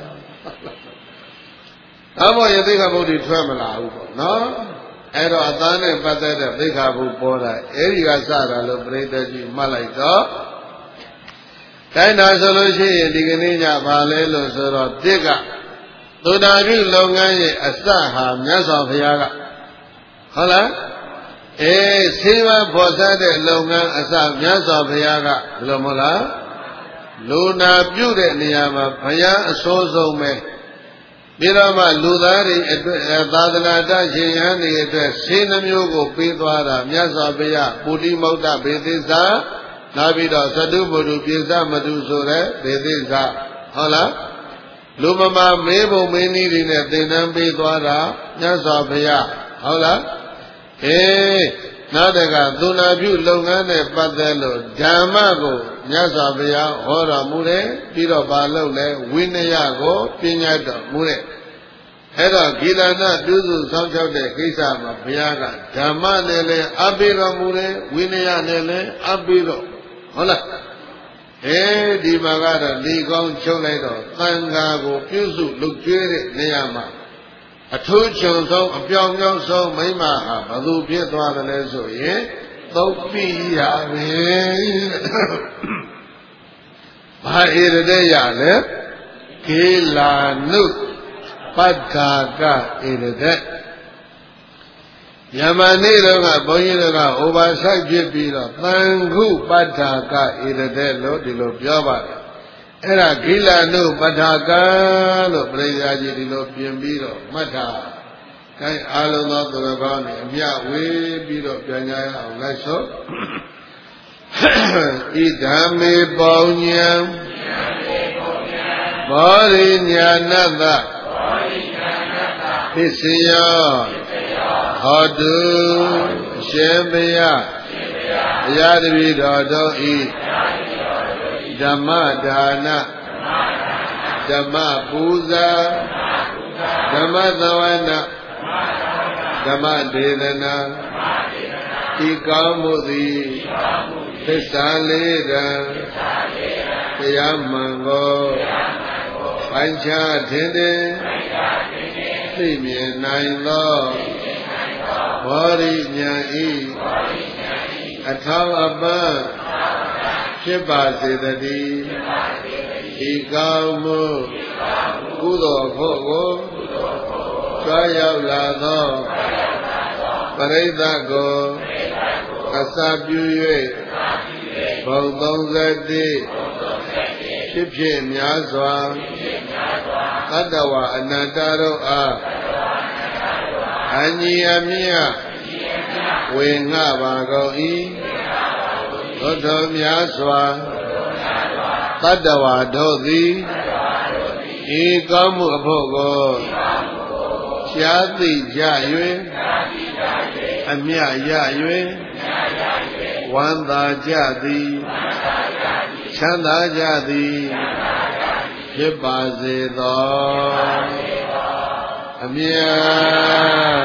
အမောရသိက္ခာပုဒ်တွေထွက်မလာဘူးပေါ့နော်အဲ့တော့အသားနဲ့ပတ်သက်တဲ့သိက္ခာပုဒ်ပေါ်တာအဲ့ဒီကစတာလို့ပြိတ္တကြီးမှတ်လိုက်တော့တိုင်းတာဆိုလို့ရှိရင်ဒီကနေ့ညပါလဲလို့ဆိုတော့တစ်ကသုဒ္ဓပြုလုပ်ငန်းရဲ့အစဟာမြတ်စွာဘုရားကဟုတ်လားအေးဆေးဝါးဖော်စားတဲ့လုပ်ငန်းအစမြတ်စွာဘုရားကဘယ်လိုမလားလူနာပြုတဲ့နေရာမှာဘုရားအစိုးဆုံးပဲပြီးတော့မှလူသားတွေအတွက်သာသနာတရှင်ရန်တွေအတွက်ဆေးနှမျိုးကိုပေးသွားတာမြတ်စွာဘုရားပုတိမௌတ္တဘေသစ္စာနောက်ပြီးတော့သတုဘုဒ္ဓပြေသမတုဆိုတဲ့ဘေသစ္စာဟုတ်လားလူမမာမေးဖို့မင်းကြီးတွေနဲ့သင်တန်းပေးသွားတာမြတ်စွာဘုရားဟုတ်လားအေးနောက်တကသုဏပြုလုပ်ငန်းနဲ့ပတ်သက်လို့ဓမ္မကိုမြတ်စွာဘုရားဟောတော်မူတယ်ပြီးတော့ဘာလုပ်လဲဝိနည်းကိုပညာတော်မူတယ်အဲ့တော့ဂီတနာပြုစုဆောင်ချောက်တဲ့ကိစ္စမှာဘုရားကဓမ္မနဲ့လည်းအပ်ပြီးတော်မူတယ်ဝိနည်းနဲ့လည်းအပ်ပြီးတော့ဟုတ်လားအဲဒီမှာကတော့ဒီကောင်းချုပ်လိုက်တော့သံဃာကိုပြုစုလုပ်ကျွေးတဲ့နေရာမှာအထူးချွန်ဆုံးအပြောင်ပြောင်းဆုံးမိမဟာဘသူဖြစ်သွားတယ်လဲဆိုရင်သုတ်ပိယပဲဘာဣရတဲ့ရလဲကေလာနုပတ္ထာကဣရတဲ့ယမနေ့တော့ကဘုန်းကြီးတို့ကဩဘာဆိုင်ဖြစ်ပြီးတော့သံခုပတ္ထာကဣရတဲ့လို့ဒီလိုပြောပါတယ်အဲ့ဒါဂိလနုပတ္ထာကလို့ပြိဿာကြီးဒီလိုပြင်ပြီးတော့မှတ်တာအဲအာလုံးသောသူတော်ကောင်းတွေအမြဝေးပြီးတော့ပြန်ကြရအောင်လိုက်ဆိုဣဒံမေပေါညံဘောရိညာဏတ္တပစ္စယောဟောတုအရှင်ဘုရားဘုရားတပည့်တော်တို့ဤဓမ္မဒါနဓမ္မပူဇာဓမ္မသဝနာဓမ္မဒေသနာဤကောင်းမှုသည်သစ္စာလေးတံတရားမှန်ကိုပိုင်းခြားထင်ထင်သိမြင်နိုင်သောဘောရိညာဤအထောက်အပံ့ဖြစ်ပါစေတည်းဤကောင်းမှုကုသိုလ်ဖို့ကိုကြွားရောက်လာသောပရိသတ်ကိုအစာပြု၍ဘုံသုံးဆယ်ဖြစ်ဖြစ်များစွာသတ္တဝါအနတ္တတို့အားအညီအမြတ်ဝေငှပါကုန်၏ဘုဒ္ဓများစွာသတ္တဝါတို့သည်ဤကောင်းမှုအဖို့ကိုရှားသိကြ၍အမြတ်ရ၍ဝမ်းသာကြသည်ချမ်းသာကြသည်ဖြစ်ပါစေသောအမြတ်